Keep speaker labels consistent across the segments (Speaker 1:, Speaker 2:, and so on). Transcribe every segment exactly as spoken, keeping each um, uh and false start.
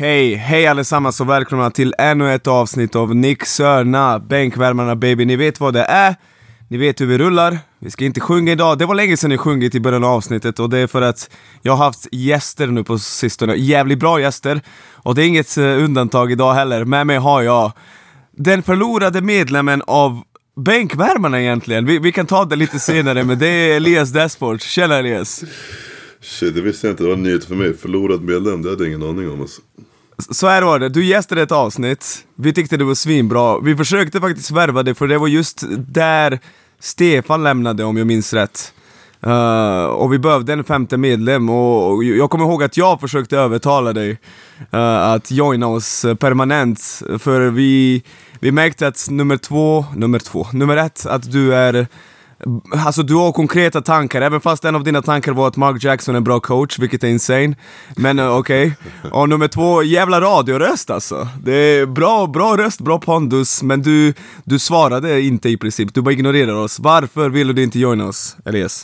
Speaker 1: Hej, hej allesammans och välkomna till ännu ett avsnitt av Nick Sörna, bänkvärmarna baby. Ni vet vad det är, ni vet hur vi rullar. Vi ska inte sjunga idag, det var länge sedan ni sjungit i början av avsnittet. Och det är för att jag har haft gäster nu på sistone, jävligt bra gäster. Och det är inget undantag idag heller. Med mig har jag den förlorade medlemmen av bänkvärmarna egentligen. Vi, vi kan ta det lite senare, men det är Elias Desport. Tjena Elias.
Speaker 2: Shit, det visste jag inte, det var en nyhet för mig. Förlorad medlem, det hade jag ingen aning om alltså.
Speaker 1: Så här var det, du gästade ett avsnitt. Vi tyckte det var svinbra. Vi försökte faktiskt värva det, för det var just där Stefan lämnade, om jag minns rätt. uh, Och vi behövde en femte medlem. Och jag kommer ihåg att jag försökte övertala dig uh, att joina oss permanent. För vi, vi märkte att nummer två Nummer två, nummer ett, att du är... Alltså du har konkreta tankar, även fast en av dina tankar var att Mark Jackson är en bra coach, vilket är insane. Men uh, okej, okay. Och nummer två, jävla radioröst alltså. Det är bra, bra röst, bra pondus. Men du, du svarade inte i princip, du bara ignorerar oss. Varför ville du inte joina oss, Elias?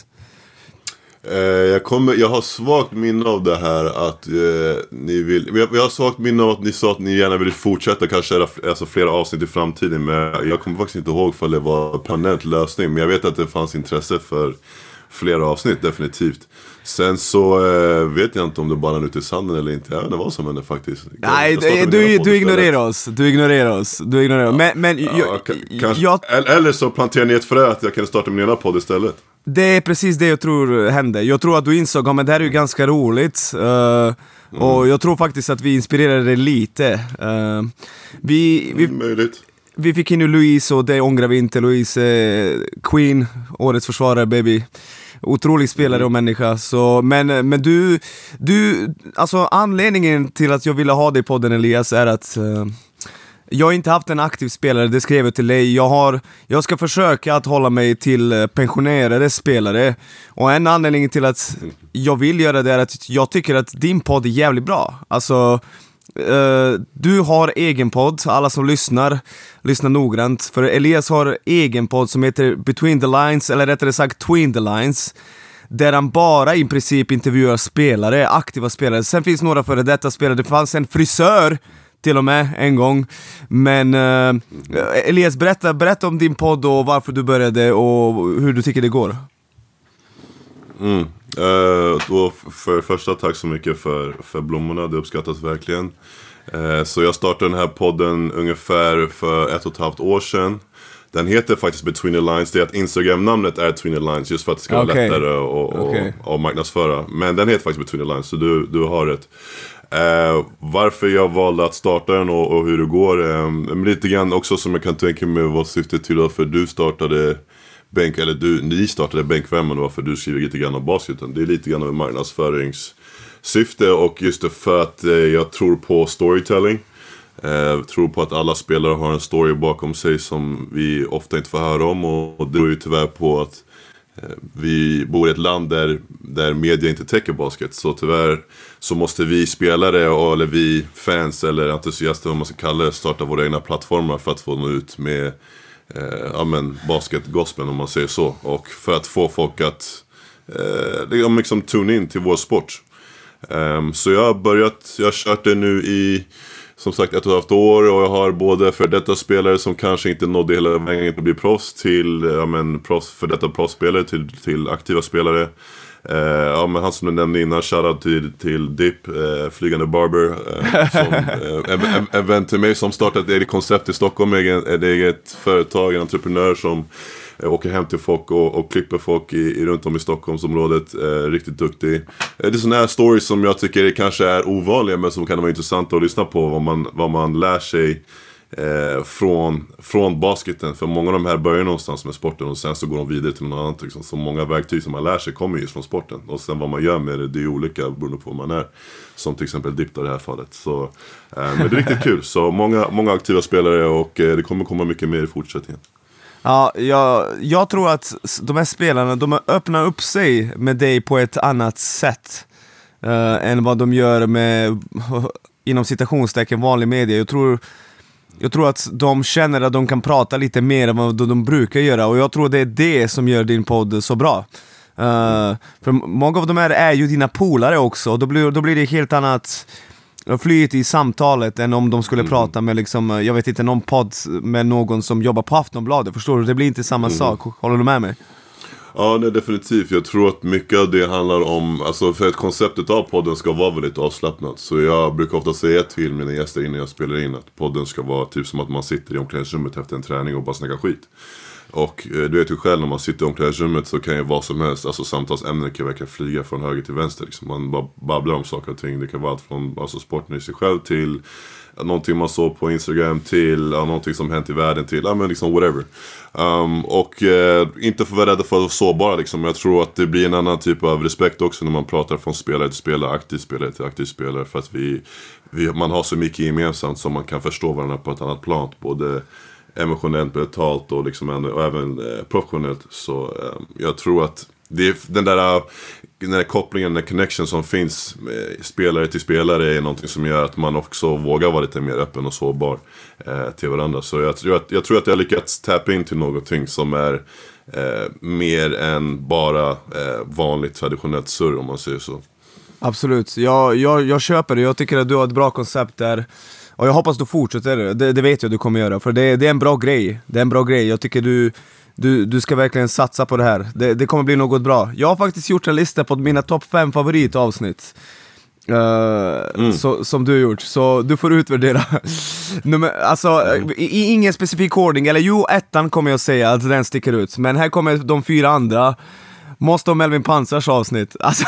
Speaker 2: eh, jag, kommer, jag har svagt minne av det här att eh, ni vill jag, jag har svagt minne av att ni sa att ni gärna vill fortsätta kanske alltså, flera avsnitt i framtiden. Men jag kommer faktiskt inte ihåg för det var en permanent lösning. Men jag vet att det fanns intresse för flera avsnitt, definitivt. Sen så eh, vet jag inte om det bara är ute i sanden eller inte. Jag vet inte vad som händer faktiskt.
Speaker 1: Nej, du, du, du ignorerar oss. Du ignorerar oss. Du ignorerar oss. Men, men
Speaker 2: ja,
Speaker 1: jag,
Speaker 2: kanske,
Speaker 1: jag...
Speaker 2: Eller så planterar ni ett frö att jag kan starta min ena podd istället.
Speaker 1: Det är precis det jag tror hände. Jag tror att du insåg att ja, det här är ju ganska roligt. uh, mm. Och jag tror faktiskt att vi inspirerade dig lite. uh, Vi, vi,
Speaker 2: Möjligt.
Speaker 1: vi fick in nu Louise, och det ångrar vi inte. Louise eh, Queen, årets försvarare baby. Otrolig spelare och människa. Så, men, men du, du alltså anledningen till att jag ville ha dig på den, Elias, är att uh, jag har inte haft en aktiv spelare, det skrev jag till dig. Jag, har, jag ska försöka att hålla mig till pensionerade spelare. Och en anledning till att jag vill göra det är att jag tycker att din podd är jävligt bra. Alltså, uh, du har egen podd, alla som lyssnar, lyssnar noggrant. För Elias har egen podd som heter Between the Lines, eller rättare sagt Tween the Lines. Där han bara i princip intervjuar spelare, aktiva spelare. Sen finns några före detta spelare, det fanns en frisör till och med en gång. Men uh, Elias, berätta, berätta om din podd och varför du började och hur du tycker det går.
Speaker 2: Mm. Uh, då för första, tack så mycket för, för blommorna, det uppskattas verkligen. uh, Så jag startade den här podden ungefär för ett och ett halvt år sedan. Den heter faktiskt Between the Lines. Det är att Instagram-namnet är Between the Lines, just för att det ska okay. vara lättare att okay. och marknadsföra. Men den heter faktiskt Between the Lines, så du, du har rätt. Uh, varför jag valde att starta den och, och hur det går, um, lite grann också som jag kan tänka mig vad syftet till, för du startade bänk, eller du, ni startade bänkvärmen, och varför du skriver lite grann om basketen. Det är lite grann av marknadsföringssyfte, och just det för att uh, jag tror på storytelling. uh, tror på att alla spelare har en story bakom sig som vi ofta inte får höra om, och, och det är ju tyvärr på att vi bor i ett land där, där media inte täcker basket. Så tyvärr så måste vi spelare, eller vi fans eller entusiaster, vad man ska kalla det, starta våra egna plattformar för att få nå ut med eh, ja, men basket-gospeln, om man säger så. Och för att få folk att eh, liksom tune in till vår sport. um, Så jag har börjat, jag har kört det nu i som sagt ett och ett halvt år, och jag har både för detta spelare som kanske inte nådde hela vägen att bli proffs till ja, men, proffs, för detta proffsspelare till, till aktiva spelare. Uh, ja, men han som du nämnde innan, shoutout till, till Dip, uh, Flygande Barber, uh, som, uh, en, en, en vän till mig som startat ett eget koncept i Stockholm, ett eget företag, en entreprenör som uh, åker hem till folk och, och klipper folk i, i, runt om i Stockholmsområdet, uh, riktigt duktig. Uh, det är sådana här stories som jag tycker kanske är ovanliga, men som kan vara intressanta att lyssna på, vad man, vad man lär sig Eh, från, från basketen. För många av de här börjar någonstans med sporten, och sen så går de vidare till något annat liksom. Så många verktyg som man lär sig kommer just från sporten, och sen vad man gör med det, det är olika beroende på vad man är. Som till exempel Dip i det här fallet. Så, eh, men det är riktigt kul. Så många, många aktiva spelare, och eh, det kommer komma mycket mer i fortsättningen.
Speaker 1: Ja, jag, jag tror att de här spelarna, de öppnar upp sig med dig på ett annat sätt eh, än vad de gör med inom citationstecken vanlig media. Jag tror Jag tror att de känner att de kan prata lite mer än vad de brukar göra. Och jag tror det är det som gör din podd så bra. uh, För många av de här är ju dina polare också. Och då blir, då blir det helt annat. flyt i samtalet än om de skulle mm. prata med liksom, jag vet inte, någon podd med någon som jobbar på Aftonbladet, förstår du? Det blir inte samma mm. sak, håller du med mig?
Speaker 2: Ja, nej, definitivt. Jag tror att mycket av det handlar om, alltså för att konceptet av podden ska vara väldigt avslappnat. Så jag brukar ofta säga till mina gäster innan jag spelar in att podden ska vara typ som att man sitter i omklädningsrummet efter en träning och bara snackar skit. Och eh, du vet ju själv, när man sitter i omklädningsrummet så kan ju vad som helst, alltså samtalsämnen kan verkligen flyga från höger till vänster liksom. Man bara babblar om saker och ting. Det kan vara allt från alltså, sporten i sig själv till någonting man såg på Instagram till ja, någonting som hänt i världen till, ja men liksom whatever. Um, och eh, inte för att vara rädda för att vara sårbara liksom. Jag tror att det blir en annan typ av respekt också när man pratar från spelare till spelare, aktiv spelare till aktiv spelare, för att vi, vi, man har så mycket gemensamt som man kan förstå varandra på ett annat plan, både emotionellt, mentalt och, liksom, och även eh, professionellt. Så eh, jag tror att det är den där, den där kopplingen, den connection som finns med spelare till spelare är någonting som gör att man också vågar vara lite mer öppen och sårbar eh, till varandra. Så jag tror, att, jag tror att jag har lyckats tappa in till någonting som är eh, mer än bara eh, vanligt traditionellt surr, om man säger så.
Speaker 1: Absolut, jag, jag, jag köper det. Jag tycker att du har ett bra koncept där. Och jag hoppas du fortsätter det. Det, det vet jag du kommer göra. För det, det är en bra grej. Det är en bra grej. Jag tycker du, du, du ska verkligen satsa på det här. Det, det kommer bli något bra. Jag har faktiskt gjort en lista på mina topp fem favoritavsnitt. Uh, mm. så, som du har gjort. Så du får utvärdera. Nummer, alltså, mm. i, i ingen specifik ordning. Eller jo, ettan kommer jag säga att den sticker ut. Men här kommer de fyra andra. Måste om Melvin Pansars avsnitt. Alltså,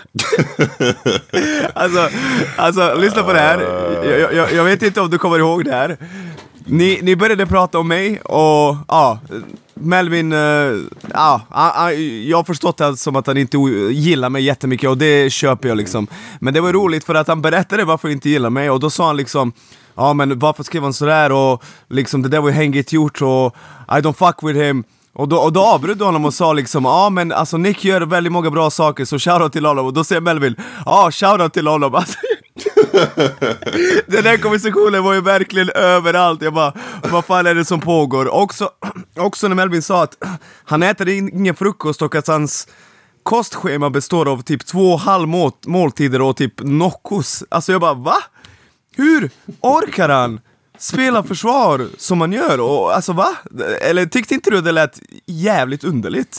Speaker 1: alltså, alltså, lyssna på det här. Jag, jag, jag vet inte om du kommer ihåg det här. Ni, ni började prata om mig och ja, Melvin, uh, ja, uh, uh, jag har förstått det som att han inte gillar mig jättemycket, och det köper jag liksom. Men det var roligt för att han berättade varför han inte gillar mig, och då sa han liksom, ja men varför skrev han sådär, och liksom det där var ju hängigt gjort, och I don't fuck with him. Och då, och då avbröt honom och sa liksom, ja men alltså Nick gör väldigt många bra saker, så shoutout till honom. Och då säger Melvin, ja shoutout till honom. Alltså, den där konversationen var ju verkligen överallt. Jag bara, vad fan är det som pågår? Också, också när Melvin sa att han äter ingen frukost och att hans kostschema består av typ två halvmåltider och typ nockos. Alltså jag bara, va? Hur orkar han spela försvar som man gör? Och, alltså va? Eller tyckte inte du det lät jävligt underligt?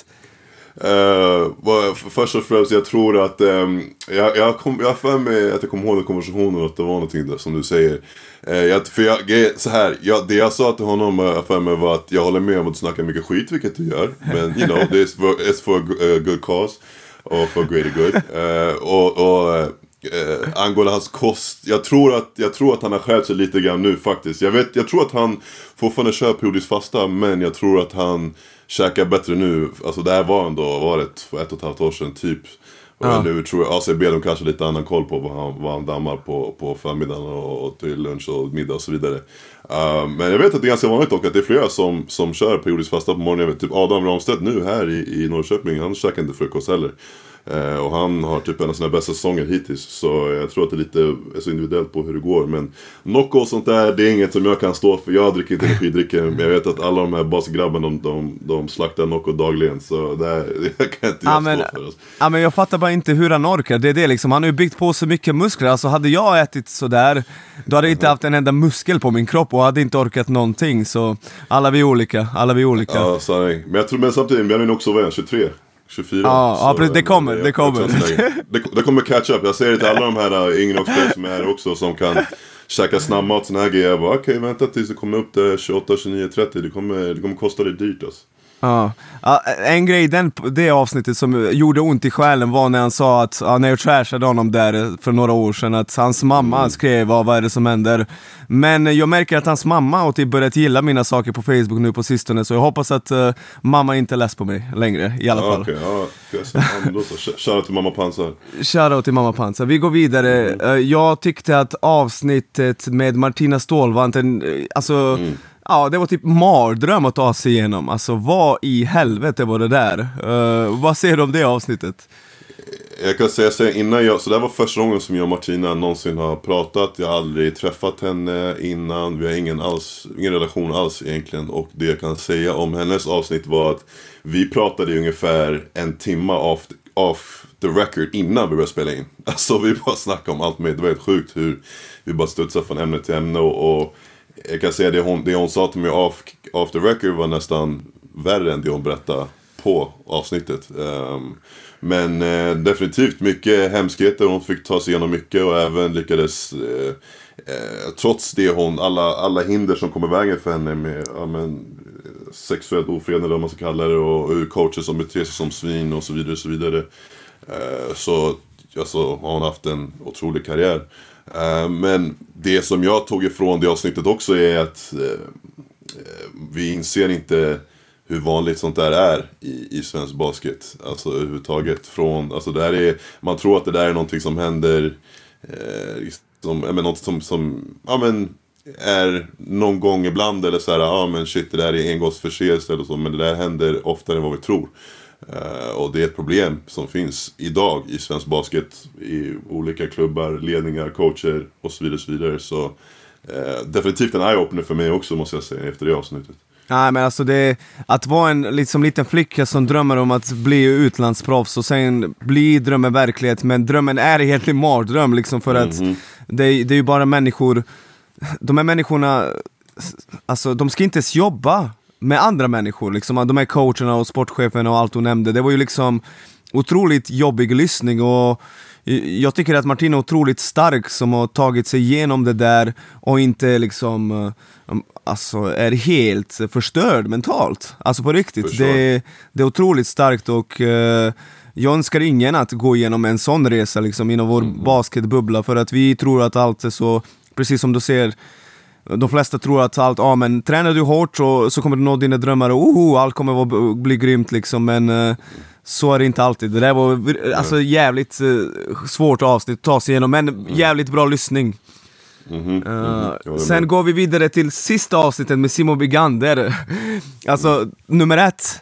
Speaker 2: Uh, först och främst, jag tror att um, jag, jag, kom, jag för mig att jag kommer ihåg den konversationen, att det var någonting där som du säger. Uh, jag, för jag, så här, jag, det jag sa till honom uh, för mig var att jag håller med om att du snackar mycket skit, vilket du gör, men you know, it's for, it's for a good cause och for greater good. Uh, och och uh, Uh, angående hans kost, jag tror att jag tror att han har skärpt sig lite grann nu faktiskt. Jag vet, jag tror att han fortfarande kör periodiskt fasta, men jag tror att han käkar bättre nu. Alltså det här var ändå varit för ett och ett halvt år sedan typ. Och ja. Nu tror jag A C B de kanske lite annan koll på vad han, vad han dammar på, på förmiddagen och, och till lunch och middag och så vidare. Uh, men jag vet att det är ganska vanligt dock att det är flera som, som kör periodiskt fasta på morgonen. Jag vet, typ Adam Ramstedt nu här i, i Norrköping, han käkar inte frukost heller. Uh, och han har typ en av sina bästa säsonger hittills. Så jag tror att det är lite är så individuellt på hur det går. Men Nocco och sånt där, det är inget som jag kan stå för. Jag dricker inte energidrycker, men jag vet att alla de här basgrabbarna de, de, de slaktar Nocco dagligen. Så det, här, det kan inte jag ja, men, stå för alltså. Ja, men jag fattar bara inte hur han orkar. Det är det liksom, han har ju byggt på så mycket muskler. Alltså hade jag ätit sådär, då hade jag inte haft en enda muskel på min kropp och hade inte orkat någonting. Så alla vi är olika, alla vi är olika. Ja, sanning. Men jag tror, men samtidigt, jag vill också vara tjugotre tjugofyra.
Speaker 1: Ja, ja precis, det kommer, det kommer.
Speaker 2: Det, det kommer catch up. Jag säger det till alla de här yngre också som är här också, som kan käka snabbmat och såna här grejer. Jag bara, okej, okay, vänta tills det kommer upp till tjugoåtta, tjugonio, trettio. Det kommer, det kommer kosta dig dyrt alltså.
Speaker 1: Ja, en grej den, det avsnittet som gjorde ont i själen var när han sa att, ja, när jag trashade honom där för några år sedan, att hans mamma mm. skrev, vad är det som händer? Men jag märker att hans mamma har typ börjat gilla mina saker på Facebook nu på sistone, så jag hoppas att uh, mamma inte läs på mig längre i alla
Speaker 2: ja,
Speaker 1: fall.
Speaker 2: Okej, okay, ja, shoutout till mamma Pansar.
Speaker 1: Shoutout till mamma Pansar. Vi går vidare. Mm. Uh, jag tyckte att avsnittet med Martina Stålvant, uh, alltså mm. ja, det var typ mardröm att ta sig igenom. Alltså, vad i helvete var det där? Uh, vad säger du om det avsnittet?
Speaker 2: Jag kan säga, säga innan jag, så det var första gången som jag och Martina någonsin har pratat. Jag har aldrig träffat henne innan. Vi har ingen, alls, ingen relation alls egentligen. Och det jag kan säga om hennes avsnitt var att vi pratade ungefär en timme off the record innan vi började spela in. Alltså vi bara snackade om allt med, det var helt sjukt hur vi bara studsade från ämne till ämne och, och jag kan säga det hon, det hon sa till mig off, off the record var nästan värre än det hon berättade på avsnittet. Um, men uh, definitivt mycket hemskheter, hon fick ta sig igenom mycket och även lyckades uh, uh, trots det hon, alla, alla hinder som kommer vägen för henne med ja, men, sexuellt ofredande eller vad man ska kalla det och hur coacher som beter sig som svin och så vidare och så vidare uh, så alltså, har hon haft en otrolig karriär. Uh, men det som jag tog ifrån det avsnittet också är att uh, vi inser inte hur vanligt sånt där är i, i svensk basket. Alltså överhuvudtaget från, alltså det här är, man tror att det där är någonting som händer eh, som, men något som, som ja men är någon gång ibland eller så här, ja men shit det där är engångsförseelse eller så, men det där händer oftare än vad vi tror. Uh, och det är ett problem som finns idag i svensk basket i olika klubbar, ledningar, coacher och så vidare, så vidare. Så uh, definitivt en eye-opener för mig också måste jag säga efter det avsnittet.
Speaker 1: Nej men alltså det, att vara en liksom, liten flicka som drömmer om att bli utlandsproffs och sen bli drömmen verklighet, men drömmen är egentligen mardröm liksom för att mm-hmm. det, det är ju bara människor, de här människorna, alltså de ska inte ens jobba med andra människor liksom, de här coacherna och sportchefen och allt hon nämnde, det var ju liksom otroligt jobbig lyssning och jag tycker att Martin är otroligt stark som har tagit sig igenom det där och inte liksom alltså är helt förstörd mentalt, alltså på riktigt det, det är otroligt starkt och uh, jag önskar ingen att gå igenom en sån resa liksom inom vår mm. basketbubbla, för att vi tror att allt är så, precis som du ser. De flesta tror att allt, ja men tränar du hårt så, så kommer du nå dina drömmar och oh, allt kommer vara, bli grymt liksom, men uh, så är det inte alltid. Det där var alltså jävligt uh, svårt avsnitt att ta sig igenom, men jävligt bra lyssning. Mm-hmm, uh, mm-hmm. Sen går vi vidare till sista avsnittet med Simon Bigander. Alltså nummer ett,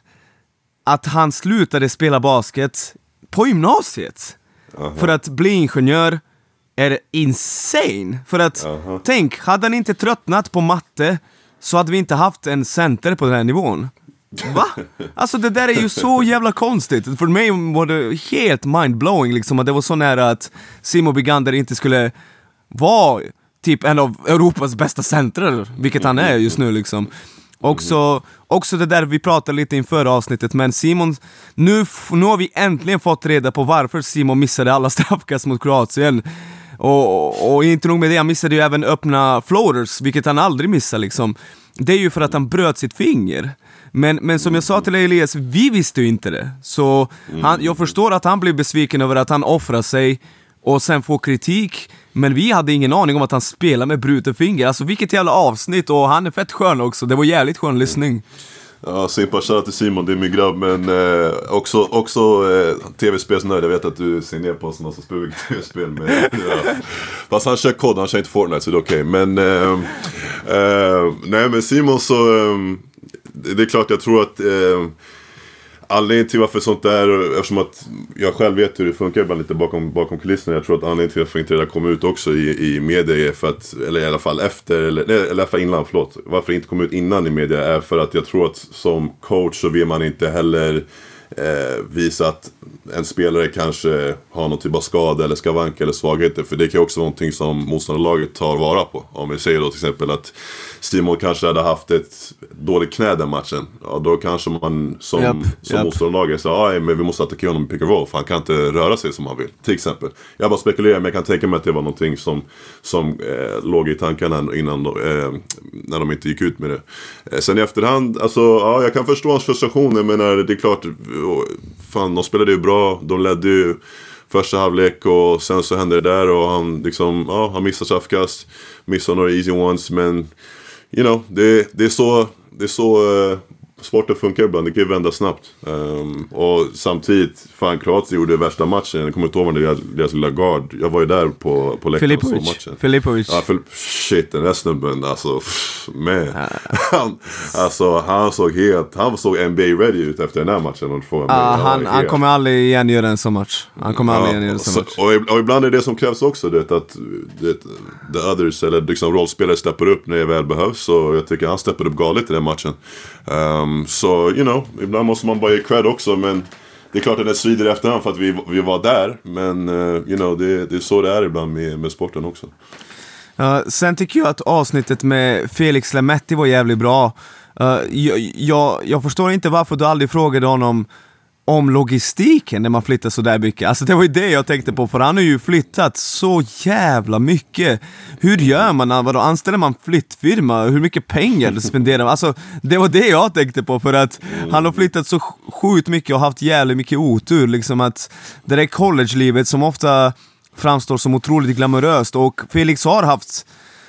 Speaker 1: att han slutade spela basket på gymnasiet uh-huh. för att bli ingenjör är insane. För att, uh-huh. tänk, hade han inte tröttnat på matte så hade vi inte haft en center på den här nivån. Va? Alltså det där är ju så jävla konstigt. För mig var det helt mindblowing liksom, att det var så nära att Simon Bigander inte skulle vara typ en av Europas bästa centrar, vilket han är just nu liksom. Också, också det där vi pratade lite inför avsnittet, men Simon, nu, nu har vi äntligen fått reda på varför Simon missade alla straffkast mot Kroatien. Och, och inte nog med det, han missade ju även öppna floaters, vilket han aldrig missar liksom. Det är ju för att han bröt sitt finger. Men, men som jag sa till Elias, vi visste ju inte det. Så han, jag förstår att han blev besviken över att han offrar sig och sen får kritik. Men vi hade ingen aning om att han spelar med bruten finger. Alltså vilket jävla avsnitt, och han är fett skön också. Det var jävligt skön lyssning.
Speaker 2: Ja, simpa shoutout till Simon, det är min grabb. Men eh, också, också eh, tv-spelsnöjd. Jag vet att du ser ner på oss som spelar tv-spel med, ja. Fast han kör kod, han kör inte Fortnite, så det är okej okay. Men eh, eh, nej men Simon så eh, det är klart jag tror att eh, anledningen till varför sånt där, eftersom att jag själv vet hur det funkar ibland lite bakom, bakom kulisserna. Jag tror att anledningen till varför inte det kom ut också i, i media är för att, eller i alla fall efter, eller, eller i alla fall innan, förlåt. Varför det inte kom ut innan i media är för att jag tror att som coach så vill man inte heller eh, visa att en spelare kanske har någon typ av skada eller skavank eller svagheter. För det kan också vara någonting som motståndarlaget tar vara på. Om vi säger då till exempel att Simon kanske hade haft ett dåligt knä den matchen. Ja, då kanske man som, yep, som yep. motståndarlaget säger, men vi måste attackera honom i pick and roll för han kan inte röra sig som han vill. Till exempel. Jag bara spekulerar, men jag kan tänka mig att det var någonting som, som eh, låg i tankarna innan eh, när de inte gick ut med det. Eh, sen i efterhand, alltså, ja, jag kan förstå hans frustrationer, men det är klart, fan, de spelade ju bra, de ledde ju första halvlek och sen så hände det där och han liksom, ja, han missar straffkast, missar några easy ones, men you know, det, det är så det är så uh, sporten funkar ibland, det kan ju vända snabbt. Um, och samtidigt, fan, Kroatien gjorde värsta matchen. Jag kommer inte ihåg deras, deras lilla guard. Jag var ju där på, på läktaren och såg matchen.
Speaker 1: Filipovic.
Speaker 2: Ja, för, shit, den där snubben, alltså, man. han, alltså, han såg helt, han såg N B A-ready ut efter den här matchen. Och får,
Speaker 1: ah, han, han, han kommer aldrig igen göra en sån match. Han kommer aldrig ja, igen göra en sån match.
Speaker 2: Och, och ibland är det som krävs också, det, att det, the others, eller liksom rollspelare steppar upp när det väl behövs. Och jag tycker han steppade upp galet i den matchen. Um, så, you know, ibland måste man bara ge cred också, men det är klart att det svider i efterhand för att vi, vi var där. Men uh, you know, det, det är så det är ibland med, med sporten också.
Speaker 1: Uh, sen tycker jag att avsnittet med Felix Lemetti var jävligt bra. Uh, jag, jag, jag förstår inte varför du aldrig frågade honom om logistiken när man flyttar så där mycket. Alltså det var ju det jag tänkte på, för han har ju flyttat så jävla mycket. Hur gör man? Vadå, anställer man flyttfirma? Hur mycket pengar spenderar man? Alltså det var det jag tänkte på, för att han har flyttat så sjukt mycket och haft jävligt mycket otur. Liksom att det där college-livet som ofta framstår som otroligt glamoröst, och Felix har haft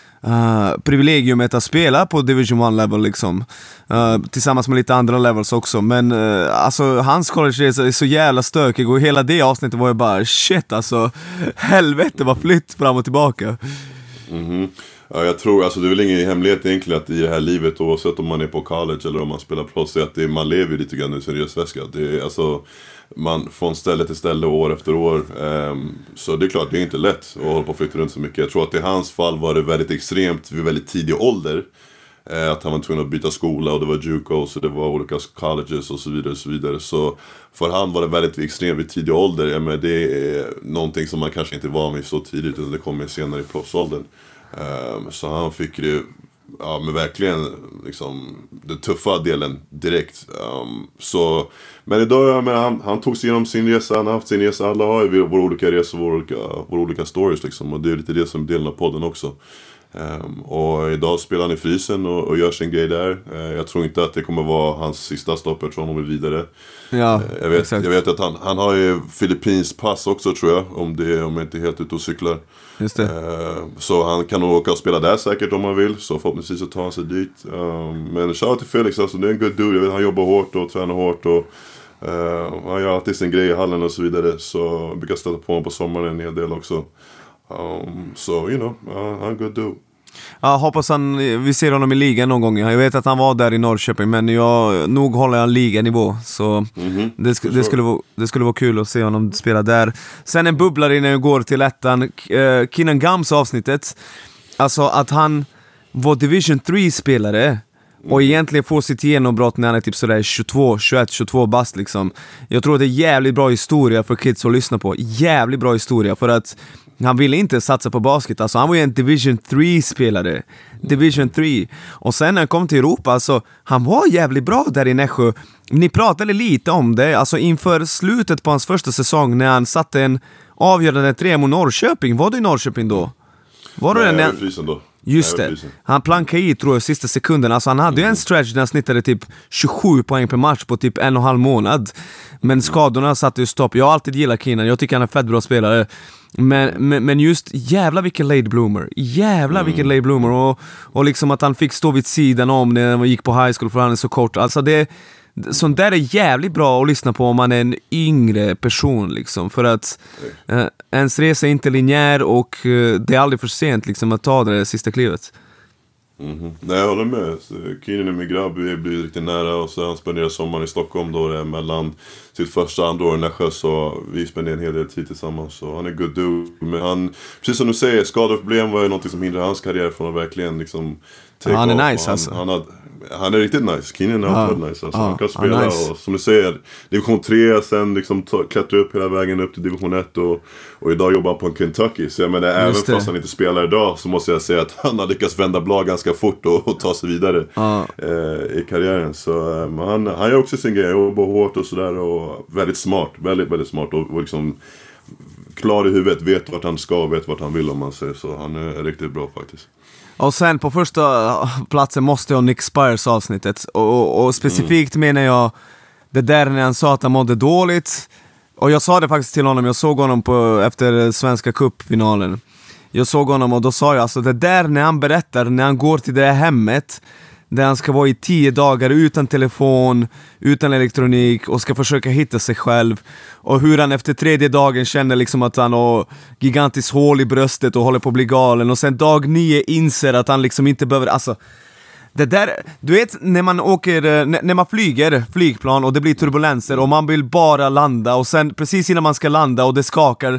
Speaker 1: Uh, privilegiumet att spela på Division one level liksom, uh, tillsammans med lite andra levels också, men uh, alltså hans college är så, är så jävla stökig, och hela det avsnittet var ju bara shit, alltså helvete vad flytt fram och tillbaka.
Speaker 2: Mm-hmm. Ja, jag tror, alltså det är väl ingen hemlighet egentligen att i det här livet, oavsett om man är på college eller om man spelar proffs, att det, man lever lite grann i seriös väska. Det är alltså, man från ställe till ställe år efter år. Um, så det är klart, det är inte lätt att hålla på och flytta runt så mycket. Jag tror att i hans fall var det väldigt extremt vid väldigt tidig ålder. Uh, att han var tvungen att byta skola, och det var JUCO, så det var olika colleges och så vidare och så vidare. Så för han var det väldigt extremt vid tidig ålder. Ja, men det är någonting som man kanske inte var med så tidigt, utan det kommer senare i proffsåldern. Um, så han fick det, ja, men verkligen liksom den tuffa delen direkt. Um, så, men idag, men han, han tog sig igenom sin resa, han har haft sin resa, alla har ju våra olika resor, våra olika, våra olika stories liksom, och det är lite det som är delen av podden också. Um, och idag spelar han i Frysen och, och gör sin grej där. Uh, jag tror inte att det kommer vara hans sista stopp, jag tror han vill vidare.
Speaker 1: Ja,
Speaker 2: uh, jag, vet,
Speaker 1: exakt.
Speaker 2: jag vet att han, han har ju Filippins pass också, tror jag, om, det, om jag inte är helt ute och cyklar.
Speaker 1: Just det.
Speaker 2: Uh, så han kan nog åka och spela där säkert om han vill, så förhoppningsvis så tar han sig dit. Um, men shout till Felix, alltså, det är en good dude. Jag vet, han jobbar hårt och tränar hårt, och uh, han gör alltid sin grej i hallen och så vidare. Så jag brukar stöta på honom på sommaren en hel del också. Um, så, you know, uh, han är en good dude.
Speaker 1: Ja, hoppas han, vi ser honom i ligan någon gång. Jag vet att han var där i Norrköping, men jag nog håller han liganivå, så mm-hmm. det, sk- det, skulle vara, det skulle vara kul att se honom spela där. Sen en bubblare innan jag går till ettan, uh, Keenan Gums avsnittet. Alltså att han var Division tre-spelare och egentligen får sitt genombrott när han är typ sådär tjugotvå, tjugoett, tjugotvå bast liksom. Jag tror att det är jävligt bra historia för kids att lyssna på. Jävligt bra historia, för att han ville inte satsa på basket. Alltså han var ju en Division tre-spelare. Division tre. Och sen när han kom till Europa, alltså han var jävligt bra där i Nässjö. Ni pratade lite om det, alltså inför slutet på hans första säsong, när han satte en avgörande tre mot Norrköping. Var du i Norrköping då? Var du
Speaker 2: Nej,
Speaker 1: den?
Speaker 2: jag var i Frysen då.
Speaker 1: Just det, han plankade i, tror jag, sista sekunden. Alltså han hade ju en stretch där han snittade typ tjugosju poäng per match på typ en och en halv månad. Men skadorna satte ju stopp. Jag har alltid gillat Keenan, jag tycker han är fett bra spelare. Men, men, men just jävla vilken late bloomer. Jävla mm. vilken late bloomer. Och, och liksom att han fick stå vid sidan om när han gick på high school, för han är så kort. Alltså det, sånt där är jävligt bra att lyssna på om man är en yngre person liksom. För att eh, ens resa är inte linjär, och eh, det är aldrig för sent liksom att ta det sista klivet.
Speaker 2: Mm-hmm. Nej, jag håller med. Keenan är min grabb, vi blir riktigt nära, och så han spenderar sommaren i Stockholm då, det är mellan sitt första och andra år i Nässjö, så vi spenderar en hel del tid tillsammans, så han är good dude. Men han, precis som du säger, skadeproblem var ju något som hindrade hans karriär från att verkligen liksom
Speaker 1: ja, han är nice han, alltså.
Speaker 2: Han, hade, han är riktigt nice, Keenan är ja, nice alltså. Ja, han kan spela,
Speaker 1: han nice.
Speaker 2: Och som du säger, division tre, sen liksom ta, klättra upp hela vägen upp till division ett, och, och idag jobbar han på en Kentucky. Så jag menar, även det. Fast han inte spelar idag, så måste jag säga att han har lyckats vända blad ganska fort och, och ta sig vidare ja. eh, i karriären. Så eh, han, han gör också sin grej, jobbar hårt och sådär, och väldigt smart, väldigt, väldigt smart, och, och liksom klar i huvudet, vet vart han ska och vet vart han vill, om man säger så. Han är riktigt bra faktiskt.
Speaker 1: Och sen på första platsen måste jag Nick Spires avsnittet. Och, och, och specifikt mm. menar jag det där när han sa att han mådde dåligt. Och jag sa det faktiskt till honom, jag såg honom på, efter Svenska Cup-finalen. Jag såg honom och då sa jag, alltså det där när han berättar, när han går till det här hemmet där han ska vara i tio dagar utan telefon, utan elektronik, och ska försöka hitta sig själv, och hur han efter tredje dagen känner liksom att han har gigantiskt hål i bröstet och håller på att bli galen, och sen dag nio inser att han liksom inte behöver, alltså det där, du vet när man åker, när man flyger flygplan och det blir turbulenser och man vill bara landa, och sen precis innan man ska landa och det skakar,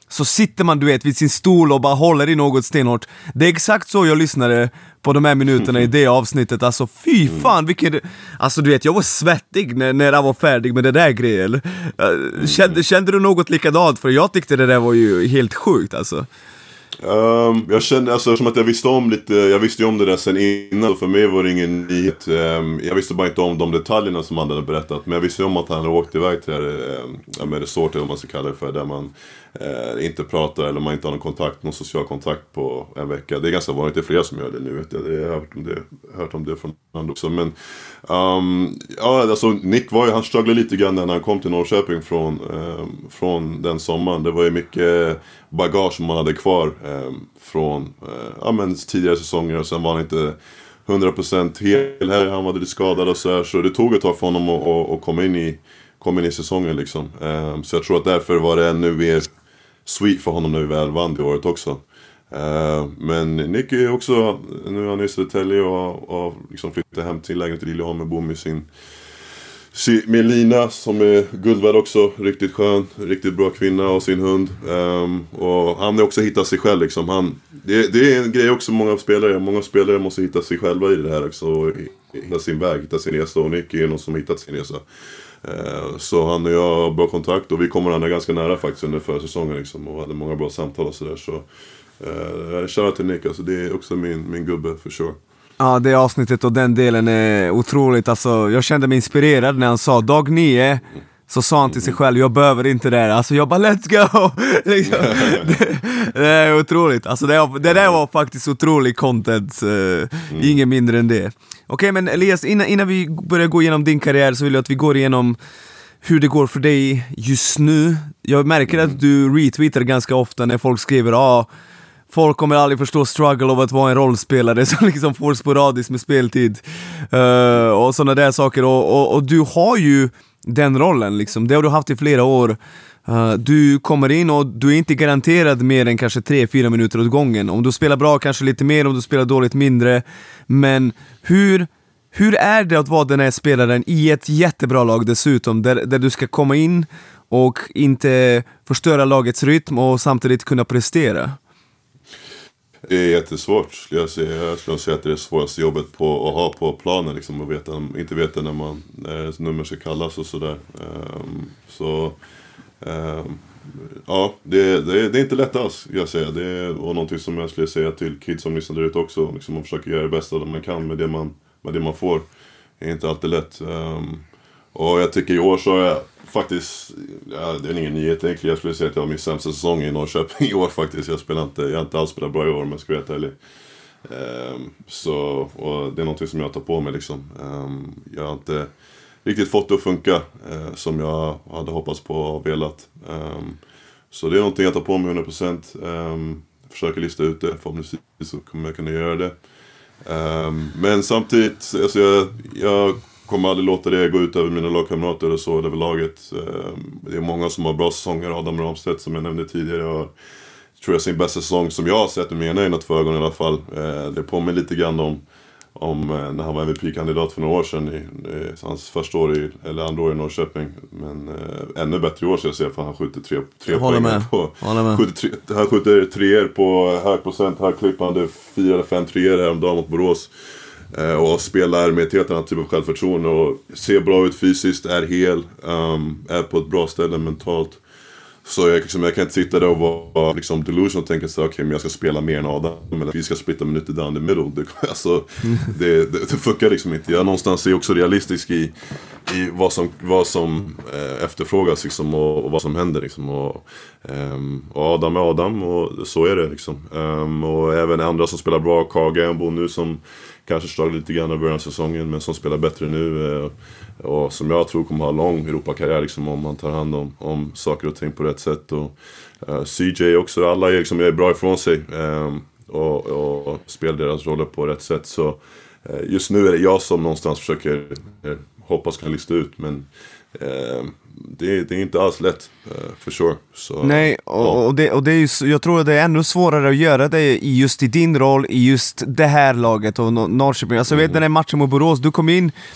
Speaker 1: så sitter man, du vet, vid sin stol och bara håller i något stenhårt. Det är exakt så jag lyssnade på de här minuterna i det avsnittet. Alltså fy fan, vilket... Alltså du vet, jag var svettig när, när jag var färdig med det där grejen. Kände, kände du något likadant? För jag tyckte det där var ju helt sjukt alltså.
Speaker 2: Um, jag kände, alltså som att jag visste om lite, jag visste ju om det där sen innan, för mig var det ingen nyhet. Um, jag visste bara inte om de detaljerna som han hade berättat, men jag visste om att han hade åkt iväg till det här, med resort eller vad man ska kalla det för, där man uh, inte pratar eller man inte har någon kontakt, någon social kontakt på en vecka. Det är ganska vanligt, det är flera som gör det nu, vet jag. Jag har hört om det, hört om det från andra också, men um, ja, alltså Nick var ju, han strugglade lite grann när han kom till Norrköping från, um, från den sommaren. Det var ju mycket bagage som man hade kvar eh, från eh, ja, men tidigare säsonger, och sen var han inte hundra procent hel här, han var lite skadad och så här, så det tog ett tag för honom att, att, att komma in i komma in i säsongen liksom. Eh, så jag tror att därför var det ännu mer sweet för honom när vi väl vann det året också. Eh, men Nick är också, nu är han i Södertälje och, och liksom flyttat hem till lägenheten i Lillehammer, med bo med sin med Lina som är guld värd också, riktigt skön, riktigt bra kvinna, och sin hund. Um, och han har också hittat sig själv liksom. Han, det, det är en grej också, många spelare många spelare måste hitta sig själva i det här också, och hitta sin väg, hitta sin resa, och Nick är någon som hittat sin resa. Uh, så han och jag har bra kontakt, och vi kommer han är ganska nära faktiskt under förra säsongen liksom, och hade många bra samtal och sådär, så uh, shoutout till Nick, alltså, det är också min, min gubbe för sure.
Speaker 1: Ja, det avsnittet och den delen är otroligt. Alltså, jag kände mig inspirerad när han sa dag nio. Så sa han till sig själv, jag behöver inte det där. Alltså jag bara, let's go! liksom. det, det är otroligt. Alltså det, det där var faktiskt otroligt content. Uh, mm. Inget mindre än det. Okej, okay, men Elias, innan, innan vi börjar gå igenom din karriär, så vill jag att vi går igenom hur det går för dig just nu. Jag märker att du retweetar ganska ofta när folk skriver, ja, ah, folk kommer aldrig förstå struggle av att vara en rollspelare som liksom får sporadiskt med speltid uh, och sådana där saker, och, och, och du har ju den rollen liksom. Det har du haft i flera år. uh, Du kommer in och du är inte garanterad mer än kanske tre fyra minuter åt gången. Om du spelar bra kanske lite mer, om du spelar dåligt mindre. Men hur Hur är det att vara den här spelaren i ett jättebra lag dessutom, där, där du ska komma in och inte förstöra lagets rytm och samtidigt kunna prestera?
Speaker 2: Det är jättesvårt, skulle jag säga. Jag skulle säga att det är det svåraste jobbet på att ha på planen liksom, och veta, inte veta när man när ett nummer ska kallas och sådär. Um, så um, ja, det, det, det är inte lätt alls, jag säger. Det är och någonting som jag skulle säga till kids som lyssnar ut också, liksom, man försöker göra det bästa man kan med det man, med det man får. Det är inte alltid lätt. Um, och jag tycker i år så har jag faktiskt, ja, det är ingen nyhet egentligen. Jag skulle säga att jag har min sämsta säsong i Norrköping i år faktiskt. Jag spelar inte, jag har inte alls spelat bra i år, men jag ska vara ärlig. Um, så, och det är något som jag tar på mig liksom. Um, jag har inte riktigt fått det att funka uh, som jag hade hoppats på och velat. Um, så det är någonting jag tar på mig hundra procent. Um, försöker lista ut det, förhoppningsvis så kommer jag kunna göra det. Um, men samtidigt, alltså jag, jag kommer aldrig låta det gå ut över mina lagkamrater och så, över laget. Um, det är många som har bra säsonger. Adam Ramstedt som jag nämnde tidigare har, tror jag, sin bästa säsong som jag har sett med mina egna två ögon i alla fall. Uh, det påminner lite grann om, om uh, när han var M V P-kandidat för några år sedan i, i hans första år i, eller andra år i Norrköping. Men uh, ännu bättre i år, så jag ser, för han skjuter tre, tre poäng på, skjuter tre, han skjuter treor på hög procent, högklippande fyra eller fem treor häromdagen mot Borås. Uh, och spelar med ett helt annat typ av självförtroende och ser bra ut fysiskt, är hel, um, är på ett bra ställe mentalt. Så jag, liksom, jag kan inte sitta där och vara liksom, delusional och tänka så okej, okay, men jag ska spela mer än Adam, eller vi ska splitta minuter down the middle. Det, alltså, det, det, det funkar liksom inte. Jag någonstans är också realistisk i, i vad som, vad som eh, efterfrågas liksom, och, och vad som händer liksom, och, um, och Adam är Adam, och så är det liksom. Um, och även andra som spelar bra, Carl Gambo nu som kanske startar lite grann i början av säsongen, men som spelar bättre nu, eh, och som jag tror kommer ha lång Europakarriär liksom, om man tar hand om, om saker och ting på rätt sätt. Och uh, C J också, alla är, liksom, är bra ifrån sig um, och, och spelar deras roller på rätt sätt. Så uh, just nu är det jag som någonstans försöker uh, hoppas kan lista ut, men uh, det, det är inte alls lätt, uh, för sure. Så,
Speaker 1: nej, och, ja. och, det, och det är ju, jag tror att det är ännu svårare att göra det i just i din roll, i just det här laget och Norrköping. Alltså mm. jag vet den här matchen mot Borås, du kom in,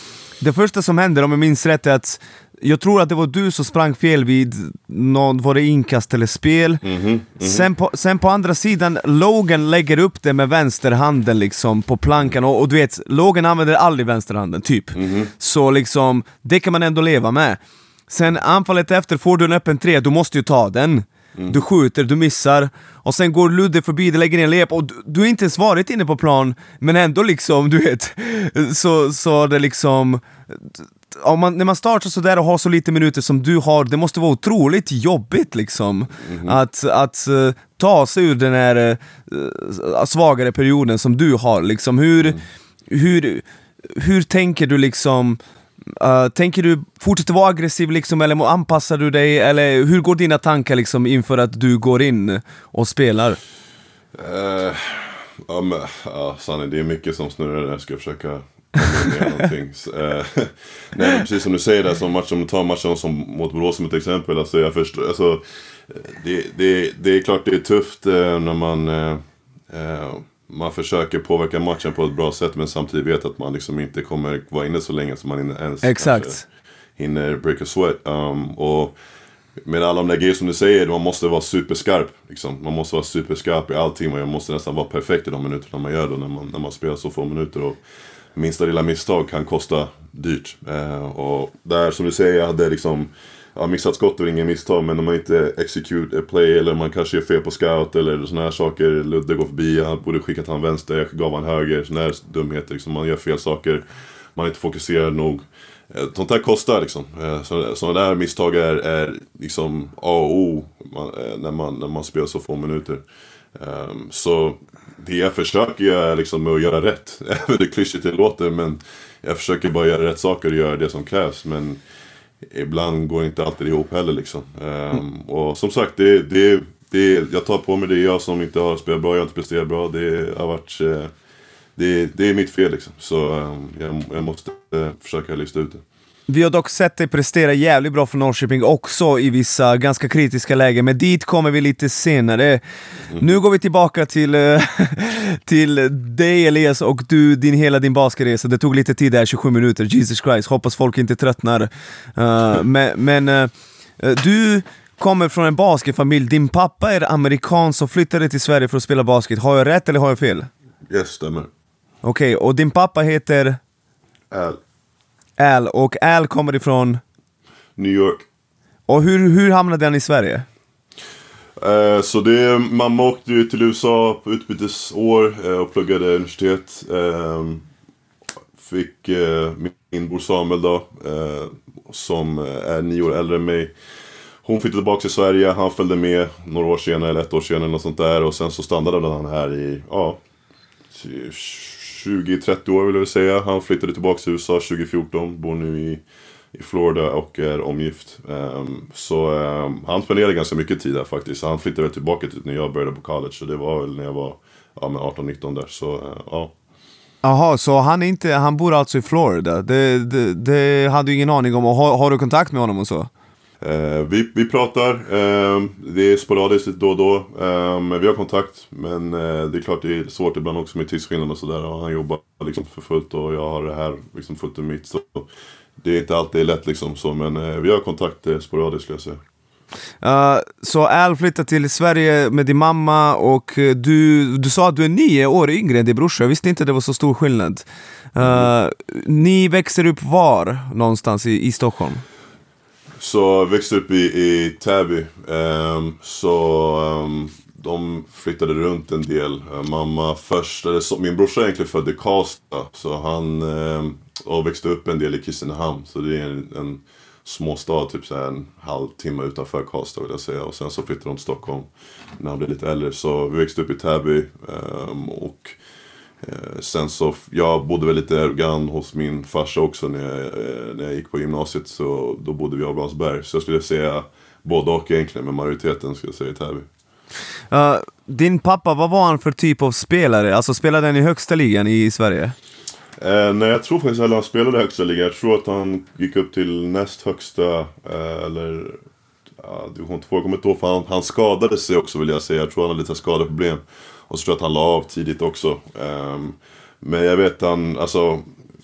Speaker 1: det första som händer, om jag minns rätt, är att jag tror att det var du som sprang fel vid någon, var det inkast eller spel.
Speaker 2: Mm-hmm, mm-hmm.
Speaker 1: Sen, på, sen på andra sidan, Logan lägger upp det med vänsterhanden liksom på plankan. Och, och du vet, Logan använder aldrig vänsterhanden, typ. Mm-hmm. Så liksom, det kan man ändå leva med. Sen anfallet efter, får du en öppen tre, du måste ju ta den. Mm. Du skjuter, du missar. Och sen går Ludde förbi, det lägger ner en lep. Och du, du har inte ens varit inne på plan. Men ändå liksom, du vet. Så, så det liksom... Om man, när man startar så där och har så lite minuter som du har, det måste vara otroligt jobbigt liksom. Mm. Att, att uh, ta sig ur den här uh, svagare perioden som du har liksom. Hur, mm. hur, hur tänker du liksom... Uh, tänker du fortsätta vara aggressiv liksom, eller anpassar du dig, eller hur går dina tankar liksom inför att du går in och spelar?
Speaker 2: Uh, ja, men, ja, Sanne, det är mycket som snurrar där. Jag ska försöka med någonting. Uh, nej, precis som du säger där, som matchen, om du tar matchen som mot Borås som ett exempel, alltså, jag förstår, alltså, det, det, det är klart det är tufft uh, när man uh, uh, man försöker påverka matchen på ett bra sätt, men samtidigt vet att man liksom inte kommer vara inne så länge som man ens
Speaker 1: Exakt.
Speaker 2: hinner break a sweat. Um, och med alla de där grejer som du säger, man måste vara superskarp. Liksom. Man måste vara superskarp i allting, och jag måste nästan vara perfekt i de minuterna man gör det, när man, när man spelar så få minuter. Och minsta lilla misstag kan kosta dyrt. Uh, och där, som du säger, jag hade liksom... Ja, missat skott och ingen misstag, men om man inte execute a play, eller man kanske gör fel på scout eller såna här saker, Ludde går förbi, han borde skickat han vänster, jag gav han höger, såna här dumheter liksom. Man gör fel saker, man är inte fokuserad nog. Sånt här kostar liksom. Sådana där misstag är, är liksom A och O när man, när man spelar så få minuter. Så det jag försöker göra liksom är att göra rätt. Även det klyschigt det låter, men jag försöker bara göra rätt saker och göra det som krävs, men ibland går inte alltid ihop heller liksom. Um, och som sagt, det, det, det, jag tar på mig det, jag som inte har spelat bra, jag har inte presterat bra. Det har varit, det, det är mitt fel liksom. Så um, jag, jag måste uh, försöka lista ut det.
Speaker 1: Vi har dock sett dig prestera jävligt bra för Norrköping också i vissa ganska kritiska lägen, men dit kommer vi lite senare. Mm. Nu går vi tillbaka till, till dig, Elias, och du, din, hela din basketresa. Det tog lite tid där, tjugosju minuter, Jesus Christ, hoppas folk inte tröttnar. Uh, men men uh, du kommer från en basketfamilj, din pappa är amerikan som flyttade till Sverige för att spela basket. Har jag rätt eller har jag fel?
Speaker 2: Yes, stämmer.
Speaker 1: Okej, okay, och din pappa heter?
Speaker 2: Al.
Speaker 1: Al, och Al kommer ifrån?
Speaker 2: New York.
Speaker 1: Och hur, hur hamnade han i Sverige?
Speaker 2: Uh, så det, mamma åkte ju till U S A på utbytesår uh, och pluggade universitet. Uh, fick uh, min bror Samuel då, uh, som är nio år äldre än mig. Hon flyttade tillbaka till Sverige, han följde med några år senare, eller ett år senare eller något sånt där. Och sen så stannade han här i, ja, tjugo trettio år vill jag säga. Han flyttade tillbaka till U S A tjugo fjorton, bor nu i, i Florida och är omgift. Um, så um, han spenderade ganska mycket tid där faktiskt. Han flyttade tillbaka till när jag började på college, så det var väl när jag var ja, med arton nitton där. Så uh, ja.
Speaker 1: Jaha, så han, är inte, han bor alltså i Florida. Det, det, det hade du ingen aning om. Och har, har du kontakt med honom och så?
Speaker 2: Uh, vi, vi pratar, uh, det är sporadiskt då och då, uh, men vi har kontakt, men uh, det är klart det är svårt ibland också med tidsskillnad och sådär, och han jobbar liksom för fullt och jag har det här liksom fullt i mitt, så det är inte alltid lätt liksom så, men uh, vi har kontakt uh, sporadiskt skulle jag säga.
Speaker 1: Uh, så Al flyttade till Sverige med din mamma, och du, du sa att du är nio år yngre än din brorsa. Jag visste inte det var så stor skillnad. Uh, mm. Ni växer upp var någonstans i, i Stockholm?
Speaker 2: Så växte upp i, i Täby, um, så um, de flyttade runt en del. Uh, mamma först, eller så, min brorsa är egentligen född i Karlstad, så han um, och växte upp en del i Kristinehamn, så det är en, en småstad, typ så här en halvtimme utanför Karlstad vill jag säga. Och sen så flyttade de till Stockholm när han blev lite äldre, så vi växte upp i Täby, um, och sen så, jag bodde väl lite grann hos min farsa också när jag, när jag gick på gymnasiet, så då bodde vi i Avbransberg. Så jag skulle säga både och egentligen, men majoriteten skulle jag säga i Täby.
Speaker 1: Uh, din pappa, vad var han för typ av spelare? Alltså spelade han i högsta ligan i Sverige?
Speaker 2: Uh, nej, jag tror faktiskt att han spelade i högsta ligan. Jag tror att han gick upp till näst högsta, uh, eller uh, division två, jag kommer inte ihåg, för han, han skadade sig också vill jag säga. Jag tror han hade lite skadeproblem. Och så tror jag att han la av tidigt också. Um, men jag vet han, alltså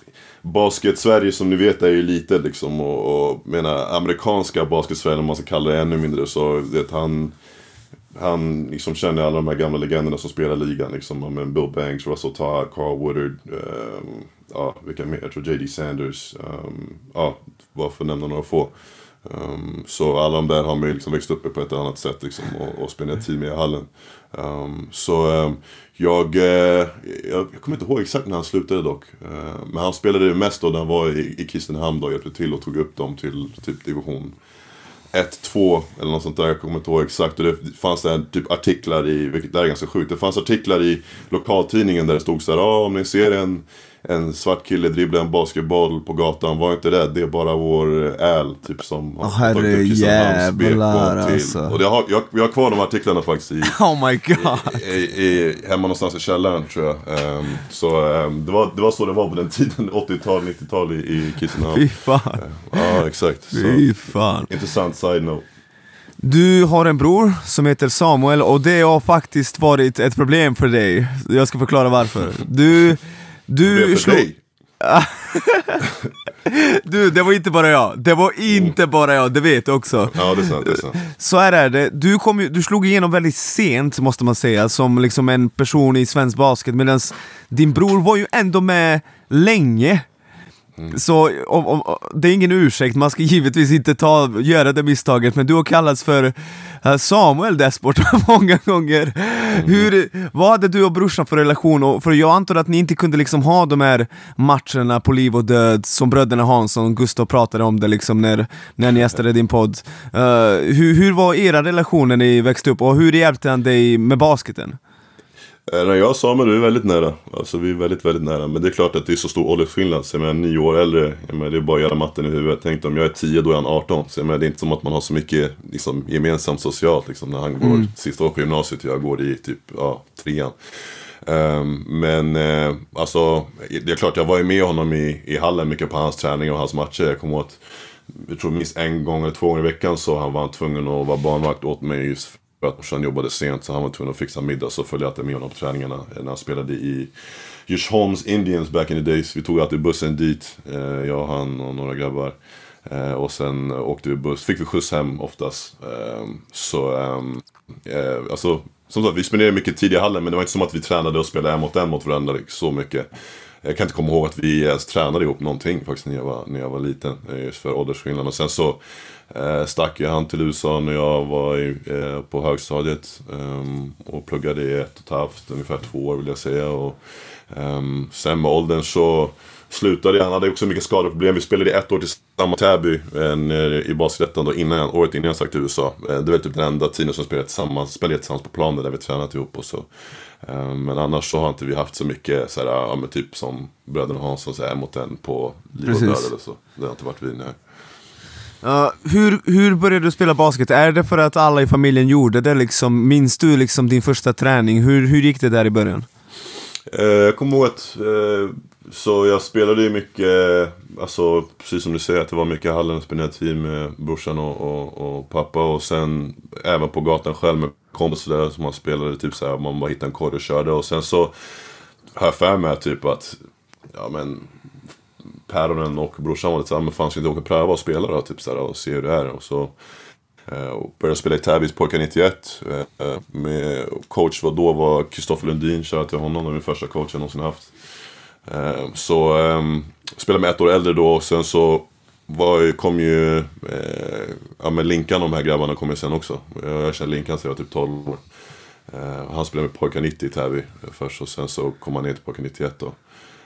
Speaker 2: basket-Sverige som ni vet är ju lite liksom, och, och menar, amerikanska basket-Sverige, om man ska kalla det ännu mindre, så det, han han liksom känner alla de här gamla legenderna som spelar ligan liksom, med Bill Banks, Russell Todd, Carl Woodard, um, ja, vilka mer, jag tror J D Sanders, um, ja, bara för att nämna några få. Um, så alla de där har man liksom växt upp på ett annat sätt liksom, och, och spelat tid med i hallen. Um, så um, jag, uh, jag, jag kommer inte ihåg exakt när han slutade dock. Uh, men han spelade ju mest då när han var i, i Kristinehamn och hjälpte till och tog upp dem till typ division ett, två eller något sånt där, jag kommer inte ihåg exakt. Och det fanns där typ artiklar i, vilket där är ganska sjukt, det fanns artiklar i lokaltidningen där det stod så här: ah, om ni ser en en svart kille dribbla en basketboll på gatan, var inte rädd, det är bara vår äl typ som har
Speaker 1: oh, tagit upp jävlar alltså.
Speaker 2: Och det har, jag, jag har kvar de artiklarna faktiskt i,
Speaker 1: oh my god.
Speaker 2: I, i, i, hemma någonstans i källaren tror jag. Um, så um, det, var, det var så det var på den tiden, åttiotal, nittiotal i, i Kristinehamn.
Speaker 1: Fy fan.
Speaker 2: Uh, ja, exakt.
Speaker 1: Fy fan.
Speaker 2: Intressant side note.
Speaker 1: Du har en bror som heter Samuel, och det har faktiskt varit ett problem för dig. Jag ska förklara varför. Du Du
Speaker 2: det för dig.
Speaker 1: Du, det var inte bara jag. Det var inte mm. bara jag, det vet du också.
Speaker 2: Ja, det är sant, det är sant.
Speaker 1: Så här är det. Du, kom ju, du slog igenom väldigt sent, måste man säga, som liksom en person i svensk basket, medan din bror var ju ändå med länge. Mm. Så om, om, det är ingen ursäkt, man ska givetvis inte ta, göra det misstaget, men du har kallats för uh, Samuel Desport många gånger. Mm. Hur, vad hade du och brorsan för relation? Och, för jag antar att ni inte kunde liksom ha de här matcherna på liv och död som bröderna Hansson och Gustav pratade om det liksom när, när ni gästade din podd. Uh, hur, hur var era relationer när ni växte upp, och hur hjälpte han dig med basketen?
Speaker 2: När jag och Samuel är väldigt nära. Alltså vi är väldigt, väldigt nära. Men det är klart att det är så stor åldersskillnad. Så jag är nio år äldre. Jag menar, det är bara att göra matten i huvudet. Jag tänkte om jag är tio, då är han arton. Så jag menar, det är inte som att man har så mycket liksom, gemensamt socialt. Liksom, när han går mm. sista år på gymnasiet och jag går i typ ja, trean. Um, men uh, alltså, det är klart jag var ju med honom i, i hallen mycket på hans träning och hans matcher. Jag kommer åt, jag tror minst en gång eller två gånger i veckan så han var tvungen att vara barnvakt åt mig just för att morsan jobbade sent, så han var tvungen att fixa middag. Så följde jag alltid med honom på träningarna när han spelade i Djursholms Indians back in the days. Vi tog alltid bussen dit, eh, jag, han och några grabbar. Eh, och sen åkte vi buss, fick vi skjuts hem oftast. Eh, så eh, alltså, som sagt, vi spenderade mycket tid i hallen, men det var inte som att vi tränade och spelade en mot en mot varandra så mycket. Jag kan inte komma ihåg att vi ens tränade ihop någonting faktiskt när jag var, när jag var liten, just för åldersskillnaden. Och sen så eh, stack jag han till U S A när jag var i, eh, på högstadiet um, och pluggade i ett och ett halvt, ungefär två år vill jag säga. Och, um, sen med åldern så slutade jag, han hade också mycket skadeproblem. Vi spelade i ett år tillsammans i Täby eh, i basketten då, innan, året innan jag stack till U S A. Eh, det var typ den enda tiden som spelade tillsammans, spelade tillsammans på planen där vi tränat ihop och så. Men annars så har inte vi haft så mycket så här, ja, men typ som bröderna Hansson så här, mot en på liv och död eller så. Det har inte varit vi, nej.
Speaker 1: Uh, hur, hur började du spela basket? Är det för att alla i familjen gjorde det liksom? Minns du liksom din första träning? Hur, hur gick det där i början?
Speaker 2: Uh, jag kommer ihåg att uh, så jag spelade ju mycket, alltså precis som du säger, att det var mycket hallen, spelade tid med brorsan och, och, och pappa, och sen även på gatan själv med kompisar där som man spelade typ så här, man bara hittade en kod och körde. Och sen så har jag för mig typ att ja men päronen och brorsan var lite såhär, men fan ska inte åka och pröva och spela då, typ så här, och se hur det är. Och så eh, och började spela i Täbys pojkar nittioett eh, med coach var då var Kristoffer Lundin, kört till honom, och min första coach jag någonsin haft. Eh, så eh, spelade med ett år äldre då, och sen så var, kom ju eh, ja men Linkan, de här grabbarna kom ju sen också. Jag, jag kände Linkan så jag var typ tolv år. Eh, han spelade med pojkar nittio i Täby först, och sen så kom han ner till pojkar nittioett då.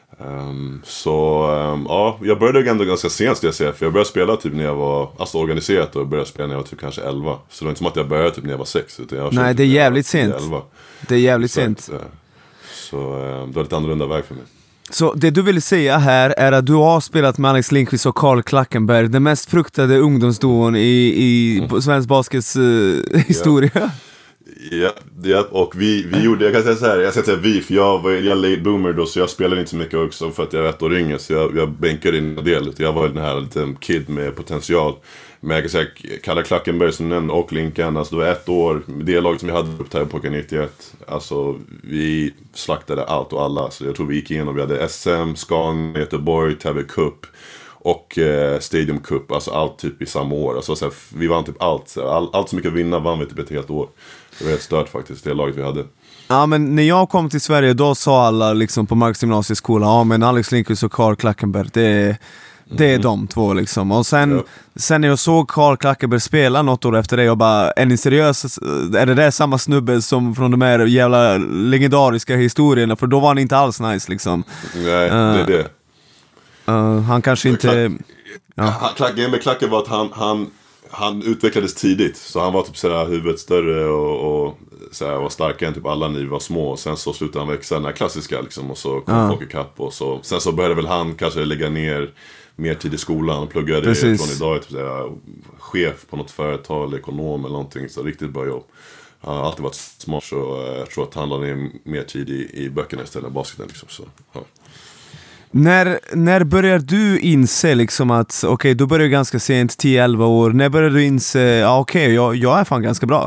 Speaker 2: Um, så um, ja, jag började ändå ganska sent ska jag säga, för jag började spela typ när jag var alltså organiserat, och började spela när jag var typ kanske elva. Så det var inte som att jag började typ när jag var sex, utan jag
Speaker 1: Nej, det är jävligt sent. Det är jävligt så sent.
Speaker 2: Att, så um, det var lite annorlunda väg för mig. Så
Speaker 1: det du vill säga här är att du har spelat med Alex Lindqvist och Carl Klackenberg, den mest fruktade ungdomsduon i, i mm. svensk baskets uh, historia. Yeah.
Speaker 2: Ja, ja, och vi, vi gjorde, jag kan säga så här, jag ska säga vi, för jag var jag är late boomer då, så jag spelade inte så mycket också för att jag är ett år yngre, så jag, jag bänkade in en del. Jag var den här liten kid med potential. Men jag kan säga, Kalle Klackenberg som nämnde och Linkan, alltså det var ett år, det laget som vi hade upp här på nittioett, alltså vi slaktade allt och alla, så jag tror vi gick igenom, vi hade S M, Scan, Göteborg, Täby Cup och eh, Stadium Cup, alltså allt typ i samma år, alltså så här, vi vann typ allt, all, allt som mycket vinna vann vi typ ett helt år. Det var helt stört faktiskt, det laget vi hade.
Speaker 1: Ja, men när jag kom till Sverige, då sa alla liksom på Marks gymnasieskola, ja men Alex Lindqvist och Carl Klackenberg, det är Det är mm. de två liksom. Och sen, ja. sen när jag såg Carl Klackenberg spela något år efter det, jag bara, är ni seriös? Är det där samma snubbe som från de här jävla legendariska historierna? För då var han inte alls nice liksom.
Speaker 2: Nej, uh, det är det.
Speaker 1: Uh, han kanske inte...
Speaker 2: Klack,
Speaker 1: ja.
Speaker 2: Klacken med Klacken var att han, han, han utvecklades tidigt. Så han var typ sådär huvudet större och, och såhär, var starkare än typ alla ni var små. Och sen så slutade han växa, den här klassiska liksom. Och så kom uh. folk i kapp och så. Sen så började väl han kanske lägga ner mer tid i skolan och pluggade Precis. från idag till såhär, chef på något företag eller ekonom eller någonting, så riktigt bra jobb. Han har alltid varit smart, så jag tror att han la ner mer tid i, i böckerna istället än basketen liksom, så, ja.
Speaker 1: När, när börjar du inse liksom att, okej, okay, du börjar ganska sent, tio elva år, när börjar du inse, ja okej, okay, jag, jag är fan ganska bra?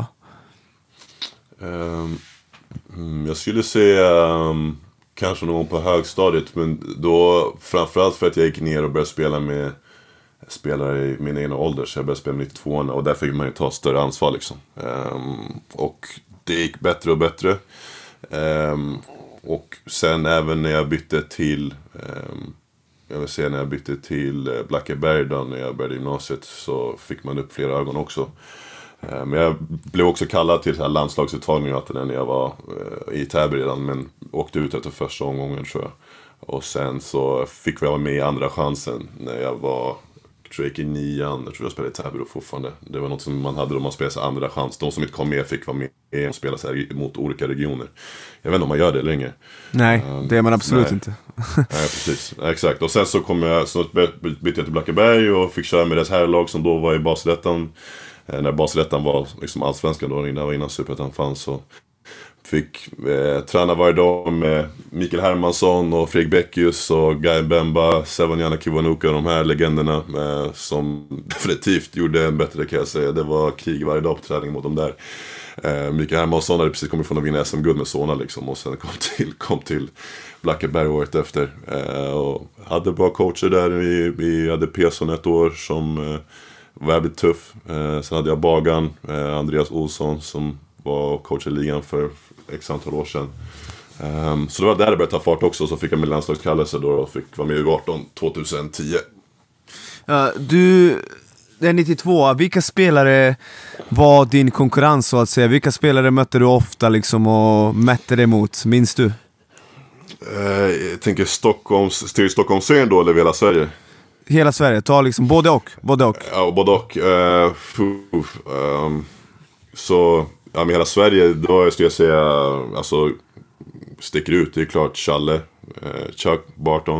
Speaker 2: Um, jag skulle säga um, kanske någon på högstadiet, men då framförallt för att jag gick ner och började spela med spelare i min egen ålder, så jag började spela med nittiotvå, och där fick man ju ta större ansvar liksom. Um, och det gick bättre och bättre. Um, och sen även när jag bytte till um, jag vill säga när jag bytte till Blackeberg då, när jag började gymnasiet, så fick man upp flera ögon också. Men jag blev också kallad till landslagsuttagning när jag var i Täby redan, men åkte ut efter första omgången tror jag. Och sen så fick jag vara med i andra chansen när jag var, tror jag gick i nian, jag tror jag spelade i Täby då fortfarande. Det var något som man hade då man spelade andra chans. De som inte kom med fick vara med och spela så här mot olika regioner. Jag vet inte om man gör det längre.
Speaker 1: Nej, det är man absolut
Speaker 2: Nej.
Speaker 1: inte.
Speaker 2: Nej, precis. Nej, exakt. Och sen så kom jag, så bytte jag till Blackeberg och fick köra med dess här lag som då var i Baselettan. När Baselettan var liksom allsvenskan då, innan, innan Superettan fanns, så fick eh, träna varje dag med Mikael Hermansson och Fredrik Beckius och Guy Bemba, Sevonjana Kiwanuka, de här legenderna eh, som definitivt gjorde en bättre, kan jag säga. Det var krig varje dag på träning mot dem där. Eh, Mikael Hermansson hade precis kommit från att vinna S M-guld med Solna liksom, och sen kom till, kom till Blackeberg året efter. Eh, och hade bra coacher där. Vi, vi hade Persson ett år som eh, var väldigt tuff. Eh, sen hade jag Bagan, eh, Andreas Olsson, som var coach i ligan för x antal år sedan. Um, så det var där det började ta fart också. Så fick jag min landslagskallelse då och fick vara med i U arton tjugohundratio.
Speaker 1: Uh, du, det är nittiotvå. Vilka spelare var din konkurrens så att säga? Vilka spelare mötte du ofta liksom och mätte dig mot? Minns du?
Speaker 2: Uh, jag tänker Stockholms, till Stockholmsserien då, eller hela Sverige?
Speaker 1: Hela Sverige, ta liksom både och. Både och.
Speaker 2: Ja, både och. Uh, um, så... Ja, men hela Sverige, då skulle jag säga, alltså, sticker ut, det är klart Challe, eh, Chuck, Barton,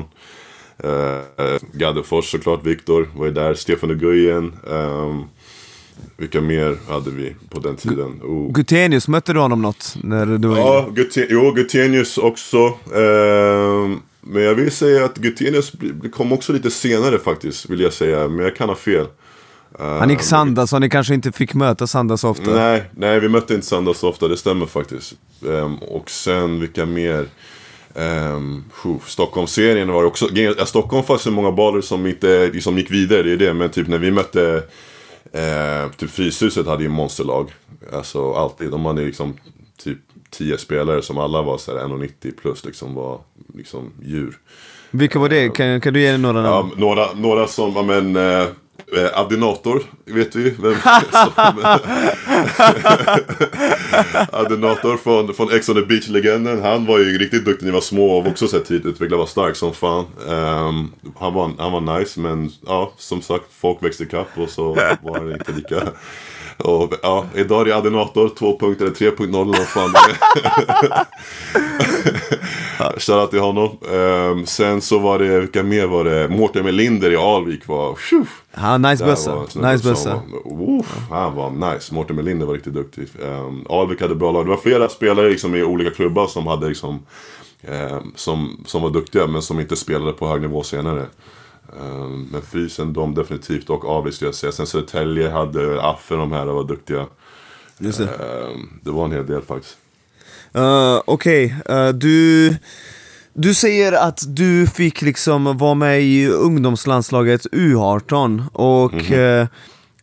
Speaker 2: eh, Gaddefors såklart, Viktor var ju där, Stefan Nguyen, eh, vilka mer hade vi på den tiden? Oh.
Speaker 1: Gutenius, mötte du honom något? När du var
Speaker 2: ja, Guten- jo, Gutenius också, eh, men jag vill säga att Gutenius kom också lite senare faktiskt, vill jag säga, men jag kan ha fel.
Speaker 1: Han gick Sanda, så ni kanske inte fick möta Sanda så ofta.
Speaker 2: Nej, nej, vi mötte inte Sanda så ofta, det stämmer faktiskt. um, Och sen, vilka mer? um, Stockholmsserien var också, ja, Stockholm fanns så många baller som inte liksom gick vidare, det är det. Men typ när vi mötte uh, typ Fryshuset hade ju monsterlag. Alltså alltid, de hade liksom typ tio spelare som alla var så här en komma nittio plus, liksom var liksom djur. Vilka
Speaker 1: var det? Kan, kan du ge några namn?
Speaker 2: Ja, några, några som, ja men uh, Eh, Adinator, vet vi vem Adinator från, från Ex on the Beach-legenden. Han var ju riktigt duktig när vi var små och också sett tid utvecklad, var stark som fan. um, han, var, han var nice, men ja, som sagt, folk växte ikapp och så var han inte lika. Och ja, idag är Adinator två punkt eller tre punkt noll eller vad fan det är. Shoutout till honom. Um, sen så var det, vilka mer var det? Mårten Melinder i Alvik var... Phew,
Speaker 1: ja, nice bössa. Nice bössa.
Speaker 2: Han var nice. Mårten Melinder var riktigt duktig. Um, Alvik hade bra lag. Det var flera spelare liksom, i olika klubbar som hade liksom, um, som, som var duktiga men som inte spelade på hög nivå senare. Um, men Fysen, de definitivt, och Alvik skulle jag säga. Sen Södertälje hade Affe, de här var duktiga.
Speaker 1: Just det.
Speaker 2: Um, det var en hel del faktiskt.
Speaker 1: Uh, Okej, okay. uh, du, du säger att du fick liksom vara med i ungdomslandslaget U arton och mm-hmm. uh,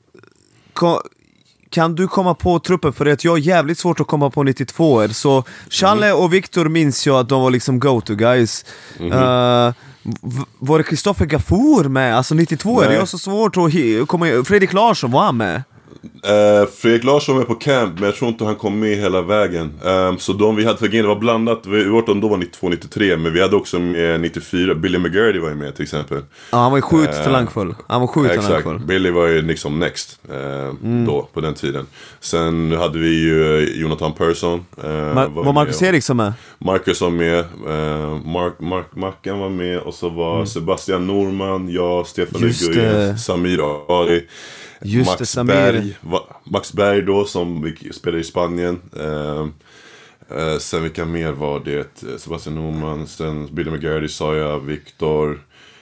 Speaker 1: ko- kan du komma på truppen, för att jag har jävligt svårt att komma på nittiotvå. Så Challe mm. och Viktor minns jag att de var liksom go-to guys. Mm-hmm. uh, v- Var det Kristoffer Gafour med? Alltså nittiotvå Nej. Är det ju så svårt att hi- komma. Fredrik Larsson var han med?
Speaker 2: Uh, Fredrik Larsson var på camp, men jag tror inte han kom med hela vägen. um, Så de vi hade för det var blandat. Vi var då var nittiotvå nittiotre, men vi hade också med nittiofyra. Billy McGurdy var ju med till exempel.
Speaker 1: Ja, han var ju sjukt uh, talangfull. Han var sjukt
Speaker 2: exakt.
Speaker 1: talangfull.
Speaker 2: Billy var ju liksom next uh, mm. då, på den tiden. Sen hade vi ju Jonathan Persson. uh,
Speaker 1: Ma- var, var Marcus Eriksson med?
Speaker 2: Marcus var med, uh, Mark, Mark Mackan var med. Och så var mm. Sebastian Norman, jag, Stefan Guyen, Samir Ali,
Speaker 1: Just
Speaker 2: Max
Speaker 1: det,
Speaker 2: Berg, Max Berg då, som spelade i Spanien. uh, uh, Sen vilka mer var det? Sebastian Norman, sen Billy McGurdy, sa jag, Viktor,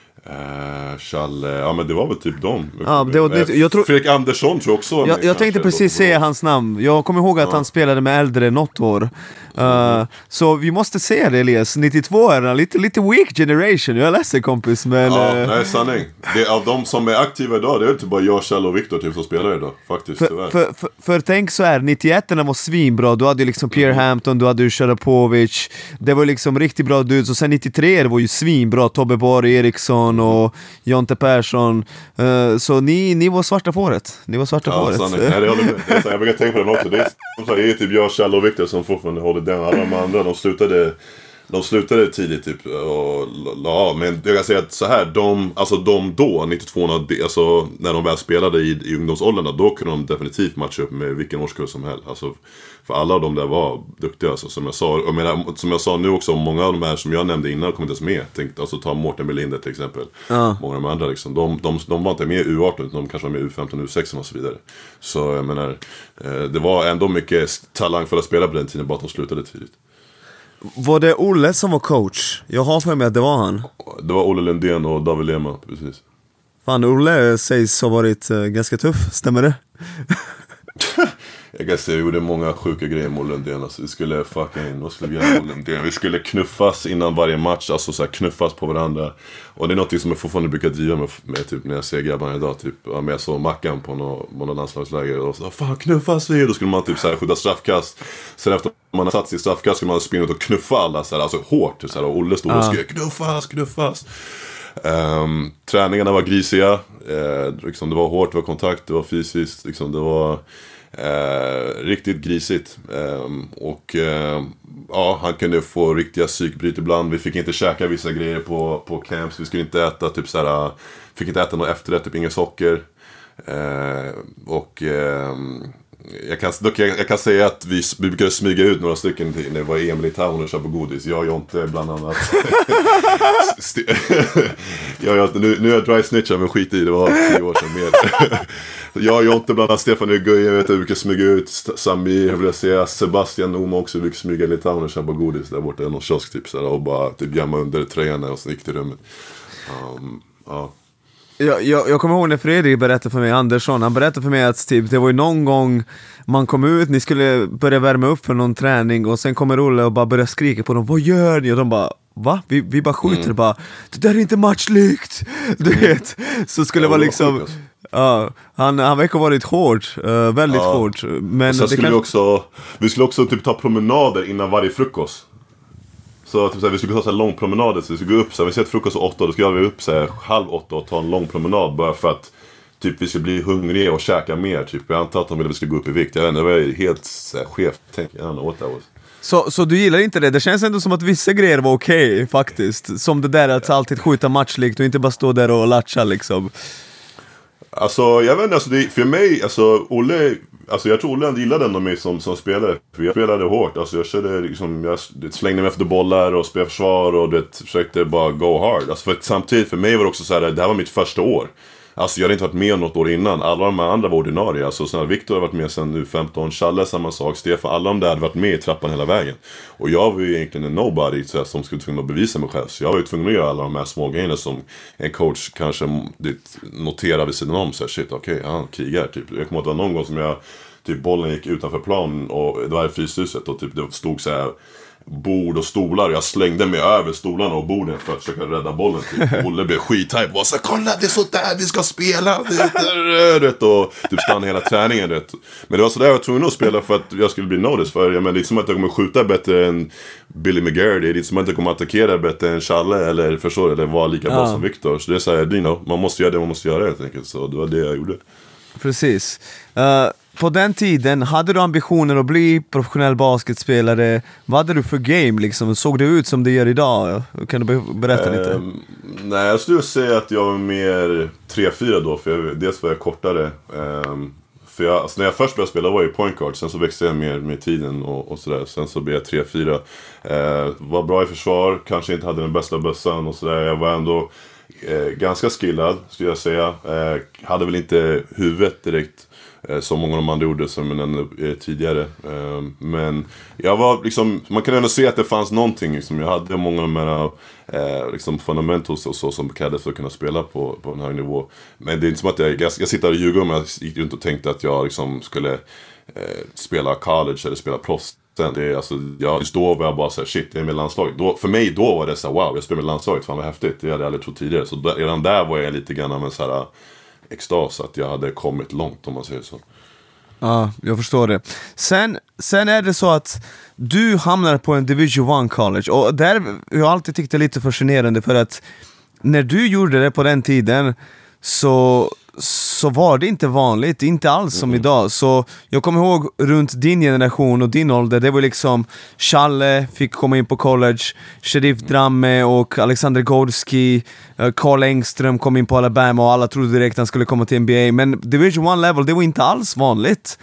Speaker 2: Uh, Challe, ja men det var väl typ dem.
Speaker 1: Ja, det var, det, jag tror,
Speaker 2: Fredrik Andersson tror jag också var
Speaker 1: jag,
Speaker 2: med,
Speaker 1: jag tänkte precis säga hans namn. Jag kommer ihåg att ja. han spelade med äldre något år. uh, mm. Så vi måste se det, Elias. nittiotvå är lite, lite weak generation. Jag är ledsen kompis, men
Speaker 2: ja,
Speaker 1: uh...
Speaker 2: nej, sanning. Det, av de som är aktiva idag, det är inte bara jag, Challe och Viktor typ, som spelar idag faktiskt,
Speaker 1: för, för, för, för tänk så här, nittioett var svinbra. Du hade liksom Pierre mm. Hampton, du hade Sharapovic. Det var liksom riktigt bra dudes. Och sen nittiotre det var ju svinbra. Tobbe Borg, Eriksson och Jonte Persson. uh, Så ni, ni var svarta fåret. Ni var svarta
Speaker 2: ja,
Speaker 1: fåret.
Speaker 2: Nej, det håller med. Det är så, jag brukar tänka på den också. Det är, det är typ jag, Challe och Viktor som fortfarande håller den. Alla de andra, de slutade De slutade tidigt typ. Och, ja, men jag kan säga att så här, de, alltså de då, nittiotvå, alltså när de väl spelade i, i ungdomsåldern, då kunde de definitivt matcha upp med vilken årskull som helst. Alltså, för alla av dem där var duktiga, alltså, som jag sa. Jag menar, som jag sa nu också, många av de här som jag nämnde innan kom inte ens med. Tänkte, alltså ta Mårten Melinder till exempel.
Speaker 1: Ja.
Speaker 2: Många av de andra liksom, de, de, de var inte med i U arton, de kanske var med i U femton, U sexton och så vidare. Så jag menar, det var ändå mycket talangfulla spelare på den tiden, bara att de slutade tidigt.
Speaker 1: Var det Olle som var coach? Jag har för mig att det var han.
Speaker 2: Det var Olle Lundén och David Lema, precis.
Speaker 1: Fan, Olle sägs ha varit uh, ganska tuff, stämmer det?
Speaker 2: Jag kan säga, vi gjorde många sjuka grejer med Olle Lundén. Alltså, vi skulle fucking, vad skulle vi göra med Olle Lundén? Vi skulle knuffas innan varje match, alltså så här, knuffas på varandra. Och det är något som jag fortfarande brukar driva med, med typ, när jag ser grabbarna idag. Typ, ja, jag såg Mackan på något, på något landslagsläger och så, fan knuffas vi? Då skulle man typ så här, skjuta straffkast. Sen efter man har satt sig i straffkast skulle man springa ut och knuffa alla så här, alltså hårt. Typ, så här, och Olle stod och skrek, knuffas, knuffas. Um, träningarna var grisiga. uh, liksom, Det var hårt, det var kontakt, det var fysiskt. Liksom, det var uh, riktigt grisigt. um, Och uh, ja, han kunde få riktiga psykbryt ibland. Vi fick inte käka vissa grejer på, på camps. Vi skulle inte äta typ såhär, fick inte äta något efterrätt, typ inget socker. uh, Och uh, Jag kan, dock, jag, jag kan säga att vi, vi brukade smyga ut några stycken till, när det var E M i Litauen och köpa godis. Jag och Jonte bland annat. jag, jag, nu, nu är jag dry snitchar, men skit i, det var tio år sedan mer. Jag och Jonte bland annat, Stefan Guyen, jag vet att vi brukade smyga ut. Samir, jag vill säga, Sebastian Noma också, vi brukade smyga i Litauen och köpa godis där borta i någon kiosk typ, sådär, och bara typ gömma under tröjan och så gick till rummet. Um, ja.
Speaker 1: Jag, jag, jag kommer ihåg när Fredrik berättade för mig, Andersson, han berättade för mig att typ, det var ju någon gång man kom ut, ni skulle börja värma upp för någon träning och sen kommer Olle och bara börjar skrika på dem, vad gör ni? Och de bara, va? Vi, vi bara skjuter, mm. bara, det där är inte matchlikt, du vet. Så skulle det vara liksom, alltså. Ja, han, han verkar ha varit hård, uh, väldigt ja. hård. Men
Speaker 2: sen skulle
Speaker 1: kan...
Speaker 2: vi också, vi skulle också typ ta promenader innan varje frukost. Så typ, så här, vi skulle gå så här lång promenad, så vi skulle gå upp så här, vi ser ett frukost åtta, då skulle vi upp så här, halv åtta och ta en lång promenad bara för att typ vi skulle bli hungriga och käka mer typ. Jag antar att de ville att vi skulle gå upp i vikt. Jag vet inte, det var helt så här, skevt tänk. Jag vet inte what that was.
Speaker 1: Så, så du gillar inte det? Det känns ändå som att vissa grejer var okej okay, faktiskt. Som det där att alltid skjuta matchlikt och inte bara stå där och latcha liksom.
Speaker 2: Alltså jag vet inte, alltså, det, för mig, alltså Olle, alltså jag tror Olle gillade ändå mig som, som spelare. För jag spelade hårt, alltså jag körde liksom, jag slängde mig efter bollar och spelade försvar och det försökte bara go hard. Alltså för samtidigt, för mig var det också så här, det här var mitt första år. Alltså jag hade inte varit med något år innan. Alla de andra var ordinarie. Alltså sådär, Victor har varit med sedan nu femton. Challe samma sak. Stefan, alla de där hade varit med i trappan hela vägen. Och jag var ju egentligen en nobody så här, som skulle tvungen att bevisa mig själv. Så jag var ju tvungen att göra alla de här små grejerna som en coach kanske noterar vid sidan om. Så här, shit, okej, okay, han krigar typ. Jag kommer ihåg att det var någon gång som jag, typ bollen gick utanför plan och det var i fryshuset och typ det stod så här bord och stolar. Jag slängde mig över stolarna och borden för att försöka rädda bollen. Typ. Olle blev skithype. Var så här, kolla det är så där vi ska spela. Det och typ stanna hela träningen. Det. Men det var så där jag var tvungen att spela för att jag skulle bli noticed. För jag menar, det är som att jag kommer skjuta bättre än Billy McGarry. Det är som att jag kommer attackera bättre än Challe. Eller förstår eller vara lika bra ja. som Victor. Så det är så här, you know, man måste göra det man måste göra helt enkelt. Så det var det jag gjorde.
Speaker 1: Precis. Uh... På den tiden, hade du ambitioner att bli professionell basketspelare? Vad hade du för game liksom? Såg det ut som det gör idag? Kan du berätta um, lite?
Speaker 2: Nej, jag skulle säga att jag var mer tre fyra då. För jag, dels var jag kortare. Um, för jag, alltså när jag först började spela var jag point guard. Sen så växte jag mer med tiden och, och sådär. Sen så blev jag tre fyra. Uh, var bra i försvar. Kanske inte hade den bästa bössan och sådär. Jag var ändå uh, ganska skillad, skulle jag säga. Uh, hade väl inte huvudet direkt som många av de andra gjorde som en tidigare. Men jag var liksom, man kan ändå se att det fanns någonting liksom. Jag hade många av de här eh, liksom fundamentals och så som krävdes för att kunna spela på, på en hög nivå. Men det är inte som att jag, jag, jag sitter och ljuger om jag gick runt och tänkte att jag liksom skulle eh, spela college eller spela proffs. Sen det är alltså, jag, just då var jag bara såhär, shit, det är med landslaget. Då, för mig då var det så här, wow, jag spelar med landslaget, fan vad häftigt. Det hade jag aldrig trott tidigare. Så då, redan där var jag lite grann av en så här extas att jag hade kommit långt, om man säger så.
Speaker 1: Ja, jag förstår det. Sen, sen är det så att du hamnar på en Division one college. Och där jag har alltid tyckt det lite fascinerande, för att när du gjorde det på den tiden så, så var det inte vanligt, inte alls som mm. idag. Så jag kommer ihåg runt din generation och din ålder, det var liksom Challe fick komma in på college, Sheriff Dramme och Alexander Gorski, Carl Engström kom in på Alabama och alla trodde direkt han skulle komma till N B A. Men Division one level, det var inte alls vanligt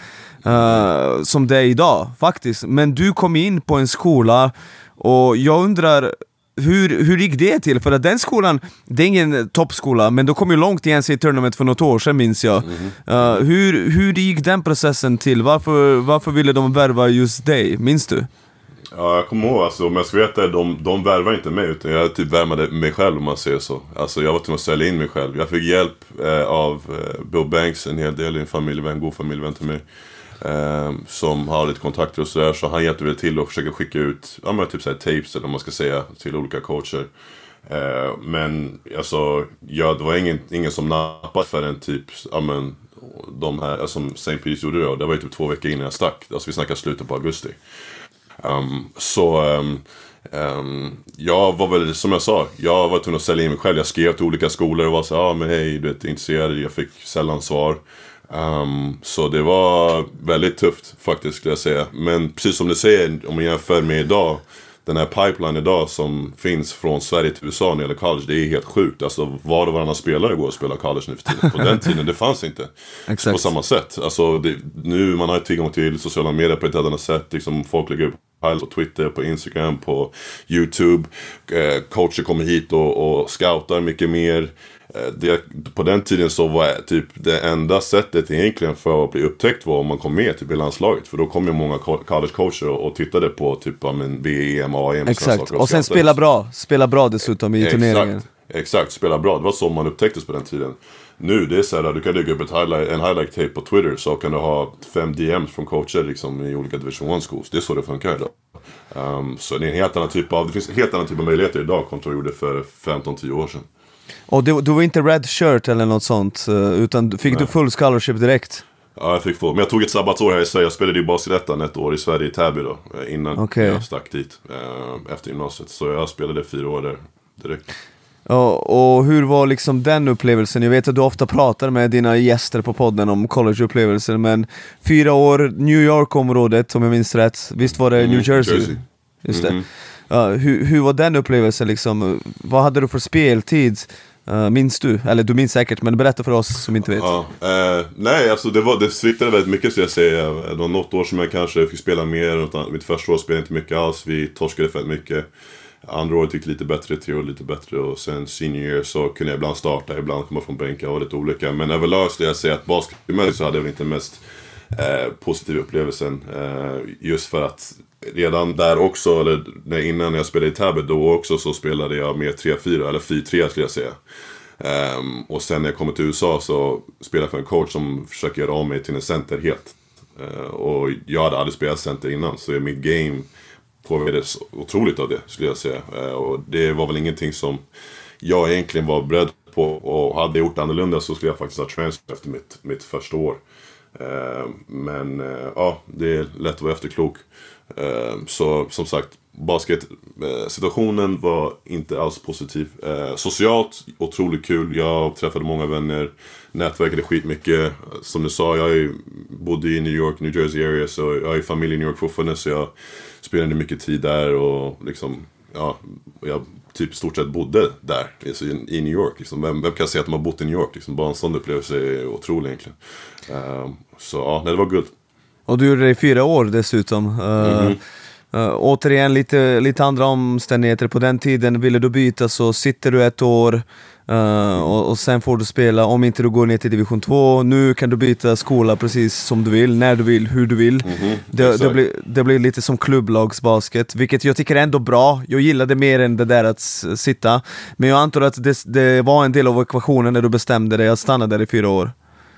Speaker 1: uh, som det är idag faktiskt. Men du kom in på en skola och jag undrar Hur, hur gick det till? För att den skolan, det är ingen toppskola, men då kom ju långt i N C A A-tournament för något år sedan, minns jag. Mm. Uh, hur, hur gick den processen till? Varför, varför ville de värva just dig? Minns du?
Speaker 2: Ja, jag kommer ihåg, alltså, om jag ska veta, de, de värvade inte mig, utan jag typ värvade mig själv, om man säger så. Alltså jag var tvungen att sälja in mig själv. Jag fick hjälp eh, av eh, Bill Banks, en hel del, en familjevän, god familjevän till mig. Um, som har lite kontakter och sådär, så han hjälpte väl till och försöka skicka ut ja, men typ såhär tapes eller vad man ska säga till olika coacher. Uh, men alltså, ja, det var ingen, ingen som nappade för en typ, ja men de här, som Saint Peter's gjorde då, det var ju typ två veckor innan jag stack, alltså vi snackar slutet på augusti. Um, så um, um, jag var väl, som jag sa, jag var tvungen att sälja in mig själv. Jag skrev till olika skolor och var så ja ah, men hej, du är intresserad, jag fick sällan svar. Um, så det var väldigt tufft faktiskt, skulle jag säga. Men precis som du säger, om man jämför med idag, den här pipeline idag som finns från Sverige till U S A när det gäller college, det är helt sjukt. Alltså var och varannan spelare går och spelar college nu för tiden. På den tiden, det fanns inte på samma sätt. Alltså det, nu man har tillgång till sociala medier på ett annat sätt. Liksom folk lägger upp på Twitter, på Instagram, på YouTube. eh, Coacher kommer hit och, och scoutar mycket mer. Det, på den tiden så var typ det enda sättet egentligen för att bli upptäckt var om man kom med typ i landslaget. För då kom ju många college coacher och, och tittade på typ V M, A M.
Speaker 1: Exakt, och, och sen spela bra, spela bra dessutom i turneringen.
Speaker 2: Exakt, exakt, spela bra, det var så man upptäcktes på den tiden. Nu det är så här, du kan lägga upp ett highlight, en highlight tape på Twitter, så kan du ha fem D Ms från coacher liksom, i olika Division one schools. Det är så det funkar idag. Um, så det är en helt annan typ av, det finns en helt annan typ av möjligheter idag kontra gjorde för femton till tio år sedan.
Speaker 1: Och du, du var inte red shirt eller något sånt, utan fick Nej. du full scholarship direkt?
Speaker 2: Ja, jag fick full. Men jag tog ett sabbatsår här i Sverige. Jag spelade ju Basketettan ett år i Sverige, i Täby då, innan okay. jag stack dit eh, efter gymnasiet. Så jag spelade fyra år där direkt.
Speaker 1: Och, och hur var liksom den upplevelsen? Jag vet att du ofta pratar med dina gäster på podden om collegeupplevelser, men fyra år, New York-området om jag minns rätt. Visst var det New Jersey? Mm, Jersey. Just det. Mm-hmm. Uh, hur, hur var den upplevelsen liksom? Vad hade du för speltid? Uh, minns du? Eller du minns säkert, men berätta för oss som inte vet.
Speaker 2: Ja, eh, nej, alltså det, var, det sviktade väldigt mycket, så jag säger. Det var något år som jag kanske fick spela mer. Mitt första år spelade inte mycket alls. Vi torskade för mycket. Andra året gick lite bättre, tre år lite bättre. Och sen senior year så kunde jag ibland starta, ibland komma från bänken och lite olika. Men överlag skulle jag säga att basketmässigt så hade jag väl inte mest eh, positiva upplevelsen. Eh, just för att redan där också, eller när, innan jag spelade i Täby då också, så spelade jag med tre fyra eller fyra tre skulle jag säga. Um, och sen när jag kom till U S A så spelade jag för en coach som försöker göra om mig till en center helt. Uh, och jag hade aldrig spelat center innan, så mitt game påverkades otroligt av det skulle jag säga. Uh, och det var väl ingenting som jag egentligen var beredd på, och hade jag gjort annorlunda så skulle jag faktiskt ha transfer efter mitt, mitt första år. Uh, men uh, ja, det är lätt att vara efterklok. Uh, så som sagt, basket-situationen var inte alls positiv. Eh, socialt, otroligt kul. Jag träffade många vänner, nätverkade skitmycket. Som du sa, jag bodde i New York, New Jersey area, så jag är familj i New York fortfarande, så jag spelade mycket tid där och liksom, ja, jag typ stort sett bodde där, alltså i New York. Liksom. Vem, vem kan säga att de har bott i New York? Liksom, bara en sån upplevelse är otrolig egentligen. Eh, så ja, det var guld.
Speaker 1: Och du gjorde det i fyra år dessutom. Uh, mm-hmm. Uh, återigen lite, lite andra omständigheter. På den tiden ville du byta så sitter du ett år uh, och, och sen får du spela. Om inte du går ner till division två, nu kan du byta skola precis som du vill, när du vill, hur du vill. Mm-hmm. det, det, blir, det blir lite som klubblagsbasket, vilket jag tycker är ändå bra. Jag gillade mer än det där att sitta. Men jag antar att det, det var en del av ekvationen när du bestämde dig att stanna där i fyra år.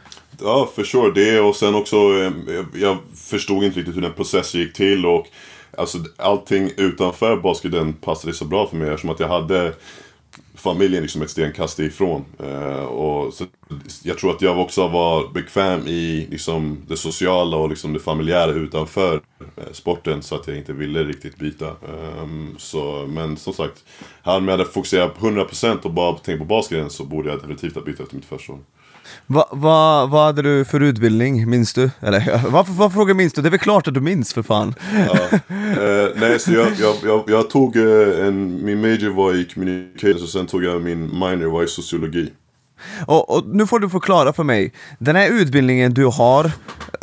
Speaker 2: Ja, för sure det. Och sen också, jag, jag förstod inte riktigt hur den processen gick till. Och alltså, allting utanför basketen passade så bra för mig, eftersom att jag hade familjen liksom ett stenkast ifrån. Uh, och så, jag tror att jag också var bekväm i liksom, det sociala och liksom, det familjära utanför uh, sporten, så att jag inte ville riktigt byta. Um, så, men som sagt, om jag hade fokuserat på hundra procent och bara tänkt på basketen, så borde jag definitivt ha bytt efter mitt första år.
Speaker 1: Va, va, vad hade du för utbildning, minns du? Eller varför, vad frågar minns du? Det är väl klart att du minns, för fan.
Speaker 2: Ja. Eh, nej, så jag, jag, jag, jag tog eh, en, min major var i communication, och sen tog jag min minor var i sociologi.
Speaker 1: Och, och nu får du förklara för mig, den här utbildningen du har,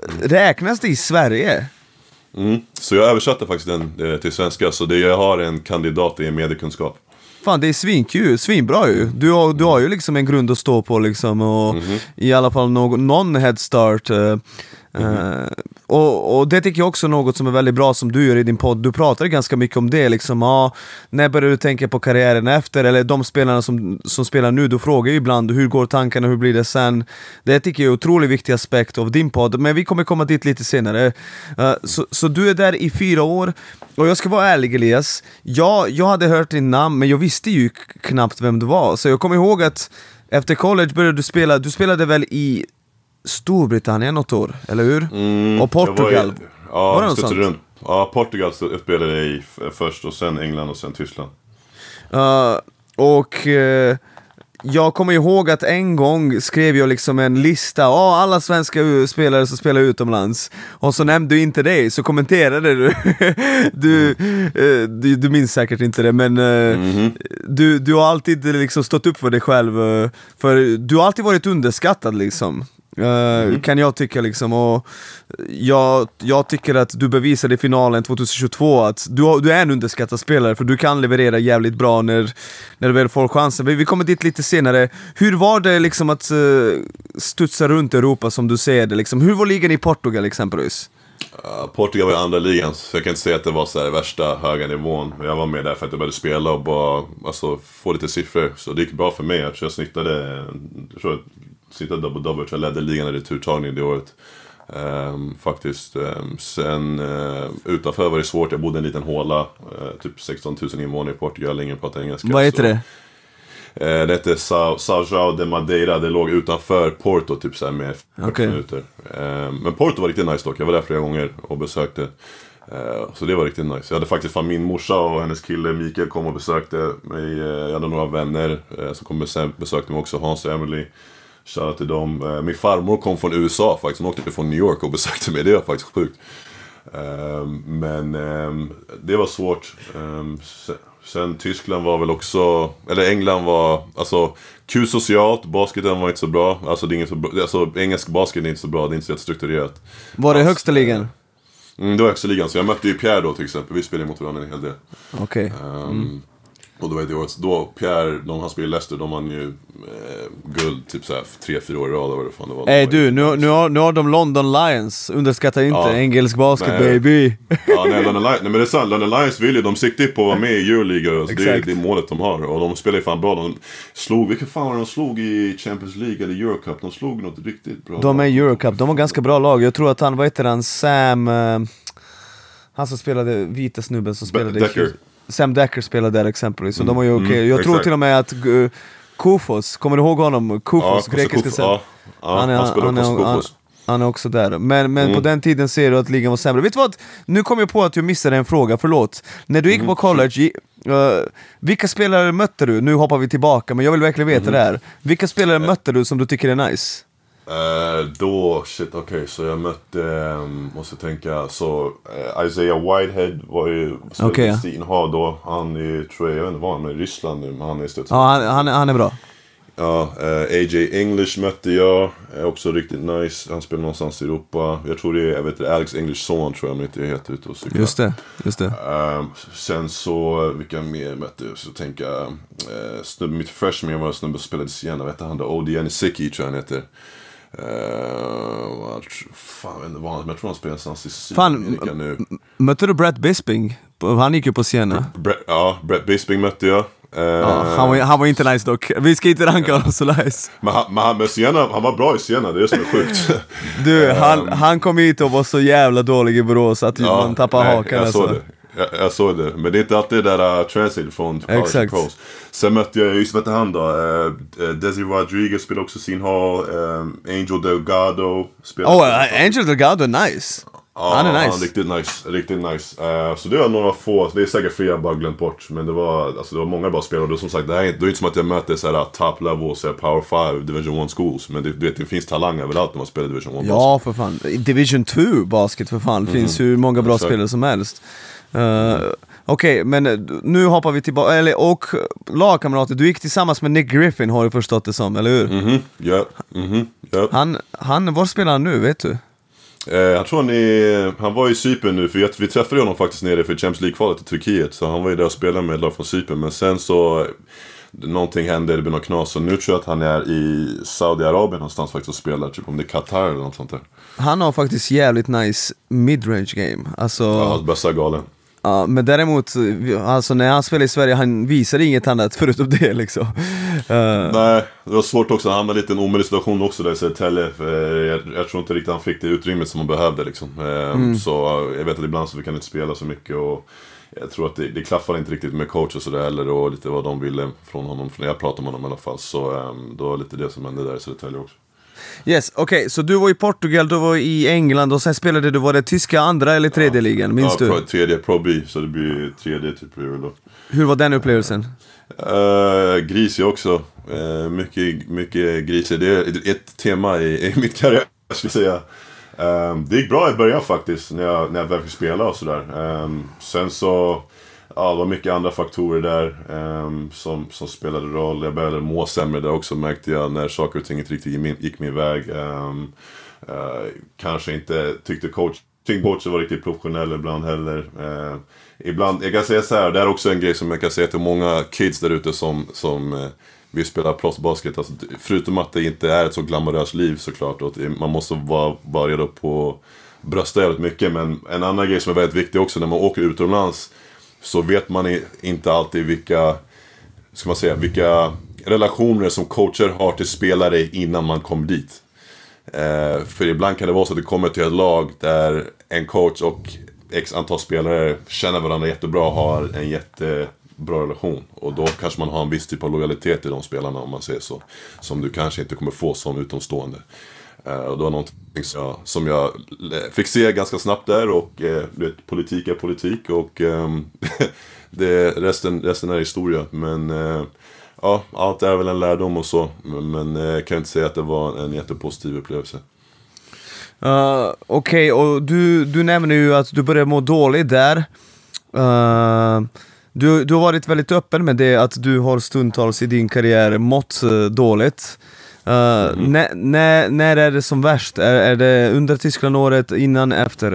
Speaker 1: räknas det i Sverige?
Speaker 2: Mm. Så jag översatte faktiskt den eh, till svenska, så det, jag har en kandidat i mediekunskap.
Speaker 1: Fan, det är svinkul, svinbra ju. Du har, du har ju liksom en grund att stå på liksom, och mm-hmm. i alla fall någon, någon head start. Uh, mm-hmm. uh, och, och det tycker jag också är något som är väldigt bra som du gör i din podd. Du pratar ganska mycket om det liksom, ah, när börjar du tänka på karriären efter? Eller de spelarna som, som spelar nu, du frågar ju ibland hur går tankarna, hur blir det sen? Det tycker jag är en otroligt viktig aspekt av din podd, men vi kommer komma dit lite senare. uh, så, så du är där i fyra år. Och jag ska vara ärlig, Elias, jag, jag hade hört din namn, men jag visste ju knappt vem du var. Så jag kommer ihåg att efter college började du spela, du spelade väl i Storbritannien något år, eller hur?
Speaker 2: Mm,
Speaker 1: och Portugal.
Speaker 2: I, ja, var det något sånt? Ja, Portugal spelade jag i först, och sen England och sen Tyskland.
Speaker 1: Uh, och... Uh, jag kommer ihåg att en gång skrev jag liksom en lista, oh, alla svenska spelare som spelar utomlands, och så nämnde du inte det, så kommenterade du du, eh, du, du minns säkert inte det, men eh, mm-hmm. du, du har alltid liksom stått upp för dig själv, eh, för du har alltid varit underskattad liksom. Uh, mm. Kan jag tycka liksom, och jag, jag tycker att du bevisade i finalen tjugohundratjugotvå att du, du är en underskattad spelare, för du kan leverera jävligt bra när, när du väl får chansen. Vi, vi kommer dit lite senare. Hur var det liksom att uh, studsa runt Europa som du ser det liksom? Hur var ligan i Portugal exempelvis?
Speaker 2: Uh, Portugal var i andra ligan, så jag kan inte säga att det var så här värsta höga nivån. Jag var med där för att jag började spela och bara alltså, få lite siffror, så det gick bra för mig. Jag snittade, jag tror sitta double-double, jag ledde ligan i returtagning det året. Um, faktiskt. Um, sen uh, utanför var det svårt, jag bodde i en liten håla, uh, typ sexton tusen invånare i Portugal, ingen pratar engelska.
Speaker 1: Vad heter
Speaker 2: så.
Speaker 1: det?
Speaker 2: Uh, det heter São João de Madeira, det låg utanför Porto typ så här med fyrtio
Speaker 1: okay.
Speaker 2: minuter. Um, men Porto var riktigt nice dock, jag var där flera gånger och besökte. Uh, så det var riktigt nice. Jag hade faktiskt fan min morsa och hennes kille Mikael kom och besökte mig. Uh, jag hade några vänner uh, som kom och besökte mig också, Hans och Emily. Shoutout till dem. Min farmor kom från U S A faktiskt. Hon åkte från New York och besökte mig. Det var faktiskt sjukt. Men det var svårt. Sen Tyskland var väl också, eller England var, alltså kul socialt, basketen var inte så bra. Alltså det är inte så bra, alltså engelsk basket är inte så bra, det är inte så strukturerat.
Speaker 1: Var det
Speaker 2: alltså,
Speaker 1: högsta ligan?
Speaker 2: Mm, det var högsta ligan, så jag mötte ju Pierre då till exempel, vi spelade mot varandra en hel del.
Speaker 1: Okej. Okay.
Speaker 2: Um,
Speaker 1: mm.
Speaker 2: Och då var det året, då Pierre, de han spelade i Leicester, de vann ju eh, guld typ såhär tre, fyra år i rad, vad det fan det var.
Speaker 1: Nej du, nu, nu, har, nu har de London Lions, underskatta inte, ja. Engelsk basket nej. Baby.
Speaker 2: Ja nej, London Lions, nej men det är sant, London Lions vill ju, de siktar ju på att vara med i Euroleague, alltså, det är det målet de har. Och de spelar ju fan bra, de slog, vilka fan var de slog i Champions League eller Eurocup, de slog något riktigt bra.
Speaker 1: De är i Eurocup, de har ganska bra lag, jag tror att han, vad heter han, Sam, uh, han som spelade, vita snubben som spelade
Speaker 2: Decker.
Speaker 1: Sam Decker spelade där exempelvis, så mm, de var ju okej. Okay. Jag
Speaker 2: mm,
Speaker 1: tror
Speaker 2: exakt.
Speaker 1: till och med att uh, Kufos, kommer du ihåg honom? Kufos,
Speaker 2: ja,
Speaker 1: grekiska
Speaker 2: Kufos, ja, ja, han, är, han,
Speaker 1: han, är, han, han är också där. Men, men mm. på den tiden ser du att ligan var sämre. Vet du vad? Nu kom jag på att jag missade en fråga, förlåt. När du gick mm. på college, uh, vilka spelare mötte du? Nu hoppar vi tillbaka, men jag vill verkligen veta mm. det här. Vilka spelare mm. mötte du som du tycker är nice?
Speaker 2: Uh, då, shit, okej, okay, så jag mötte, um, måste tänka, så uh, Isaiah Whitehead var ju
Speaker 1: okay,
Speaker 2: Stin ha då, han är, tror jag, jag vet inte vad han är i Ryssland nu, men han är i
Speaker 1: ja, han, han, han är bra.
Speaker 2: Ja, uh, A J English mötte jag, är också riktigt nice, han spelar någonstans i Europa, jag tror det är, jag vet inte, Alex English son tror jag, men inte helt ute och cykla.
Speaker 1: Just det, just det.
Speaker 2: Uh, sen så, vilka mer mötte jag, så tänker jag, uh, snubbe, mitt freshman var en snubbe som spelade Siena, vet han, O D Anisiki tror jag han heter. Uh, fan, jag vet inte vad han, men jag tror han spelar någonstans i Sydamerika nu. M-
Speaker 1: mötte du Brett Bisping? Han gick ju på Siena.
Speaker 2: Bre- ja, Brett Bisping mötte jag. Uh,
Speaker 1: ja, han, var, han var inte nice dock. Vi ska inte ranka honom så nice.
Speaker 2: Men han, men han, med Siena, han var bra i Siena, det är som är sjukt.
Speaker 1: Du, han, han kom hit och var så jävla dålig i Borås att ja, man tappar nej, hakan.
Speaker 2: Jag
Speaker 1: alltså.
Speaker 2: såg det. Jag, jag såg det, men det är inte alltid det där uh, translate från college pros. Sen mötte jag, just vet han då, uh, Desi Rodriguez spelade också sin hall, um, Angel Delgado spelade.
Speaker 1: Oh, uh, Angel Delgado är nice.
Speaker 2: Ja,
Speaker 1: han är nice.
Speaker 2: Han är riktigt nice, riktigt nice. Uh, så det var några få, det är säkert fler jag bara glömt bort, men det var, alltså, det var många bra spelare. Och det, som sagt, det är inte, det är inte som att jag möter såhär top level, såhär power five, division one schools, men det, du vet, det finns talang överallt när man spelar division one
Speaker 1: basket. Ja, för fan. division two basket, för fan. Det mm-hmm. finns hur många bra Exakt. spelare som helst. Uh, Okej, okay, men nu hoppar vi tillbaka, eller, och lagkamrater, du gick tillsammans med Nick Griffin, har du förstått det som, eller hur?
Speaker 2: Mhm, ja, mhm, ja.
Speaker 1: Han, han, var spelar han nu, vet du?
Speaker 2: Eh, jag tror han är, han var i Cypern nu, för jag, vi träffade honom faktiskt nere för Champions League-kvalet i Turkiet, så han var ju där och spelade med ett lag från Cypern, men sen så någonting hände, det blev något knas, så nu tror jag att han är i Saudiarabien någonstans faktiskt och spelar, typ om det är Qatar eller något sånt där.
Speaker 1: Han har faktiskt jävligt nice midrange game, alltså...
Speaker 2: Ja, hans bästa galen.
Speaker 1: Ja, men däremot, alltså när han spelar i Sverige, han visar inget annat förutom det liksom. Uh...
Speaker 2: Nej, det var svårt också, han hamnade lite en omöjlig situation också där i Södertälje. Jag, jag tror inte riktigt han fick det utrymmet som han behövde liksom. Mm. Så jag vet att ibland så vi kan inte spela så mycket och jag tror att det, det klaffade inte riktigt med coach och sådär heller, och lite vad de ville från honom, när jag pratade med honom i alla fall. Så um, det var lite det som hände där i Södertälje också.
Speaker 1: Yes, okej, okay, så du var i Portugal, du var i England och sen spelade du, var det tyska andra eller tredje ja, ligan, minns
Speaker 2: ja,
Speaker 1: du?
Speaker 2: Ja, tredje, Pro B, så det blir tredje typ då.
Speaker 1: Hur var den upplevelsen?
Speaker 2: Uh, grisig också, uh, mycket, mycket grisig, det är ett tema i, i mitt karriär, ska jag säga. Um, det gick bra i början faktiskt, när jag, när jag väl fick spela och sådär. Um, sen så... Ja, det var mycket andra faktorer där um, som, som spelade roll. Jag började må sämre där också, märkte jag, när saker och ting inte riktigt gick min, gick min väg. Um, uh, kanske inte tyckte coach, coachen var riktigt professionell ibland heller. Uh, ibland, jag kan säga så här, det är också en grej som jag kan säga till många kids där ute som, som uh, vill spela proffsbasket. Alltså, förutom att det inte är ett så glamoröst liv såklart, och att man måste vara, vara redo på brösta jävligt mycket. Men en annan grej som är väldigt viktig också, när man åker utomlands, så vet man inte alltid vilka, ska man säga, vilka relationer som coacher har till spelare innan man kommer dit. Eh, för ibland kan det vara så att det kommer till ett lag där en coach och x antal spelare känner varandra jättebra och har en jättebra relation. Och då kanske man har en viss typ av lojalitet till de spelarna, om man säger så, som du kanske inte kommer få som utomstående. Uh, och det var någonting som jag, som jag fick se ganska snabbt där, och uh, vet, politik är politik, och um, det, resten, resten är historia. Men uh, ja, allt är väl en lärdom och så, men, men uh, jag kan inte säga att det var en jättepositiv upplevelse.
Speaker 1: Uh, Okej, okay, och du, du nämner ju att du började må dåligt där. Uh, Du, du har varit väldigt öppen med det, att du har stundtals i din karriär mått uh, dåligt. Uh, mm. när, när, när är det som värst? Är, är det under Tyskland-året, innan, efter?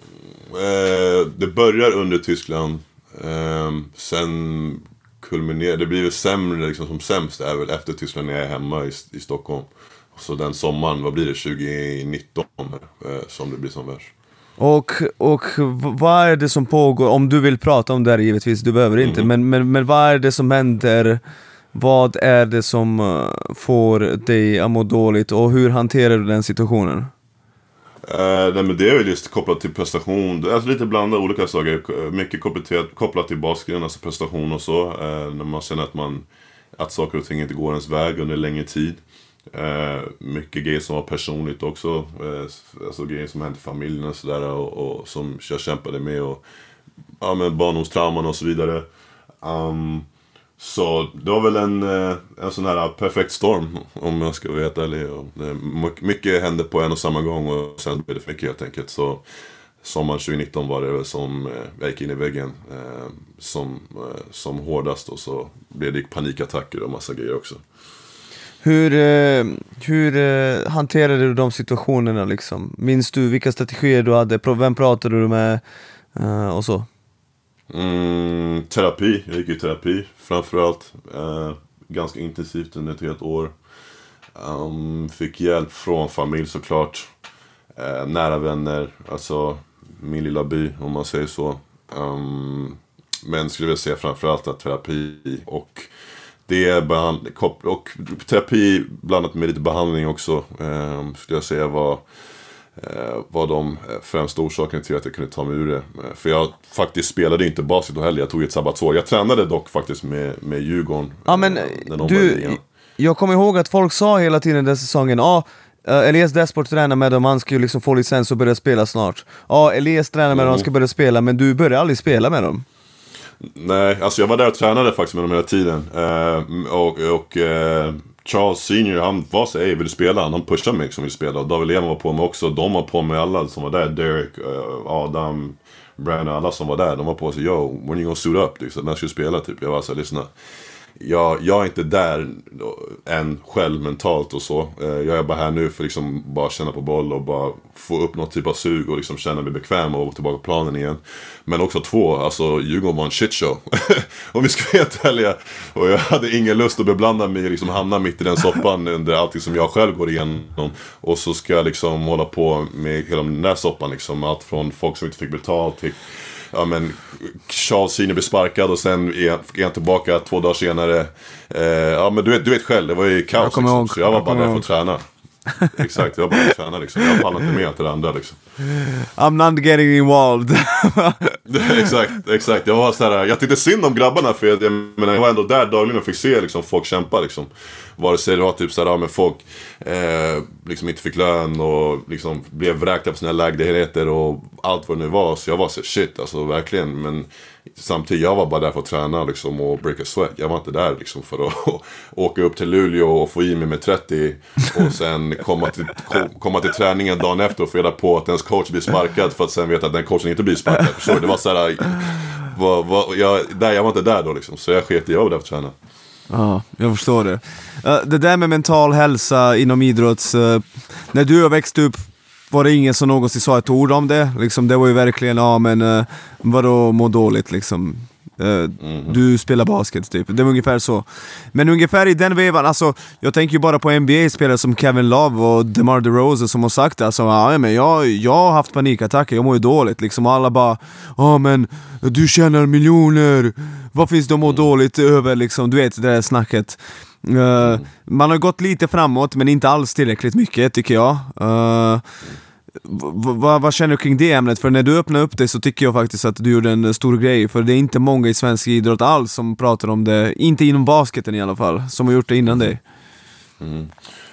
Speaker 2: Uh, det börjar under Tyskland. Uh, sen kulminerar, det blir väl sämre liksom, som sämst är väl efter Tyskland när jag är hemma i, i Stockholm. Så den sommaren, vad blir det, tjugonitton uh, som det blir som värst.
Speaker 1: Och, och vad är det som pågår, om du vill prata om det här givetvis, du behöver inte, mm. men, men, men vad är det som händer, vad är det som uh, får dig att må dåligt och hur hanterar du den situationen?
Speaker 2: Uh, nej, men det är väl just kopplat till prestation, alltså lite blandat olika saker, mycket kopplat, kopplat till basketen, alltså prestation och så, uh, när man känner att, man, att saker och ting inte går ens väg under längre tid. Uh, mycket grejer som var personligt också, uh, alltså grejer som hände i familjen och sådär, och, och som jag kämpade med, och ja, med barndomstrauman och så vidare. Um, så det var väl en, en sån här perfekt storm, om jag ska veta ärlig. Mycket hände på en och samma gång, och sen blev det för mycket helt enkelt. Så sommaren tjugonitton var det väl som jag gick in i väggen uh, som, uh, som hårdast, och så blev det panikattacker och massa grejer också.
Speaker 1: Hur, hur hanterade du de situationerna liksom? Minns du vilka strategier du hade? Vem pratade du med? Och så?
Speaker 2: Mm, terapi, jag gick i terapi framförallt. Eh, ganska intensivt under ett helt år. Um, fick hjälp från familj såklart. Eh, nära vänner, alltså min lilla by om man säger så. Um, men skulle jag säga framförallt att terapi och det är behand- och terapi blandat med lite behandling också, eh, skulle jag säga var, eh, var de främsta orsakerna till att jag kunde ta mig ur det. För jag faktiskt spelade inte basket heller, jag tog ett sabbatsår. Jag tränade dock faktiskt med, med Djurgården.
Speaker 1: Ja, men eh, du, jag kommer ihåg att folk sa hela tiden den säsongen, ja, ah, uh, Elias Desport tränar med dem, han ska ju liksom få licens och börja spela snart. Ja, ah, Elias tränar med mm. dem, han ska börja spela, men du började aldrig spela med dem.
Speaker 2: Nej, alltså jag var där och tränade faktiskt med dem hela tiden. uh, Och, och uh, Charles senior, han var så, ej vill du spela? Han pushade mig som vill spela. Och David Lehmann var på mig också. De var på mig alla som var där. Derek, uh, Adam, Brandon, alla som var där. De var på sig, yo, when you gonna suit up? Liksom, när ska du spela typ? Jag var så här, lyssna. Jag, jag är inte där än själv mentalt och så. Jag är bara här nu för liksom bara känna på boll och bara få upp något typ av sug och liksom känna mig bekväm och gå tillbaka på planen igen. Men också två, alltså Djurgården var en shitshow. Om vi ska vara helt ärliga. Och jag hade ingen lust att beblanda mig, liksom hamna mitt i den soppan under allting som jag själv går igenom. Och så ska jag liksom hålla på med hela den där soppan liksom. Allt från folk som inte fick betalt till... Ja, men Charles senior blev sparkad och sen är han tillbaka två dagar senare. Eh, ja, men du vet, du vet själv, det var ju kaos liksom.
Speaker 1: Ihåg,
Speaker 2: så jag var
Speaker 1: jag
Speaker 2: bara där för att träna. Exakt, jag var bara där för att träna liksom. Jag pallade inte med till det andra liksom.
Speaker 1: I'm not getting involved.
Speaker 2: Exakt, exakt. Jag var så här, jag tyckte synd om grabbarna, för jag, jag, menar, jag var ändå där dagligen och fick se liksom, folk kämpa liksom. Vare sig det var typ så här, ja, men folk eh, liksom inte fick lön och liksom blev vräkta på sina lägenheter och allt vad det nu var. Så jag var så shit, alltså verkligen. Men samtidigt, jag var bara där för att träna liksom, och break a sweat. Jag var inte där liksom, för att åka upp till Luleå och få i mig med trettio och sen komma till, komma till träningen dagen efter och få reda på att ens coach blir sparkad, för att sen veta att den coachen inte blir sparkad. Förstår du? Det var så här, var, var, jag, där, jag var inte där då liksom, så jag sket i, jag var där för att träna.
Speaker 1: Ja, jag förstår det. Uh, det där med mental hälsa inom idrotts, uh, när du har växt upp var det ingen som någonsin sa ett ord om det. Liksom, det var ju verkligen, ja men uh, vadå må dåligt liksom. Uh, mm. Du spelar basket typ. Det var ungefär så. Men ungefär i den vevan, alltså jag tänker ju bara på N B A-spelare som Kevin Love och DeMar DeRozan som har sagt det, alltså, ja, men jag, jag har haft panikattacker, jag mår ju dåligt liksom, och alla bara, ja men du tjänar miljoner, vad finns det att må dåligt över liksom, du vet det där snacket. Uh, mm. Man har gått lite framåt men inte alls tillräckligt mycket tycker jag. uh, v- v- Vad känner du kring det ämnet? För när du öppnar upp det så tycker jag faktiskt att du gjorde en stor grej, för det är inte många i svensk idrott alls som pratar om det, inte inom basketen i alla fall, som har gjort det innan dig.
Speaker 2: mm.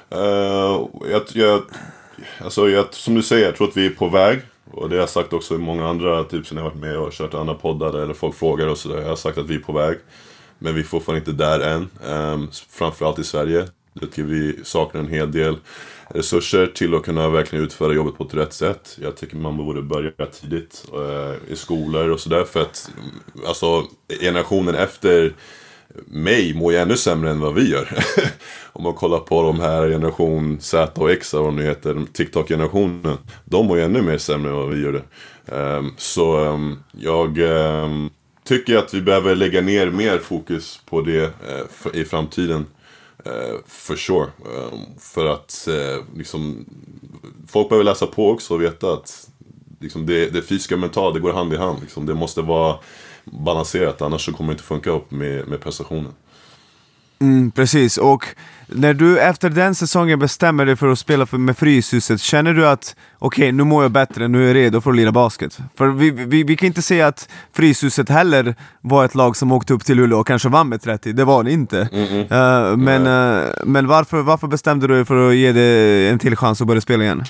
Speaker 2: uh, jag, jag, alltså, jag, Som du säger, jag tror att vi är på väg. Och det har jag sagt också i många andra, typ som jag har varit med och kört andra poddar eller folk frågar och sådär. Jag har sagt att vi är på väg, men vi är fortfarande inte där än. um, Framförallt i Sverige. Jag tycker vi saknar en hel del resurser till att kunna verkligen utföra jobbet på ett rätt sätt. Jag tycker man borde börja tidigt eh, i skolor och sådär, för att alltså, generationen efter mig mår ju ännu sämre än vad vi gör. Om man kollar på de här generation Z och X, vad de heter, TikTok-generationen, de mår ju ännu mer sämre än vad vi gör det. Um, så um, jag um, tycker att vi behöver lägga ner mer fokus på det uh, för, i framtiden. Uh, for sure. Um, för att uh, liksom, folk behöver läsa på också och veta att liksom, det, det fysiska och mentala, det går hand i hand. Liksom. Det måste vara balanserat, annars så kommer det inte funka upp med, med prestationen.
Speaker 1: Mm, precis, och när du efter den säsongen bestämmer dig för att spela för, med Fryshuset, känner du att okej, okay, nu mår jag bättre, nu är jag redo för att lira basket? För vi, vi, vi kan inte säga att Fryshuset heller var ett lag som åkte upp till Luleå och kanske vann med trettio, det var det inte. uh, men, uh, men varför, varför bestämde du dig för att ge det en till chans att börja spela igen?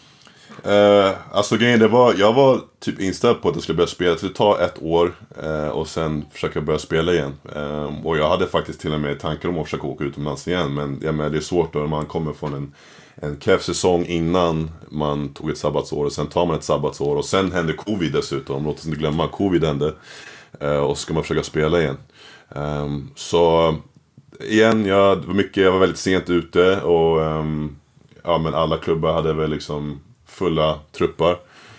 Speaker 2: Uh, alltså grejen, det var, jag var typ inställd på att jag skulle börja spela. Det skulle ta ett år uh, och sen försöka börja spela igen. uh, Och jag hade faktiskt till och med tankar om att försöka åka utomlands igen. Men jag menar, det är svårt när man kommer från en, en keff säsong innan man tog ett sabbatsår. Och sen tar man ett sabbatsår och sen hände covid dessutom. Låt oss inte glömma, covid hände. uh, Och så ska man försöka spela igen. um, Så igen, jag var, mycket, jag var väldigt sent ute. Och um, ja, men alla klubbar hade väl liksom fulla truppar.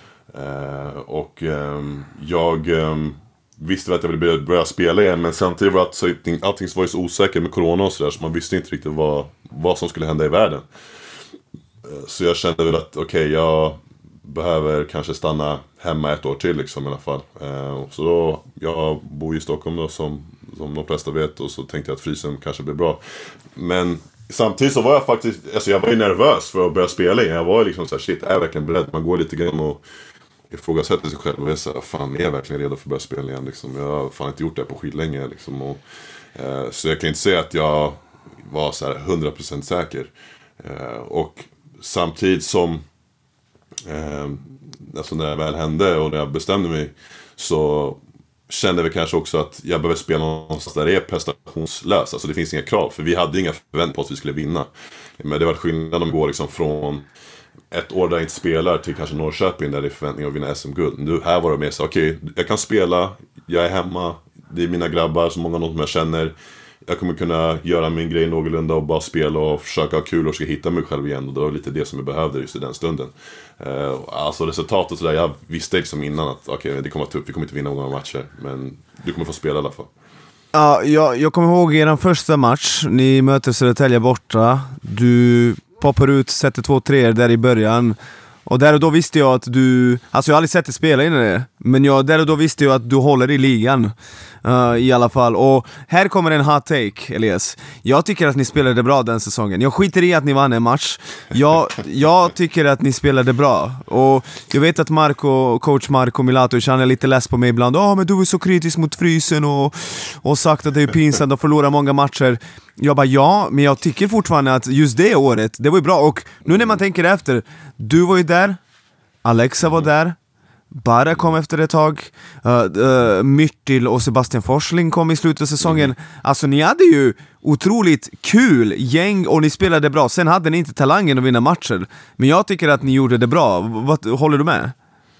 Speaker 2: Uh, och um, jag um, visste att jag ville börja spela igen, men samtidigt var att så, allting var ju så osäkert med corona och sådär, så man visste inte riktigt vad, vad som skulle hända i världen. Uh, så jag kände väl att okej, okay, jag behöver kanske stanna hemma ett år till liksom, i alla fall. Uh, så då, jag bor i Stockholm då, som, som de flesta vet, och så tänkte jag att Frysen kanske blir bra. Men samtidigt så var jag faktiskt, alltså jag var ju nervös för att börja spela igen. Jag var liksom såhär, shit, är jag verkligen beredd? Man går lite grann och ifrågasätter sig själv och är såhär, fan, är jag verkligen redo för att börja spela igen? Liksom, jag har fan inte gjort det på skitlänge liksom. Och, eh, så jag kan inte säga att jag var såhär hundra procent säker. Eh, och samtidigt som eh, alltså när det väl hände och när jag bestämde mig, så kände vi kanske också att jag behöver spela någonstans där det är prestationslöst. Alltså det finns inga krav, för vi hade inga förväntningar på att vi skulle vinna. Men det var skillnad om vi går liksom från ett år där jag inte spelar till kanske Norrköping där det är förväntningar att vinna S M-guld. Nu här var det mer så, okej, okay, jag kan spela, jag är hemma, det är mina grabbar, så många av dem som jag känner. Jag kommer kunna göra min grej någorlunda och bara spela och försöka ha kul och försöka hitta mig själv igen. Och det var lite det som jag behövde just i den stunden. Uh, alltså resultatet sådär, jag visste liksom innan att okej, okay, det kommer att upp, vi kommer inte vinna många matcher, men du kommer få spela i alla fall.
Speaker 1: Ja, jag, jag kommer ihåg er första match, ni möter Södertälje borta. Du poppar ut, sätter två tre där i början. Och där och då visste jag att du, alltså jag har aldrig sett dig spela innan det, men jag, där och då visste jag att du håller i ligan uh, i alla fall. Och här kommer en hot take, Elias. Jag tycker att ni spelade bra den säsongen. Jag skiter i att ni vann en match. Jag, jag tycker att ni spelade bra. Och jag vet att Marco, coach Marco Milatovic, han är lite less på mig ibland. Ja, oh, men du är så kritisk mot Frysen och, och sagt att det är pinsamt att förlora många matcher. Jag bara, ja, men jag tycker fortfarande att just det året, det var ju bra. Och nu när man tänker efter, du var ju där, Alexa var där, Bara kom efter ett tag, uh, uh, Myrtil och Sebastian Forsling kom i slutet av säsongen. Mm. Alltså ni hade ju otroligt kul gäng och ni spelade bra. Sen hade ni inte talangen att vinna matcher, men jag tycker att ni gjorde det bra. Vad, håller du med?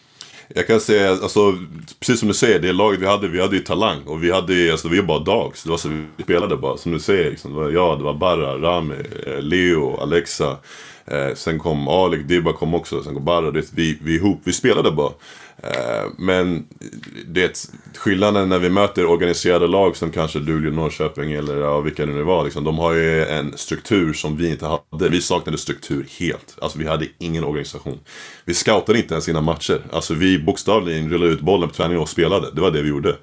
Speaker 2: Jag kan säga, alltså, precis som du säger, det laget vi hade, vi hade ju talang. Och vi hade, alltså, vi var bara dogs. Det var så vi spelade bara, som du säger liksom. Det var jag, det var Barra, Rami, Leo, Alexa. Eh, sen kom Alec, Dibba kom också. Sen kom Barra, det, vi, vi ihop, vi spelade bara. eh, Men det skillnaden när vi möter organiserade lag som kanske Luleå, Norrköping eller ja, vilka det nu var liksom, de har ju en struktur som vi inte hade. Vi saknade struktur helt. Alltså vi hade ingen organisation. Vi scoutade inte ens sina matcher. Alltså vi bokstavligen rullade ut bollen på träningen och spelade. Det var det vi gjorde.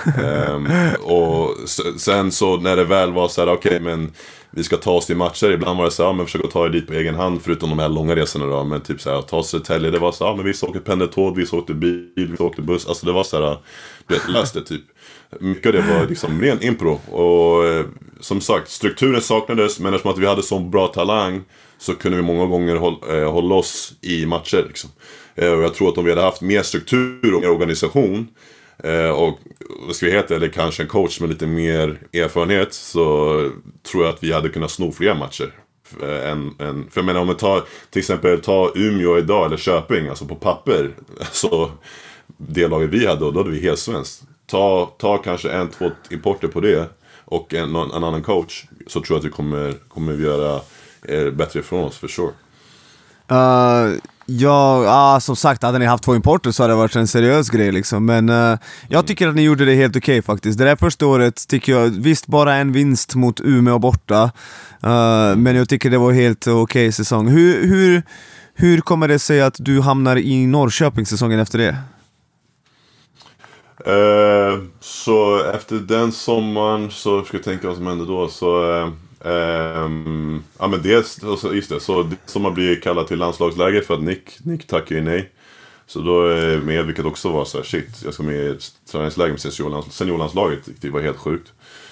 Speaker 2: eh, Och sen så när det väl var så här, okej, okay, men vi ska ta oss till matcher. Ibland var det så här, ja, men försöka ta er dit på egen hand, förutom de här långa resorna då. Men typ så här, ta sig till Tälje, det var så här, ja, men vi åkte pendeltåg, vi åkte bil, vi åkte buss. Alltså det var så här, det löste typ. Mycket av det var liksom ren impro. Och eh, som sagt, strukturen saknades, men eftersom att vi hade så bra talang så kunde vi många gånger hålla, eh, hålla oss i matcher liksom. eh, Och jag tror att om vi hade haft mer struktur och mer organisation, Eh, och vad ska vi heta, eller kanske en coach med lite mer erfarenhet, så tror jag att vi hade kunnat sno fler matcher. En, en, för jag menar, om vi tar till exempel ta Umeå idag eller Köping, alltså på papper, så det laget vi hade då, då hade vi helt svenskt. Ta, ta kanske en, två importer på det och en, en annan coach, så tror jag att vi kommer, kommer vi göra eh, bättre från oss, för sure.
Speaker 1: Uh, ja, ah, som sagt, hade ni haft två importer så hade det varit en seriös grej liksom. Men uh, jag mm. tycker att ni gjorde det helt okej okay, faktiskt. Det där första året tycker jag, visst bara en vinst mot Umeå borta, uh, mm. men jag tycker det var helt okej okay säsong. Hur, hur, hur kommer det sig att du hamnar i Norrköping säsongen efter det?
Speaker 2: Uh, så efter den sommaren, så ska jag tänka vad som hände då, så uh, um, ja men dels, just det, så som man blir kallad till landslagsläger för att Nick, Nick tackar ju nej. Så då är med, vilket också var så här, shit, jag ska med i ett träningsläger med seniorlands, seniorlandslaget, det var helt sjukt.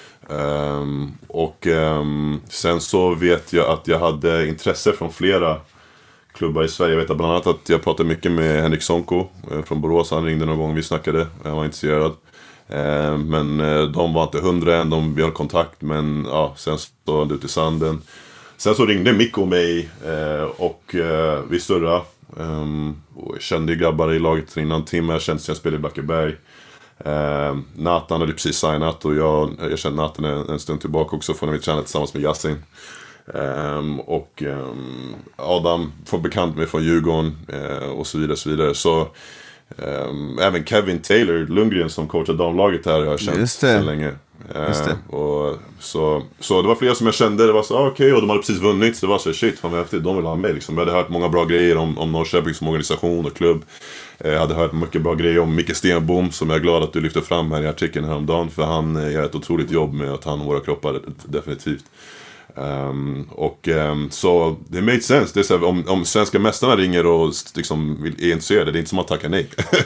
Speaker 2: Um, och um, sen så vet jag att jag hade intresse från flera klubbar i Sverige. Jag vet bland annat att jag pratade mycket med Henrik Sonko eh, från Borås. Han ringde någon gång, vi snackade, jag var intresserad. Eh, men eh, de var inte hundra än, de vi hade kontakt, men ja, sen stod det ut i sanden. Sen så ringde Mikko mig eh, och eh, vi surrade. Um, och jag kände grabbar i laget innan Tim, jag kände sen jag spelade i Blackeberg. Eh, Nathan hade precis signat och jag, jag kände Nathan en, en stund tillbaka också från när vi tränade tillsammans med Yassin. Um, och um, Adam får bekant med från Djurgården uh, och så vidare, så vidare. Så um, även Kevin Taylor Lundgren som coachar damlaget här har jag känt sedan länge. Uh, och så, så det var flera som jag kände, det var så ah, okej, okay, och de hade precis vunnit, så det var så shit, fan vad häftigt, de vill ha mig liksom. Jag hade hört många bra grejer om, om Norrköping som organisation och klubb. Jag hade hört mycket bra grejer om Micke Stenbom, som jag är glad att du lyfter fram här i artikeln häromdagen, för han gör ett otroligt jobb med att ta hand om våra kroppar, definitivt. Um, och um, så det made sense. Det är så här, om, om svenska mästarna ringer och liksom vill, är intresserade, det är inte som att tacka nej.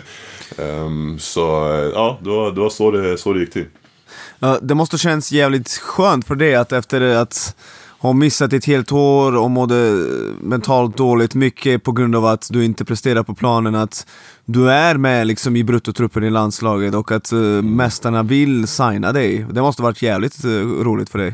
Speaker 2: um, så ja, det var, det var så, det, så det gick till.
Speaker 1: Uh, det måste känns jävligt skönt för dig att efter att ha missat ett helt år och mådde mentalt dåligt mycket på grund av att du inte presterar på planen, att du är med liksom i bruttotruppen i landslaget och att uh, mästarna vill signa dig. Det måste varit jävligt uh, roligt för dig.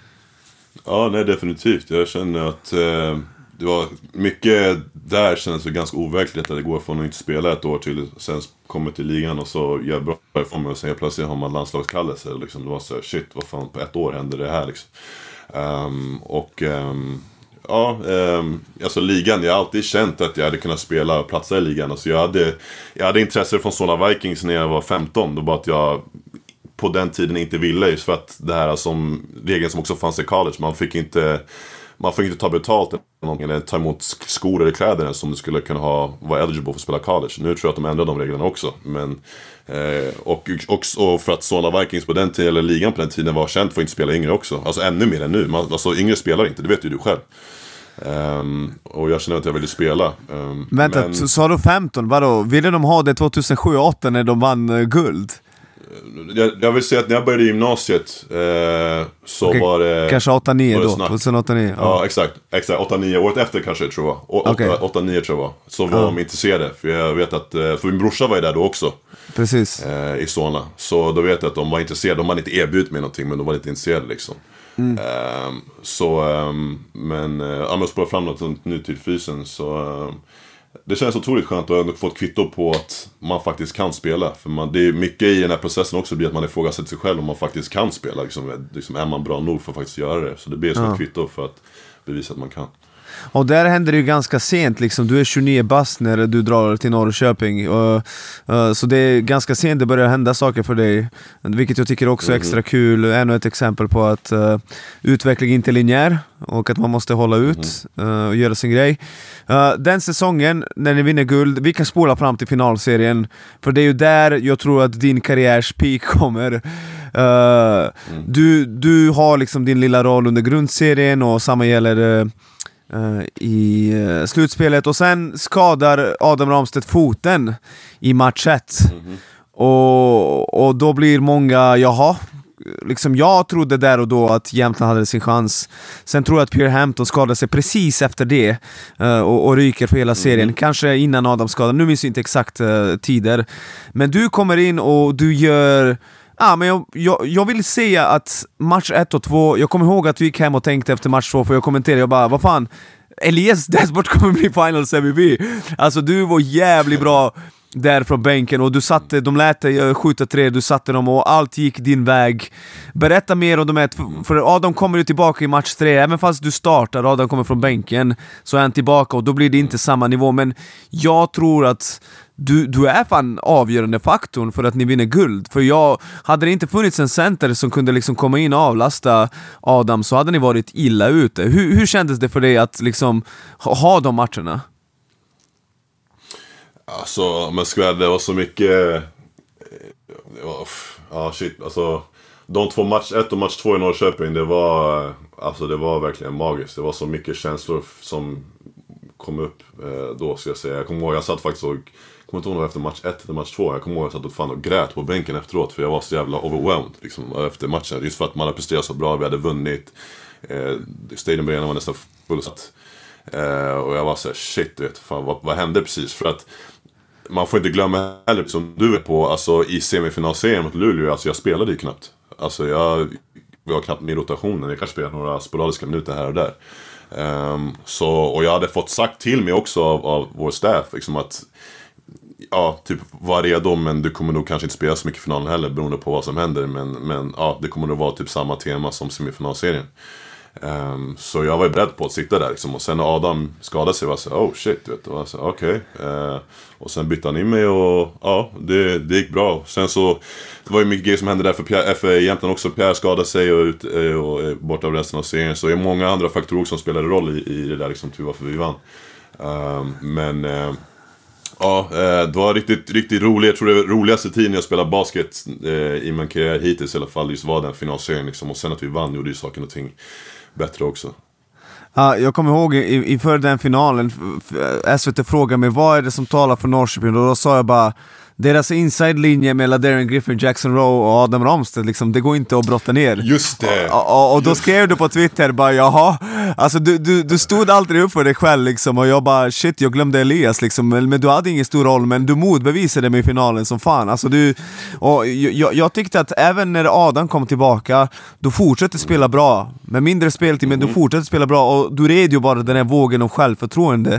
Speaker 2: Ja, nej, definitivt. Jag känner att eh, det var mycket där, känns det ganska overkligt att det går från att inte spela ett år till sen kommer till ligan och så gör bra ifrån mig och sen jag plötsligt har man landslagskallelse liksom. Det var så här, shit, vad fan, på ett år hände det här liksom. Um, och um, ja, um, alltså ligan, jag har alltid känt att jag hade kunnat spela platser i ligan. Alltså jag hade, jag hade intresse från Solna Vikings när jag var femton, då bara att jag på den tiden inte ville, just för att det här som regeln som också fanns i college, man fick inte man fick inte ta betalt eller ta emot skor eller kläder som du skulle kunna ha, vara eligible för att spela college. Nu tror jag att de ändrar de reglerna också, men eh, och, och, och för att Solna Vikings på den tiden, eller ligan på den tiden, var känt för att inte spela yngre också, alltså ännu mer än nu. Man, alltså yngre spelar inte, det vet ju du själv. Um, och jag känner att jag ville spela. um,
Speaker 1: Vänta, men... så sa du femton, vadå? Ville de ha det tjugohundrasju åtta när de vann uh, guld?
Speaker 2: Jag, jag vill säga att när jag började i gymnasiet eh, så okay, var det
Speaker 1: kanske åtta nio då, tjugohundraåtta nio.
Speaker 2: Ja, ja, exakt, exakt, åtta nio, året efter kanske tror jag. Å, okay. åtta nio tror jag var. Så var ja. de intresserade, för jag vet att, för min brorsa var ju där då också.
Speaker 1: Precis.
Speaker 2: Eh, i Solna. Så då vet jag att de var intresserade, de hade inte erbjudit mig någonting, men de var lite intresserade liksom. Mm. Eh, så, eh, men eh, om jag spår fram något nytt till fysen så... Eh, det känns otroligt skönt att ändå få ett kvitto på att man faktiskt kan spela. För man, det är mycket i den här processen också blir att man ifrågasätter sig själv om man faktiskt kan spela. Liksom, liksom är man bra nog för att faktiskt göra det. Så det blir som ja. ett kvitto för att bevisa att man kan.
Speaker 1: Och där händer det ju ganska sent liksom. Du är tjugonio bast när du drar till Norrköping och, uh, så det är ganska sent det börjar hända saker för dig, vilket jag tycker också är extra mm-hmm. kul. Ännu ett exempel på att uh, utveckling inte är linjär och att man måste hålla ut mm-hmm. uh, och göra sin grej. uh, Den säsongen när ni vinner guld, vi kan spola fram till finalserien, för det är ju där jag tror att din karriärs peak kommer. uh, mm. du, du har liksom din lilla roll under grundserien och samma gäller uh, Uh, i uh, slutspelet, och sen skadar Adam Ramstedt foten i match ett. Mm-hmm. och, och då blir många, jaha, liksom jag trodde där och då att Jämtland hade sin chans. Sen tror jag att Pierre Hampton skadade sig precis efter det uh, och, och ryker för hela serien. Mm. Kanske innan Adam skadade, nu minns jag inte exakt uh, tider. Men du kommer in och du gör... Ah, men jag, jag, jag vill säga att match ett och två, jag kommer ihåg att vi gick hem och tänkte efter match två, för jag kommenterade, jag bara, vad fan, Elias Desbort kommer bli Finals M V P. Alltså du var jävligt bra där från bänken och du satte, de lät dig skjuta tre, du satte dem och allt gick din väg. Berätta mer om de här, för Adam kommer ju tillbaka i match tre, även fast du startar, Adam kommer från bänken, så är han tillbaka och då blir det inte samma nivå, men jag tror att Du, du är fan avgörande faktorn för att ni vinner guld. För jag, hade det inte funnits en center som kunde liksom komma in och avlasta Adam, så hade ni varit illa ute. Hur, hur kändes det för dig att liksom ha, ha de matcherna?
Speaker 2: Alltså, men skväll, det var så mycket... Ja, ah, shit, alltså... De två match ett och match två i Norrköping, det var... Alltså, det var verkligen magiskt. Det var så mycket känslor som kom upp eh, då, ska jag säga. Jag kommer ihåg, jag satt faktiskt och... Jag kommer inte ihåg efter match ett eller match två. Jag kommer ihåg att jag satt och, fan och grät på bänken efteråt, för jag var så jävla overwhelmed liksom, efter matchen. Just för att man hade presterat så bra, vi hade vunnit. Eh, Stadion Arena var nästan fullsatt. Eh, och jag var så här, shit, vet, fan, vad, vad hände precis? För att man får inte glömma heller, som du är på, alltså i semifinalserien mot Luleå, alltså jag spelade ju knappt. Alltså jag var knappt med i rotationen, jag kanske spelade några sporadiska minuter här och där. Um, så, och jag hade fått sagt till mig också av, av vår staff liksom att ja, typ var redo, men du kommer nog kanske inte spela så mycket i finalen heller beroende på vad som händer, men, men ja, det kommer nog vara typ samma tema som semifinalserien. Um, så jag var ju beredd på att sitta där liksom. Och sen när Adam skadade sig var jag så oh shit, vet du, okej okay. uh, och sen bytte han in mig och ja, det, det gick bra. Sen så det var ju mycket grejer som hände där för, Pierre, för egentligen också Pierre skadade sig och, ut, och är borta av resten av serien, så det är många andra faktorer som spelade roll i, i det där liksom, till varför vi vann. Um, men uh, ja, det var riktigt, riktigt roligt. Jag tror det var roligaste tiden jag spelade basket eh, i min karriär hittills i alla fall, just var den finalserien liksom. Och sen att vi vann gjorde ju saken och ting bättre också.
Speaker 1: Ja, jag kommer ihåg inför den finalen, S V T frågade mig vad är det som talar för Norrköping, och då sa jag bara deras inside-linje mellan Darren Griffin, Jackson Rowe och Adam Ramstedt, liksom, det går inte att brotta ner.
Speaker 2: Just det.
Speaker 1: Och, och, och då skrev du på Twitter bara, jaha, alltså du, du, du stod aldrig upp för dig själv liksom, och jag bara, shit, jag glömde Elias liksom, men, men du hade ingen stor roll, men du motbevisade mig i finalen som fan. Alltså du, och jag, jag tyckte att även när Adam kom tillbaka, du fortsatte spela bra, med mindre speltid, men du fortsatte spela bra, och du red ju bara den här vågen av självförtroende.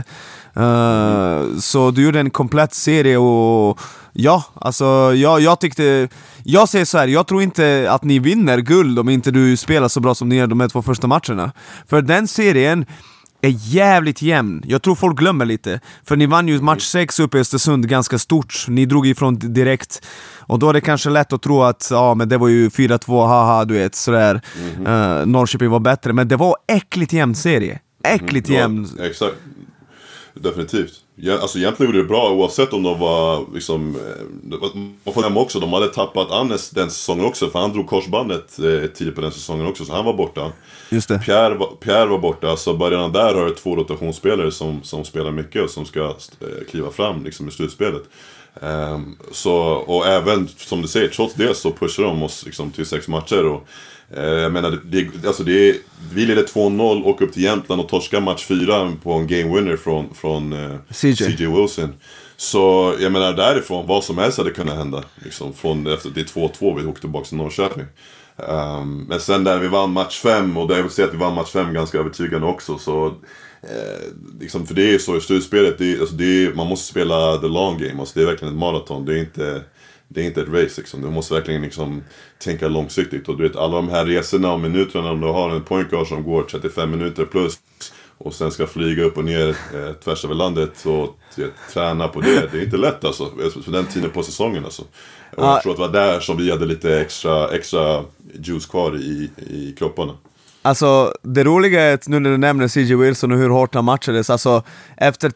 Speaker 1: Uh, så du gjorde en komplett serie och ja, alltså jag, jag tyckte, jag säger så här, jag tror inte att ni vinner guld om inte du spelar så bra som ni gör de här två första matcherna. För den serien är jävligt jämn. Jag tror folk glömmer lite, för ni vann ju match sex uppe i Östersund ganska stort. Ni drog ifrån direkt, och då är det kanske lätt att tro att ja, men det var ju fyra två, haha, du vet, sådär. Mm-hmm. uh, Norrköping var bättre, men det var äckligt jämn serie. Äckligt mm, jämn.
Speaker 2: Ja, exakt. Definitivt. Ja, alltså egentligen gjorde det bra oavsett om de var liksom, man får nämna också, de hade tappat Annes den säsongen också, för han drog korsbandet eh, tidigt på den säsongen också, så han var borta.
Speaker 1: Just det.
Speaker 2: Pierre var, Pierre var borta, så början där har det två rotationsspelare som, som spelar mycket och som ska eh, kliva fram liksom, i slutspelet. Um, så, och även som du säger, trots det så pushar de oss liksom, till sex matcher och jag menar, det, alltså det är, vi leder två noll och upp till Jämtland och torskar match fyra på en game winner från, från uh, C J Wilson. Så jag menar, därifrån, vad som helst hade kunnat hända liksom, från efter det två två vi åkte tillbaka till Norrköping. Um, men sen där vi vann match fem, och där jag vill säga att vi vann match fem ganska övertygande också, så eh, liksom, för det är så i slutspelet, det är, alltså det är, man måste spela the long game, alltså det är verkligen ett maraton, det är inte Det är inte ett race liksom. Du måste verkligen liksom tänka långsiktigt. Och du vet, alla de här resorna och minuterna, om du har en point guard som går trettiofem minuter plus och sen ska flyga upp och ner eh, tvärs över landet och vet, träna på det. Det är inte lätt alltså, för den tiden på säsongen alltså. Och jag tror att det var där som vi hade lite extra, extra juice kvar i, i kropparna.
Speaker 1: Alltså, det roliga är att nu när du nämner C J Wilson och hur hårt han matchades, alltså efter typ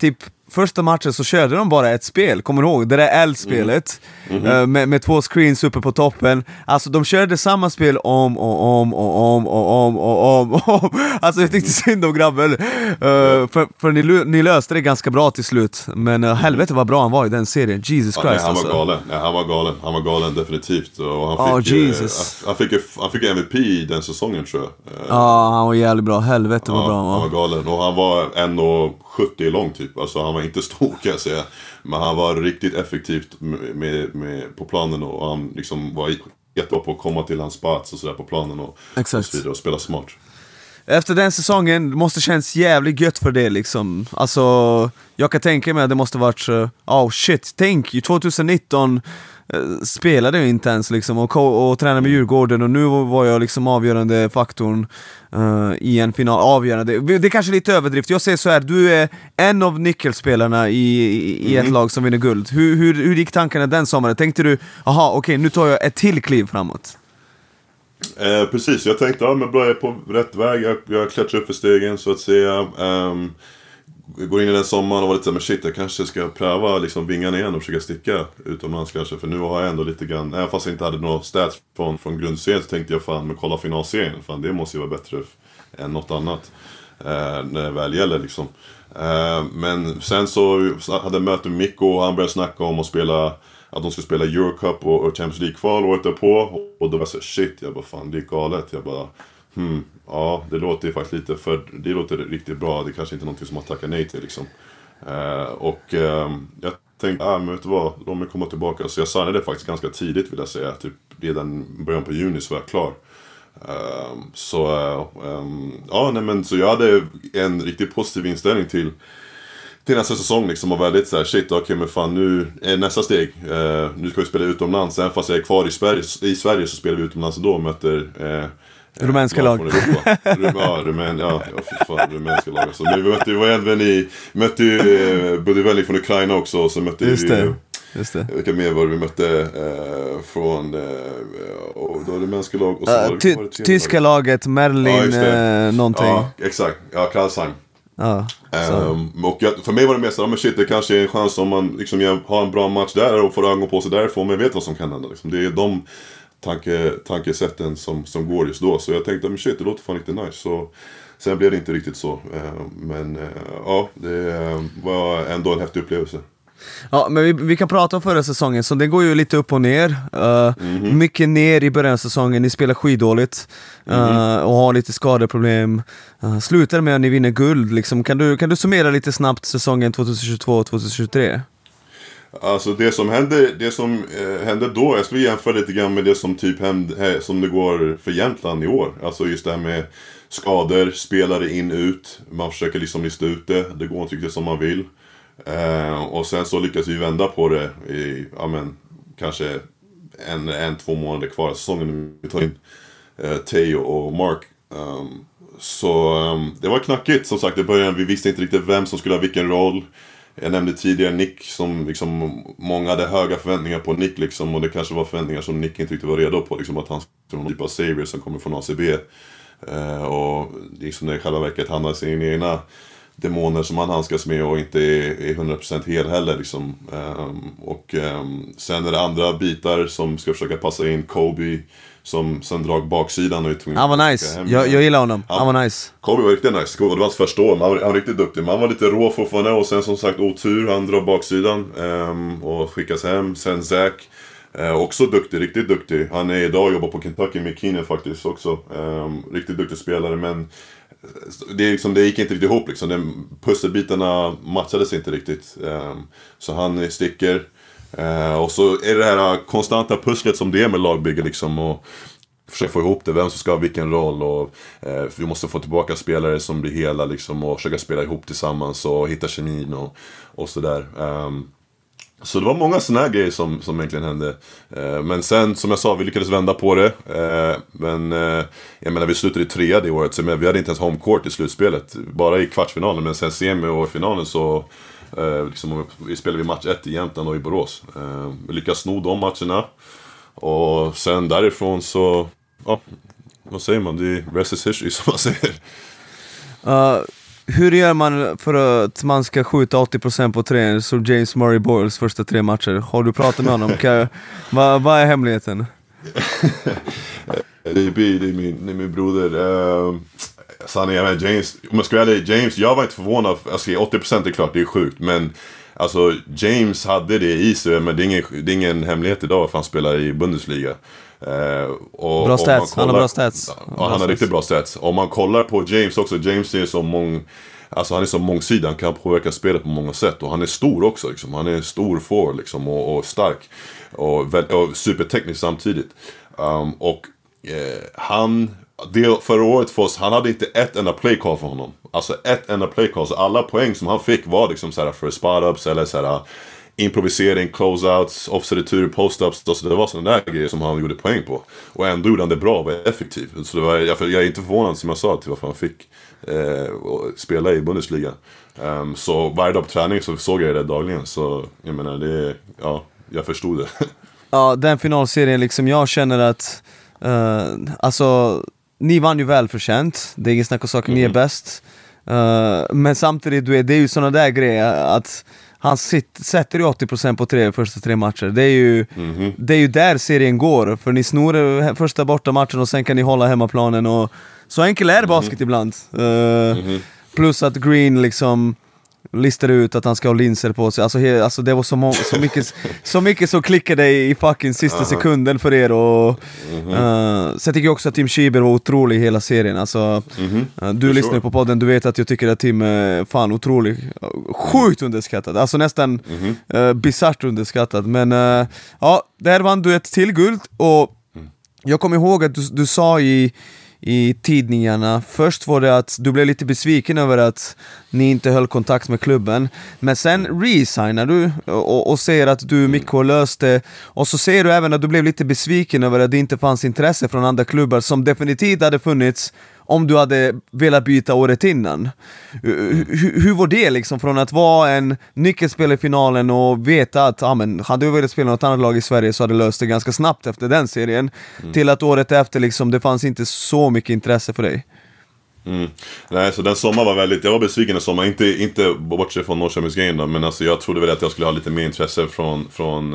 Speaker 1: första matchen så körde de bara ett spel, kommer du ihåg? Det där L-spelet mm. Mm-hmm. uh, med, med två screens uppe på toppen. Alltså de körde samma spel om och om och om och om och om och om. Alltså jag tyckte synd om grabben. Uh, för för ni, ni löste det ganska bra till slut. Men uh, helvete vad bra han var i den serien. Jesus Christ.
Speaker 2: Ja, nej, han var
Speaker 1: alltså.
Speaker 2: galen. Nej, han var galen. Han var galen definitivt. Och han fick,
Speaker 1: oh, Jesus.
Speaker 2: Uh, han, fick, han fick M V P i den säsongen tror jag.
Speaker 1: Ja, uh, ah, han var jävligt bra. Helvete vad
Speaker 2: ja,
Speaker 1: bra han var.
Speaker 2: Han var galen. Och han var en komma sjuttio lång typ. Alltså han var inte stor kan jag säga. Men han var riktigt effektivt med, med, med, på planen. Och han liksom var jättebra på att komma till hans spots och sådär på planen. Och, och så vidare och spela smart. Efter den säsongen måste känns jävligt gött för det liksom. Alltså, jag kan tänka mig att det måste varit oh shit, tänk ju tjugonitton uh, spelade jag inte ens liksom och, och, och tränade med Djurgården och nu var jag liksom avgörande faktorn uh, i en final, avgörande. Det är kanske lite överdrift. Jag säger så här, du är en av nyckelspelarna i, i, i ett mm. lag som vinner guld. Hur, hur, hur gick tankarna den sommaren? Tänkte du, aha, okej, okay, nu tar jag ett till kliv framåt? Eh, precis, jag tänkte ja, men bra, jag är på rätt väg. Jag, jag klättrar upp för stegen så att säga. Um, går in i den sommaren och var lite så här, men shit, jag kanske ska pröva liksom vingarna igen och försöka sticka utomlands kanske. För nu har jag ändå lite grann, även fast jag inte hade några stats från, från grundserien så tänkte jag fan, men kolla finalserien. Fan, det måste ju vara bättre än något annat eh, när det väl gäller liksom. Eh, men sen så hade jag möte med Mikko och han började snacka om att spela, att de skulle spela Eurocup och, och Champions League-kval året därpå. Och då var jag så shit, jag bara fan, det är galet. Jag bara, hmm, ja, det låter ju faktiskt lite, för det låter riktigt bra. Det är kanske inte är någonting som man tackar nej till liksom. Uh, och uh, jag tänkte, ah, men vet du vad, de kommer komma tillbaka. Så jag signade det faktiskt ganska tidigt vill jag säga. Typ redan början på juni så var jag klar. Uh, så, uh, um, ja, nej men så jag hade en riktigt positiv inställning till till nästa säsong liksom och väldigt så här shit, okej okay, men fan nu är nästa steg. Uh, nu ska vi spela utomlands. Även fast jag är kvar i Sverige, i Sverige så spelar vi utomlands och då möter uh,
Speaker 1: rumänska lag.
Speaker 2: Ja, rumän, ja, ja fan, rumänska lag. Så, men vi mötte ju, var även i, mötte ju eh, Budivelli från Ukraina också. Och så mötte
Speaker 1: just det,
Speaker 2: vi,
Speaker 1: just det.
Speaker 2: Vilka mer var det vi mötte eh, från, eh, och då rumänska lag. Och så
Speaker 1: uh,
Speaker 2: var det,
Speaker 1: ty-
Speaker 2: var det
Speaker 1: tyska laget, Merlin,
Speaker 2: ja,
Speaker 1: eh, någonting.
Speaker 2: Ja, exakt. Ja, Karlsheim.
Speaker 1: Ja,
Speaker 2: um, och jag, för mig var det mest, ja men shit, det kanske är en chans om man liksom har en bra match där och får ögon på sig därifrån, men vet vad som kan hända. Liksom. Det är de tanke, tankesätten som, som går just då. Så jag tänkte, men shit, det låter fan riktigt nice. Så, sen blev det inte riktigt så. Men ja, det var ändå en häftig upplevelse.
Speaker 1: Ja, men vi, vi kan prata om förra säsongen. Så det går ju lite upp och ner. uh, mm-hmm. Mycket ner i början av säsongen. Ni spelar skitdåligt uh, mm-hmm. och har lite skadeproblem. uh, Slutar med att ni vinner guld liksom. Kan du, kan du summera lite snabbt säsongen tjugohundratjugotvå tjugohundratjugotre?
Speaker 2: Alltså det som hände, det som eh, hände då, jag skulle jämföra lite grann med det som typ hände, som det går för Jämtland i år. Alltså just det här med skador, spelare in ut, man försöker liksom lista ut det, det går inte riktigt som man vill. Eh, och sen så lyckas vi vända på det i, ja men, kanske en, en, två månader kvar av säsongen. Vi tar in eh, Teo och Mark. Um, så um, det var knackigt som sagt i början, vi visste inte riktigt vem som skulle ha vilken roll. Jag nämnde tidigare Nick som liksom, många hade höga förväntningar på Nick liksom, och det kanske var förväntningar som Nick inte riktigt var redo på liksom, att han skulle vara en typ av savior som kommer från A C B. Uh, och liksom det i själva verket han har sina egna demoner som han handskas med och inte är, är hundra procent hel heller liksom. Um, och um, sen är det andra bitar som ska försöka passa in. Kobe som sen drag baksidan och är
Speaker 1: han var nice, jag, jag gillar honom. Han, han var nice.
Speaker 2: Kobe var riktigt nice, det var hans första år. Han var, han var riktigt duktig, men han var lite rå fortfarande. Och sen som sagt otur, han drar baksidan um, och skickas hem. Sen Zach, uh, också duktig, riktigt duktig. Han är idag och jobbar på Kentucky med Keenan faktiskt också. Um, riktigt duktig spelare, men det, är liksom, det gick inte riktigt ihop liksom. Den pusselbitarna matchades inte riktigt. um, Så han sticker. Uh, och så är det här konstanta pusslet som det är med lagbygge liksom, och försöka få ihop det, vem som ska ha vilken roll, och uh, vi måste få tillbaka spelare som blir hela liksom, och försöka spela ihop tillsammans och hitta kemin och, och sådär. um, Så det var många såna här grejer som, som egentligen hände. uh, Men sen, som jag sa, vi lyckades vända på det. uh, Men uh, jag menar, vi slutade i trea det året, så vi hade inte ens home court i slutspelet, bara i kvartsfinalen. Men sen semi och i finalen så Uh, liksom, vi spelade vi match ett i Jämtland och i Borås. uh, Vi lyckades sno de matcherna. Och sen därifrån så, ja, vad säger man? Det är rest is history som man säger.
Speaker 1: uh, hur gör man för att man ska skjuta åttio procent på tre, så James Murray Boyles första tre matcher? Har du pratat med honom? Kan, vad, vad är hemligheten?
Speaker 2: det, är, det, är min, det är min broder. Uh, sanning, jag menar, James, om jag ska vara ärlig, James, jag var inte förvånad. Alltså, åttio procent är klart, det är sjukt. Men alltså, James hade det i sig, men det är ingen, det är ingen hemlighet idag för han spelar i Bundesliga. Uh, och,
Speaker 1: bra stats,
Speaker 2: kollar,
Speaker 1: han har bra stats.
Speaker 2: Ja, bra han stats. har riktigt bra stats. Om man kollar på James också, James är så mång, alltså han är så mångsidig, han kan påverka spelet på många sätt. Och han är stor också, liksom. Han är stor forward liksom, och, och stark. Och, och superteknisk samtidigt. Um, och eh, han, det, förra året för oss, han hade inte ett enda playcall för honom. Alltså ett enda playcall, så alla poäng som han fick var liksom såhär för spot-ups eller såhär improvisering, closeouts, offside-retur, post-ups. Så det var sådana där grejer som han gjorde poäng på. Och ändå gjorde han det bra och var effektiv. Så det var, jag, jag är inte förvånad, som jag sa, till varför han fick eh, spela i Bundesliga. Um, så varje dag på träning så såg jag det dagligen. Så jag menar, det, ja, jag förstod det.
Speaker 1: Ja, den finalserien liksom, jag känner att uh, alltså, ni vann ju välförtjänt. Det är ingen snack om saker, mm. ni är bäst. Uh, men samtidigt, du är, det är ju sådana där grejer att han sitt, sätter ju åttio procent på tre första tre matcher. Det är ju, mm-hmm. det är ju där serien går. För ni snor första borta matchen och sen kan ni hålla hemmaplanen. Och så enkel är basket mm-hmm. ibland. Uh, mm-hmm. Plus att Green liksom listar ut att han ska ha linser på sig. Alltså, he, alltså det var så, må- så, mycket, så mycket som klickade i fucking sista uh-huh. sekunden för er. Och, mm-hmm. uh, sen tycker jag också att Tim Schieber var otrolig i hela serien. Alltså, mm-hmm. uh, du för lyssnar sure. på podden, du vet att jag tycker att Tim är fan otrolig. Sjukt underskattad. Alltså nästan mm-hmm. uh, bizarrt underskattad. Men uh, ja, där vann du ett till guld. Och mm. jag kommer ihåg att du, du sa i i tidningarna. Först var det att du blev lite besviken över att ni inte höll kontakt med klubben. Men sen resignar du och, och säger att du mycket har löst det. Och så säger du även att du blev lite besviken över att det inte fanns intresse från andra klubbar som definitivt hade funnits om du hade velat byta året innan. Hur, hur var det liksom från att vara en nyckelspelare i finalen och veta att ah, men, hade du velat spela något annat lag i Sverige så hade du löst det ganska snabbt efter den serien mm. till att året efter liksom, det fanns inte så mycket intresse för dig?
Speaker 2: Mm. Nej, så den sommar var väldigt, jag var besviken i sommar, inte, inte bortsett från Norrköpings game, men alltså, jag trodde väl att jag skulle ha lite mer intresse från, från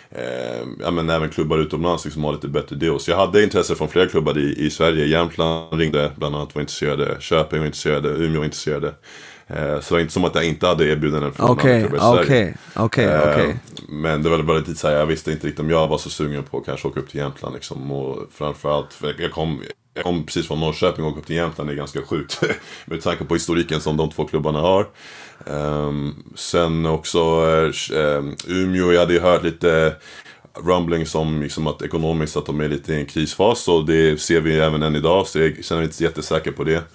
Speaker 2: eh, ja, men även klubbar utomlands liksom, har lite bättre deals. Jag hade intresse från flera klubbar i, i Sverige. Jämtland ringde bland annat, var intresserade, Köping var intresserade, Umeå var intresserade. Eh, så det var inte som att jag inte hade erbjudanden från
Speaker 1: okay,
Speaker 2: andra klubbar i
Speaker 1: Sverige. Okej, okej, okej.
Speaker 2: Men det var bara lite så här, jag visste inte riktigt om jag var så sugen på att kanske åka upp till Jämtland liksom, och framförallt, för jag kom Jag kom precis från Norrköping och åkte upp till Jämtland, det är ganska sjukt med tanke på historiken som de två klubbarna har. Um, sen också um, Umeå, jag hade ju hört lite rumbling som liksom att ekonomiskt att de är lite i en krisfas, och det ser vi även än idag, så jag känner mig inte jättesäker på det.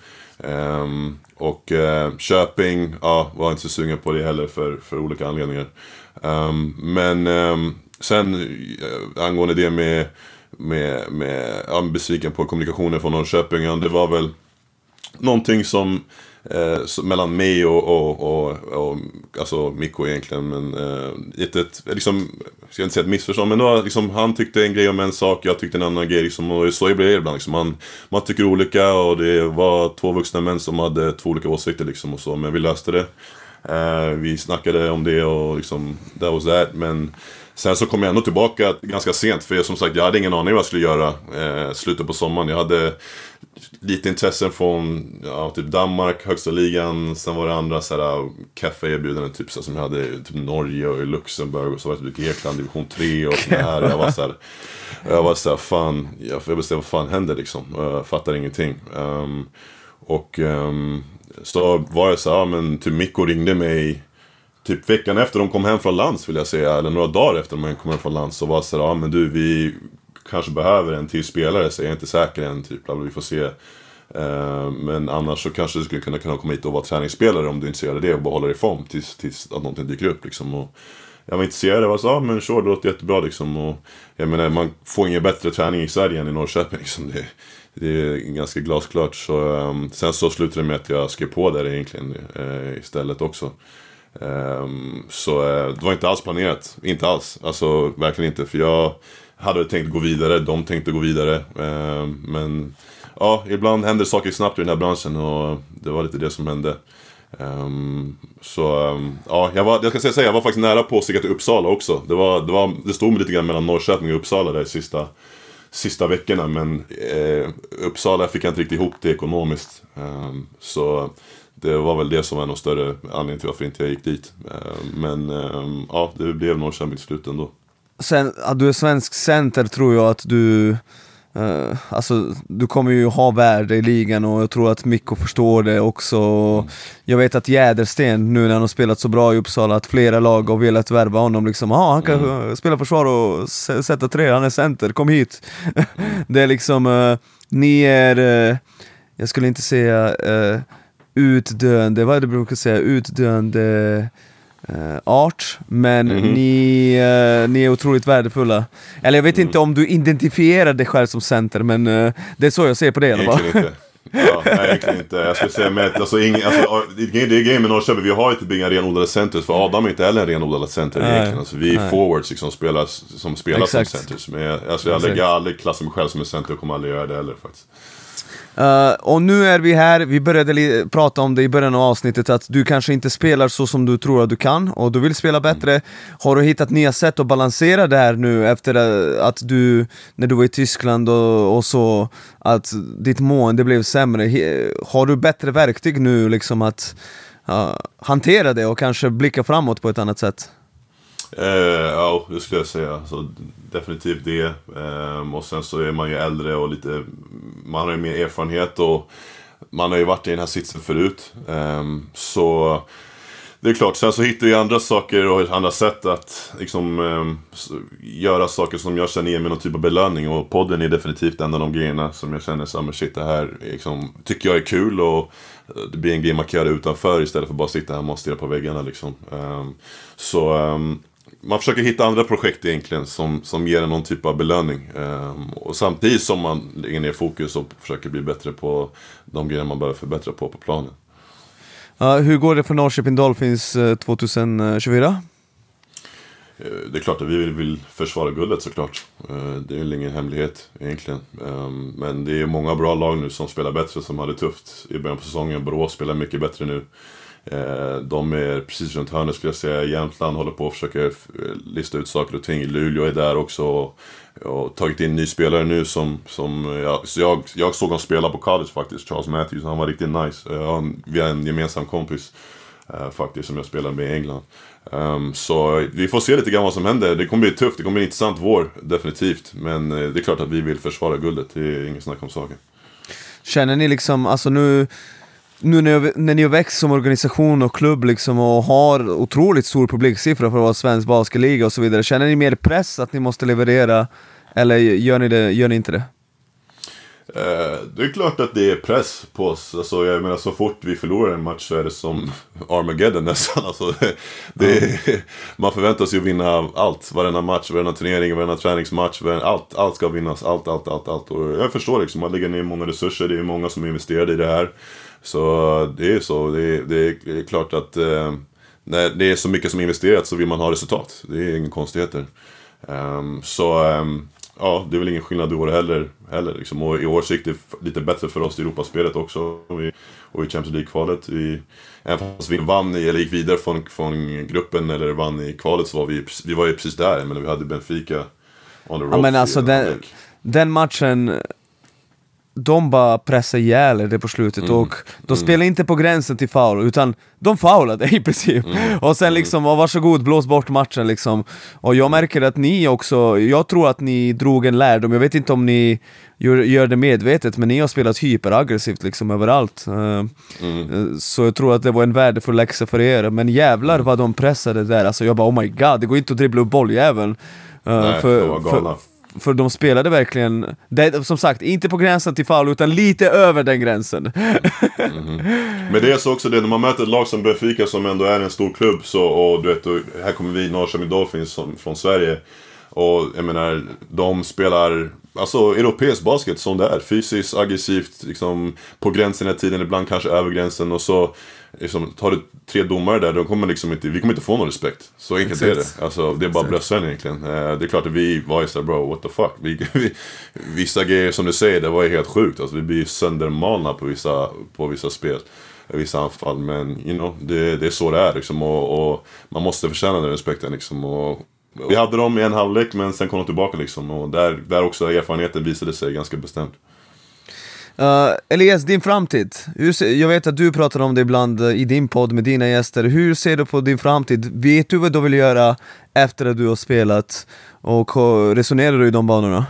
Speaker 2: Um, och uh, Köping, ja, var inte så sugen på det heller för, för olika anledningar. Um, men um, sen uh, angående det med med, med ja, besviken på kommunikationen från Norrköping, det var väl någonting som eh, mellan mig och, och, och, och alltså Mikko egentligen, men eh, ett, ett, liksom, jag ska inte säga ett missförstånd, men då, liksom, han tyckte en grej om en sak, jag tyckte en annan grej liksom, och så blir det ibland liksom. man, man tycker olika, och det var två vuxna män som hade två olika åsikter liksom, och så, men vi löste det. eh, vi snackade om det och liksom, that was that, men sen så kom jag ändå tillbaka ganska sent, för jag, som sagt, jag hade ingen aning vad jag skulle göra eh, slutet på sommaren. Jag hade lite intressen från ja, typ Danmark, högsta ligan. Sen var det andra såhär kaffe-erbjudanden typ, så som jag hade typ Norge och Luxemburg, och så var det typ Grekland, division tre och sådär här. Jag var såhär, jag var såhär, fan, jag får bestämma vad fan händer liksom. Jag fattar ingenting. Um, och um, så var det så här, men typ Mikko ringde mig typ veckan efter de kom hem från lands, vill jag säga, eller några dagar efter de kom hem från lands, så var det så här, ja men du, vi kanske behöver en till spelare, så jag är inte säker än, typ, vi får se. Uh, men annars så kanske du skulle kunna, kunna komma hit och vara träningsspelare om du är intresserad av det, och behålla dig i form tills, tills att någonting dyker upp liksom. Och jag var intresserad, jag var så, ja men sure, det låter jättebra liksom. Och jag menar, man får ingen bättre träning i Sverige än i Norrköping liksom. Det, det är ganska glasklart. Så, um, sen så slutade det med att jag skrev på där egentligen uh, istället också. Um, så uh, det var inte alls planerat, inte alls, alltså verkligen inte, för jag hade tänkt gå vidare, de tänkte gå vidare, uh, men ja, ibland händer saker snabbt i den här branschen och det var lite det som hände. Um, så um, ja, jag var, jag ska säga, jag var faktiskt nära på att sticka till Uppsala också. Det var, det var, det stod lite grann mellan Norrköping och Uppsala där sista sista veckorna, men eh, Uppsala fick jag inte riktigt ihop det ekonomiskt. Um, så det var väl det som var någon större anledning till varför inte jag gick dit. Um, men um, ja, det blev Norrköping till slut ändå.
Speaker 1: Sen att du är svensk center tror jag att du Uh, alltså du kommer ju ha värde i ligan och jag tror att Mikko förstår det också. Mm. Jag vet att Jädersten nu när han har spelat så bra i Uppsala att flera lag har velat värva honom liksom, ja ah, han kan mm. spela försvar och s- sätta tre, han är center, kom hit. Det är liksom uh, ni är uh, jag skulle inte säga uh, utdöende, vad är det du brukar säga, utdöende Uh, art, men mm-hmm. ni, uh, ni är otroligt värdefulla. Eller jag vet mm. inte om du identifierar dig själv som center, men uh, det är så jag ser på det.
Speaker 2: Egentligen inte. Ja, nej, egentligen inte. Jag skulle säga med, alltså, ing, alltså, det är grejen med Norrköping, vi har inte inga renodlade centers, för Adam är inte heller en renodlad center nej. egentligen. Alltså, vi är nej. forwards liksom, spelar, som spelar Exakt. som centers. Men jag, alltså, jag lägger aldrig klassen mig själv som en center och kommer aldrig göra det heller faktiskt.
Speaker 1: Uh, och nu är vi här, vi började li- prata om det i början av avsnittet att du kanske inte spelar så som du tror att du kan och du vill spela bättre. Mm. Har du hittat nya sätt att balansera det här nu efter att du, när du var i Tyskland och, och så, att ditt mående blev sämre? Har du bättre verktyg nu liksom att uh, hantera det och kanske blicka framåt på ett annat sätt?
Speaker 2: Uh, ja, det skulle jag säga. Så definitivt det. Um, och sen så är man ju äldre och lite, man har ju mer erfarenhet och man har ju varit i den här sitsen förut. Um, så det är klart, sen så hittar jag andra saker och andra sätt att liksom, um, göra saker som jag känner ger mig någon typ av belöning. Och podden är definitivt en av de grejerna som jag känner som shit, det här liksom, tycker jag är kul och det blir en grej man kan göra utanför istället för bara sitta här och stirra på väggarna liksom. Um, så um, man försöker hitta andra projekt egentligen som, som ger en någon typ av belöning. Um, och samtidigt som man lägger ner fokus och försöker bli bättre på de grejer man behöver förbättra på på planen.
Speaker 1: Uh, hur går det för Norrköping Dolphins uh, tjugohundratjugofyra?
Speaker 2: Uh, det är klart att vi vill, vill försvara guldet såklart. Uh, det är väl ingen hemlighet egentligen. Um, men det är många bra lag nu som spelar bättre, som hade tufft i början på säsongen. Borås spelar mycket bättre nu. De är precis runt hörnet skulle jag säga. Jämtland håller på att försöka lista ut saker och ting. Luleå är där också och, och tagit in ny spelare nu som, som ja, så jag, jag såg honom spela på college faktiskt, Charles Matthews, han var riktigt nice. Uh, vi har en gemensam kompis uh, faktiskt som jag spelade med i England. Um, så vi får se lite grann vad som händer. Det kommer bli tufft, det kommer bli en intressant vår definitivt, men uh, det är klart att vi vill försvara guldet, det är ingen snack om saker.
Speaker 1: Känner ni liksom, alltså nu Nu när, när ni har växt som organisation och klubb liksom och har otroligt stor publiksiffra för att vara svensk basketliga och så vidare, känner ni mer press att ni måste leverera eller gör ni, det, gör ni inte det?
Speaker 2: Uh, det är klart att det är press på oss. Alltså, jag menar, så fort vi förlorar en match så är det som Armageddon nästan. Alltså, det är, man förväntar sig att vinna allt, varenda match, varenda turnering, varenda träningsmatch, varenda, allt, allt ska vinnas, allt, allt, allt, allt. Och jag förstår liksom, man lägger ner många resurser, det är många som investerar i det här. Så det är så, det är, det är klart att eh, när det är så mycket som investerat så vill man ha resultat. Det är ingen konstigheter. Um, så um, ja, det är väl ingen skillnad i år heller, heller liksom. Och i år gick det lite bättre för oss i Europaspelet också och i, och i Champions League-kvalet. Vi, även fast vi vann i, eller gick vidare från, från gruppen eller vann i kvalet så var vi, vi var ju precis där, men vi hade Benfica on the road.
Speaker 1: Ja, men alltså den, den matchen, de bara pressade ihjäl det på slutet mm. och de mm. spelade inte på gränsen till foul utan de foulade i princip mm. och sen liksom, och varsågod, blås bort matchen liksom. Och jag märker att ni också, jag tror att ni drog en lärdom, jag vet inte om ni gör, gör det medvetet, men ni har spelat hyperaggressivt liksom överallt mm. så jag tror att det var en värdefull läxa för er, men jävlar vad de pressade där, alltså jag bara oh my god, det går inte att dribbla upp bolljäveln.
Speaker 2: Nej, för, det var galna.
Speaker 1: För, För de spelade verkligen, det, som sagt, inte på gränsen till foul utan lite över den gränsen.
Speaker 2: Mm-hmm. Men det är så också det, när man möter ett lag som Benfica som ändå är en stor klubb så, och du vet, och här kommer vi Norrköping Dolphins som, från Sverige och jag menar, de spelar alltså europeisk basket som det är. Fysiskt, aggressivt, liksom, på gränsen hela tiden, ibland kanske över gränsen. Och så liksom, tar du tre domare där, de kommer liksom inte, vi kommer inte få någon respekt. Så enkelt är det. Alltså, det är bara blössaren egentligen. Det är klart att vi var ju så bro, what the fuck. Vi, vi, vissa grejer som du säger, det var ju helt sjukt. Alltså, vi blir söndermalna på vissa, på vissa spel, vissa anfall. Men you know, det, det är så det är liksom, och, och man måste förtjäna den respekten liksom, och vi hade dem i en halvlek, men sen kom de tillbaka liksom, och där, där också erfarenheten visade sig ganska bestämt.
Speaker 1: Uh, Elias, din framtid. Hur ser, jag vet att du pratar om det ibland i din podd med dina gäster. Hur ser du på din framtid? Vet du vad du vill göra efter att du har spelat? Och resonerar du i de banorna?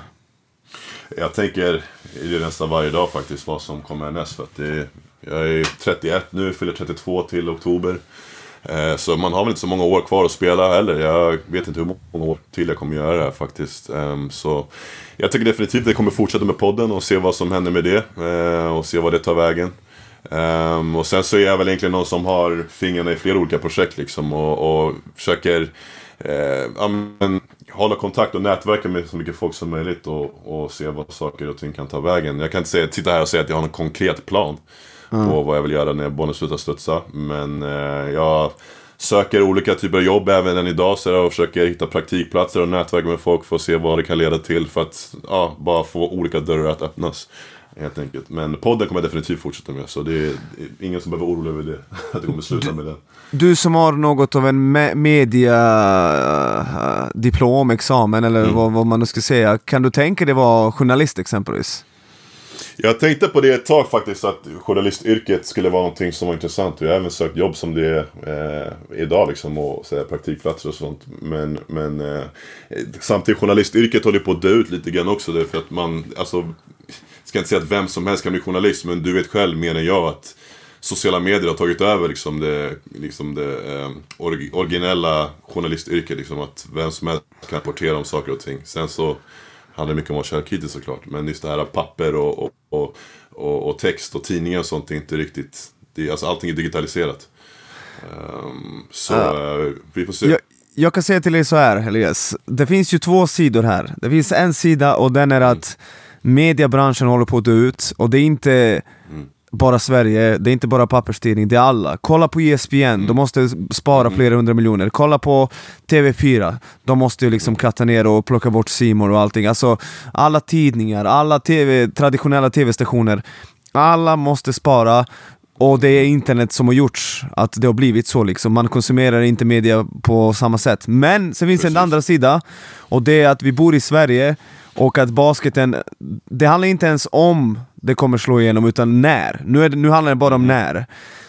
Speaker 2: Jag tänker i det nästan varje dag faktiskt vad som kommer härnäst. För att det, jag är trettioett nu, fyller trettiotvå till oktober. Eh, så man har väl inte så många år kvar att spela heller. Jag vet inte hur många år till jag kommer göra det här faktiskt. Eh, så jag tycker definitivt att jag kommer fortsätta med podden och se vad som händer med det. Eh, och se vad det tar vägen. Eh, och sen så är jag väl egentligen någon som har fingrarna i flera olika projekt liksom. Och, och försöker eh, ja, men, hålla kontakt och nätverka med så mycket folk som möjligt. Och, och se vad saker och ting kan ta vägen. Jag kan inte säga, titta här och säga att jag har någon konkret plan. Mm. På vad jag vill göra när bollen slutar studsa. Men eh, jag söker olika typer av jobb även än idag, så jag försöker hitta praktikplatser och nätverka med folk för att se vad det kan leda till, för att ja, bara få olika dörrar att öppnas helt enkelt. Men podden kommer jag definitivt fortsätta med, så det är ingen som behöver oroa över det, att det kommer sluta med det.
Speaker 1: Du som har något av en me- media uh, diplomexamen eller mm. vad, vad man nu ska säga, kan du tänka dig vara journalist exempelvis?
Speaker 2: Jag tänkte på det ett tag faktiskt, att journalistyrket skulle vara någonting som var intressant. Jag har även sökt jobb som det är eh, idag liksom, och så här, praktikplatser och sånt. Men, men eh, samtidigt, journalistyrket håller på att dö ut lite grann också. För att man, alltså, ska inte säga att vem som helst kan bli journalist, men du vet själv mer än jag att sociala medier har tagit över liksom det, liksom det eh, or- originella journalistyrket. Liksom, att vem som helst kan rapportera om saker och ting. Sen så handlar mycket om att köra kritiskt såklart. Men just det här papper och, och, och, och, och text och tidningar och sånt är inte riktigt. Det, alltså allting är digitaliserat. Um, så uh, vi får se.
Speaker 1: Jag, jag kan säga till dig så här, Elias. Det finns ju två sidor här. Det finns en sida, och den är mm. att mediebranschen håller på att dö ut. Och det är inte mm. bara Sverige, det är inte bara papperstidning, det är alla. Kolla på E S P N, mm. de måste spara mm. flera hundra miljoner. Kolla på T V fyra, de måste ju liksom katta ner och plocka bort C More och allting. Alltså alla tidningar, alla T V, traditionella tv-stationer, alla måste spara. Och det är internet som har gjort att det har blivit så liksom. Man konsumerar inte media på samma sätt. Men sen finns det en andra sida, och det är att vi bor i Sverige. Och att basketen, det handlar inte ens om det kommer slå igenom, utan när. Nu, är det, nu handlar det bara om när.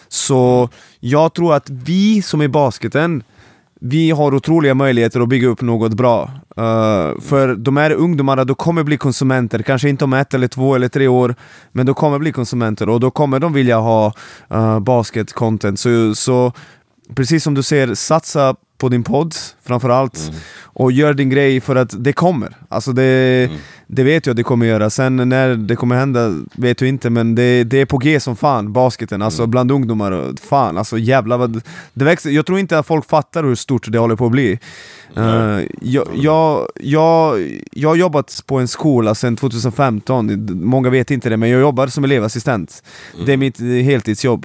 Speaker 1: Så jag tror att vi som är basketen, vi har otroliga möjligheter att bygga upp något bra. Uh, för de här ungdomarna, då kommer bli konsumenter. Kanske inte om ett eller två eller tre år, men då kommer bli konsumenter. Och då kommer de vilja ha uh, basket-content. Så, så precis som du ser, satsa på din podd framförallt mm. och gör din grej, för att det kommer. Alltså det, mm. det vet jag att det kommer göra. Sen när det kommer hända vet du inte, men det, det är på G som fan, basketen, alltså mm. bland ungdomar. Fan, alltså jävla vad det växer. Jag tror inte att folk fattar hur stort det håller på att bli. Mm. Uh, jag, jag, jag, jag har jobbat på en skola sedan tjugohundrafemton. Många vet inte det, men jag jobbar som elevassistent. Mm. Det är mitt heltidsjobb.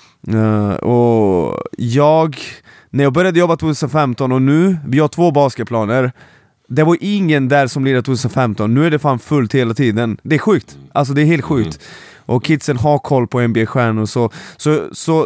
Speaker 1: Uh, och jag När jag började jobba tjugohundrafemton och nu, vi har två basketplaner. Det var ingen där som lirade tjugohundrafemton. Nu är det fan fullt hela tiden. Det är sjukt, alltså det är helt sjukt. Och kidsen har koll på N B A-stjärnor. Så, så, så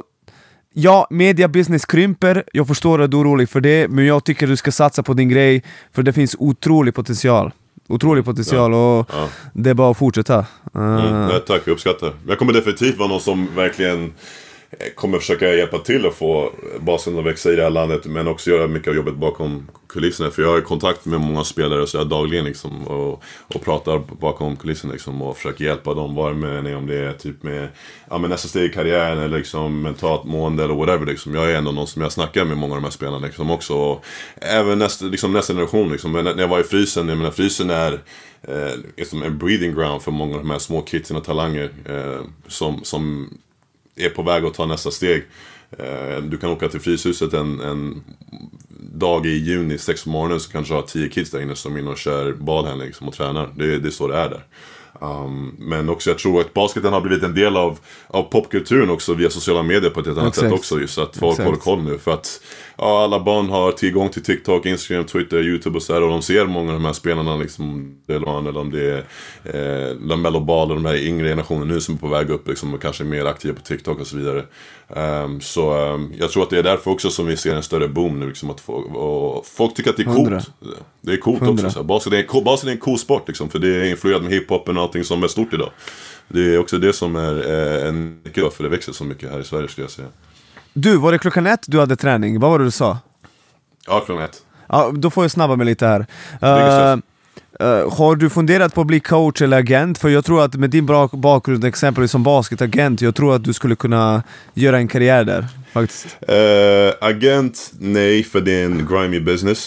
Speaker 1: ja, media business krymper. Jag förstår att du är orolig för det, men jag tycker du ska satsa på din grej. För det finns otrolig potential. Otrolig potential, ja. Och ja. Det är bara att fortsätta. uh...
Speaker 2: mm, nej, tack, jag uppskattar. Jag kommer definitivt vara någon som verkligen kommer försöka hjälpa till att få basen att växa i det här landet, men också göra mycket av jobbet bakom kulisserna. För jag har kontakt med många spelare så jag dagligen liksom, och, och pratar bakom kulisserna liksom, och försöker hjälpa dem, var med om det är typ med ja, men nästa steg i karriären eller liksom, mentalt mående eller whatever. Liksom. Jag är ändå någon som jag snackar med många av de här spelarna liksom, också. Och även nästa, liksom, nästa generation. Liksom. När jag var i Frysen, jag menar, Frysen är eh, liksom en breathing ground för många av de här små kidsen och talanger eh, som, som är på väg att ta nästa steg. Du kan åka till Fryshuset en, en dag i juni, sex på morgonen, så kanske jag har tio kids där inne som är inne och kör ballhandling liksom, och tränar. Det, det är så det är där. Um, men också jag tror att basketen har blivit en del av, av popkulturen också via sociala medier på ett helt annat
Speaker 1: Exakt.
Speaker 2: sätt också, just att folk
Speaker 1: Exakt.
Speaker 2: håller koll nu, för att ja, alla barn har tillgång till TikTok, Instagram, Twitter, YouTube och så här, och de ser många av de här spelarna liksom, eller om det är eh, LaMelo Ball och de här yngre generationen nu som är på väg upp liksom, och kanske är mer aktiva på TikTok och så vidare. Um, så um, jag tror att det är därför också som vi ser en större boom nu liksom, att folk, och folk tycker att det är coolt.
Speaker 1: hundra.
Speaker 2: Det är coolt
Speaker 1: hundra.
Speaker 2: också så här. Basket, är en, cool, basket är en cool sport liksom, för det är influerat med hiphopen och allting som är stort idag. Det är också det som är eh, en nyckel, för det växer så mycket här i Sverige, skulle jag säga.
Speaker 1: Du, var det klockan ett du hade träning? Vad var det du sa?
Speaker 2: Ja, klockan ett.
Speaker 1: Ja, då får jag snabba mig lite här.
Speaker 2: Uh,
Speaker 1: uh, har du funderat på att bli coach eller agent? För jag tror att med din bra bakgrund, exempelvis som basketagent, jag tror att du skulle kunna göra en karriär där, faktiskt.
Speaker 2: Uh, agent, nej, för det är en grimy business.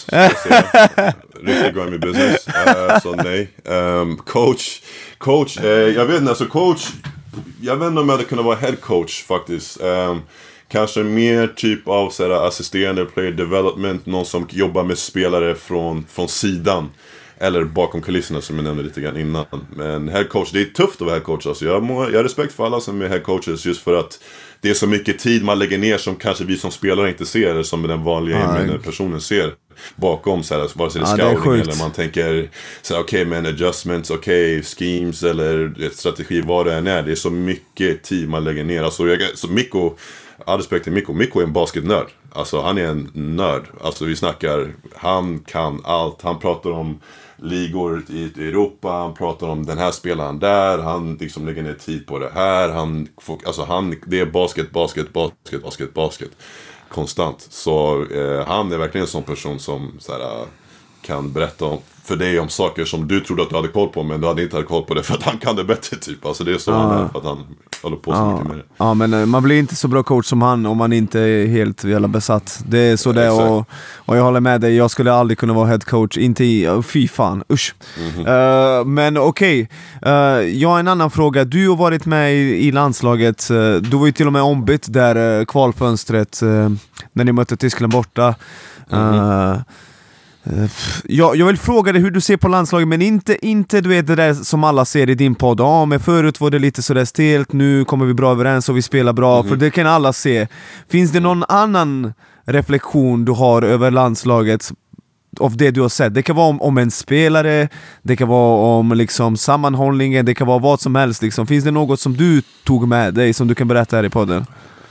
Speaker 2: Riktigt grimy business. Uh, så nej. Um, coach, coach, uh, jag vet inte, alltså coach, jag vet inte om jag hade kunnat vara head coach faktiskt. Um, Kanske mer typ av såhär, assisterande player development, någon som jobbar med spelare från, från sidan eller bakom kulisserna, som jag nämnde lite grann innan. Men head coach, det är tufft att vara head coach alltså. jag, må, jag har respekt för alla som är head coaches, just för att det är så mycket tid man lägger ner som kanske vi som spelare inte ser, eller som den vanliga ah, personen ser bakom, så här, vare sig det är
Speaker 1: ah,
Speaker 2: scouting eller man tänker okej, okay, men adjustments, okej, okay, schemes eller strategi, vad det än är. Det är så mycket tid man lägger ner. Alltså, jag, så Mikko, all respekt till Mikko. Mikko är en basketnörd. Alltså han är en nörd. Alltså vi snackar, han kan allt. Han pratar om ligor i Europa, han pratar om den här spelaren där, han liksom lägger ner tid på det här. Han, alltså han, det är basket, basket, basket, basket, basket. Konstant. Så eh, han är verkligen en sån person som så här, kan berätta om, för dig om saker som du trodde att du hade koll på, men du hade inte hade koll på det för att han kan det bättre typ. Alltså det är så ah. han är, för att han håller på så
Speaker 1: ah.
Speaker 2: mycket med det.
Speaker 1: Ja, men man blir inte så bra coach som han om man inte är helt jävla besatt. Det är så ja, det och, och jag håller med dig, jag skulle aldrig kunna vara head coach, inte i, fy fan, usch. Mm-hmm. uh, Men okej, okay. uh, jag har en annan fråga. Du har varit med i, i landslaget, uh, du var ju till och med ombytt där uh, kvalfönstret uh, när ni mötte Tyskland borta. Mm-hmm. uh, Jag, jag vill fråga dig hur du ser på landslaget, men inte, inte du vet det där som alla ser i din podd. Ja, men förut var det lite sådär stelt, nu kommer vi bra överens och vi spelar bra, mm. för det kan alla se. Finns det någon annan reflektion du har över landslaget av det du har sett? Det kan vara om, om en spelare, det kan vara om liksom sammanhållningen, det kan vara vad som helst liksom. Finns det något som du tog med dig som du kan berätta här i podden?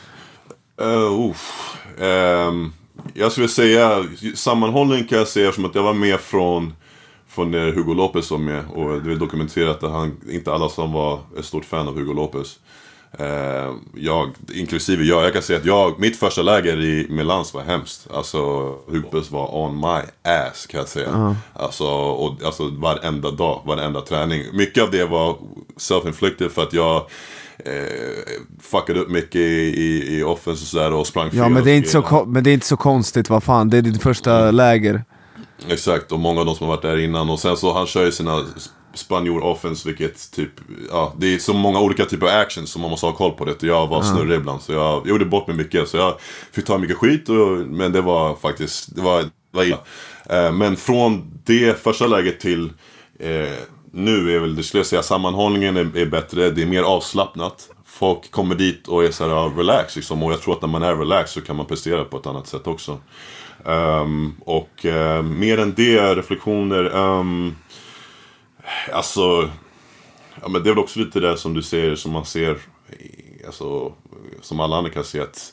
Speaker 2: Uh, um... Jag skulle säga, sammanhållning kan jag säga som att jag var med från, från när Hugo Lopez var med. Och det är dokumenterat att han, inte alla som var ett stort fan av Hugo Lopez. Eh, jag, inklusive jag, jag kan säga att jag, mitt första läger i Milans var hemskt. Alltså, Hugo Lopez var on my ass, kan jag säga. Uh-huh. Alltså, och, alltså varenda dag, varenda träning. Mycket av det var self-inflicted för att jag Eh, fuckade upp mycket i, i, i offense och sådär och sprang fel.
Speaker 1: Ja, men det, är inte så, men det är inte så konstigt, vad fan, det är ditt första mm. läger.
Speaker 2: Exakt, och många av de som har varit där innan. Och sen så han kör ju sina spanjor offense, vilket typ, ja, det är så många olika typer av actions som man måste ha koll på det. Jag var snurrig ibland, så jag, jag gjorde bort mig mycket. Så jag fick ta mycket skit, och, men det var faktiskt, det var, det var illa. eh, Men från det första läget till eh, nu är väl, det skulle jag säga, sammanhållningen är, är bättre, det är mer avslappnat. Folk kommer dit och är så här relax liksom, och jag tror att när man är relax så kan man prestera på ett annat sätt också. Um, och uh, mer än det, reflektioner, um, alltså, ja, men det är väl också lite det som du ser, som man ser, alltså, som alla andra kan se, att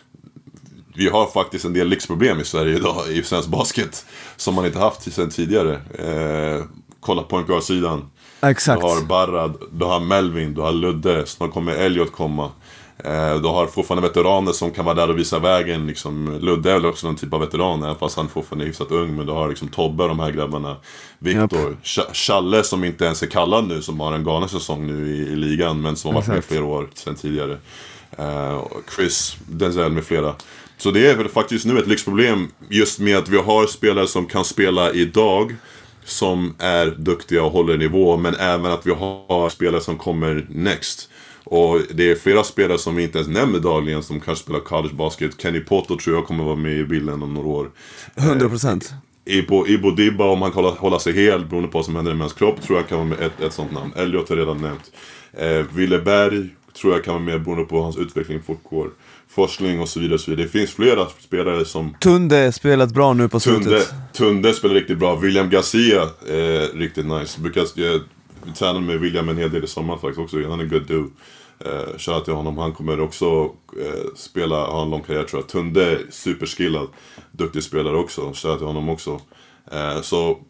Speaker 2: vi har faktiskt en del lyxproblem i Sverige idag i svensk basket som man inte haft sedan tidigare. Uh, Kolla point guard-sidan.
Speaker 1: Exakt.
Speaker 2: Du har Barrad, du har Melvin, du har Ludde, snart kommer Elliot komma. Eh, du har fortfarande veteraner som kan vara där och visa vägen. Liksom, Ludde är också någon typ av veteran, även fast han fortfarande är hyfsat ung. Men du har liksom Tobbe, de här grabbarna. Victor, yep. Challe som inte ens är kallad nu, som har en galen säsong nu i, i ligan, men som har varit med flera år sedan tidigare. Eh, Chris, Denzel med flera. Så det är väl faktiskt nu ett lyxproblem just med att vi har spelare som kan spela idag, som är duktiga och håller nivå, men även att vi har spelare som kommer next. Och det är flera spelare som vi inte ens nämner dagligen som kanske spelar college basket. Kenny Poto tror jag kommer vara med i bilden om några år.
Speaker 1: hundra procent.
Speaker 2: Ibo, Ibo Dibba, om han kan hålla sig hel beroende på vad som händer i människans kropp, tror jag kan vara med ett, ett sånt namn. Elliot har redan nämnt. eh, Ville Berg tror jag kan vara med beroende på hans utveckling fortgår. Forskning och så vidare, så vidare. Det finns flera spelare som...
Speaker 1: Tunde spelat bra nu på
Speaker 2: Tunde,
Speaker 1: slutet.
Speaker 2: Tunde spelar riktigt bra. William Garcia är riktigt nice. Brukar jag träna med William en hel del i sommar faktiskt också. Han är good dude. Uh, Shoutout till honom. Han kommer också uh, spela, ha en lång karriär tror jag. Tunde är superskillad, duktig spelare också. Shoutout till honom också. Uh, så uh,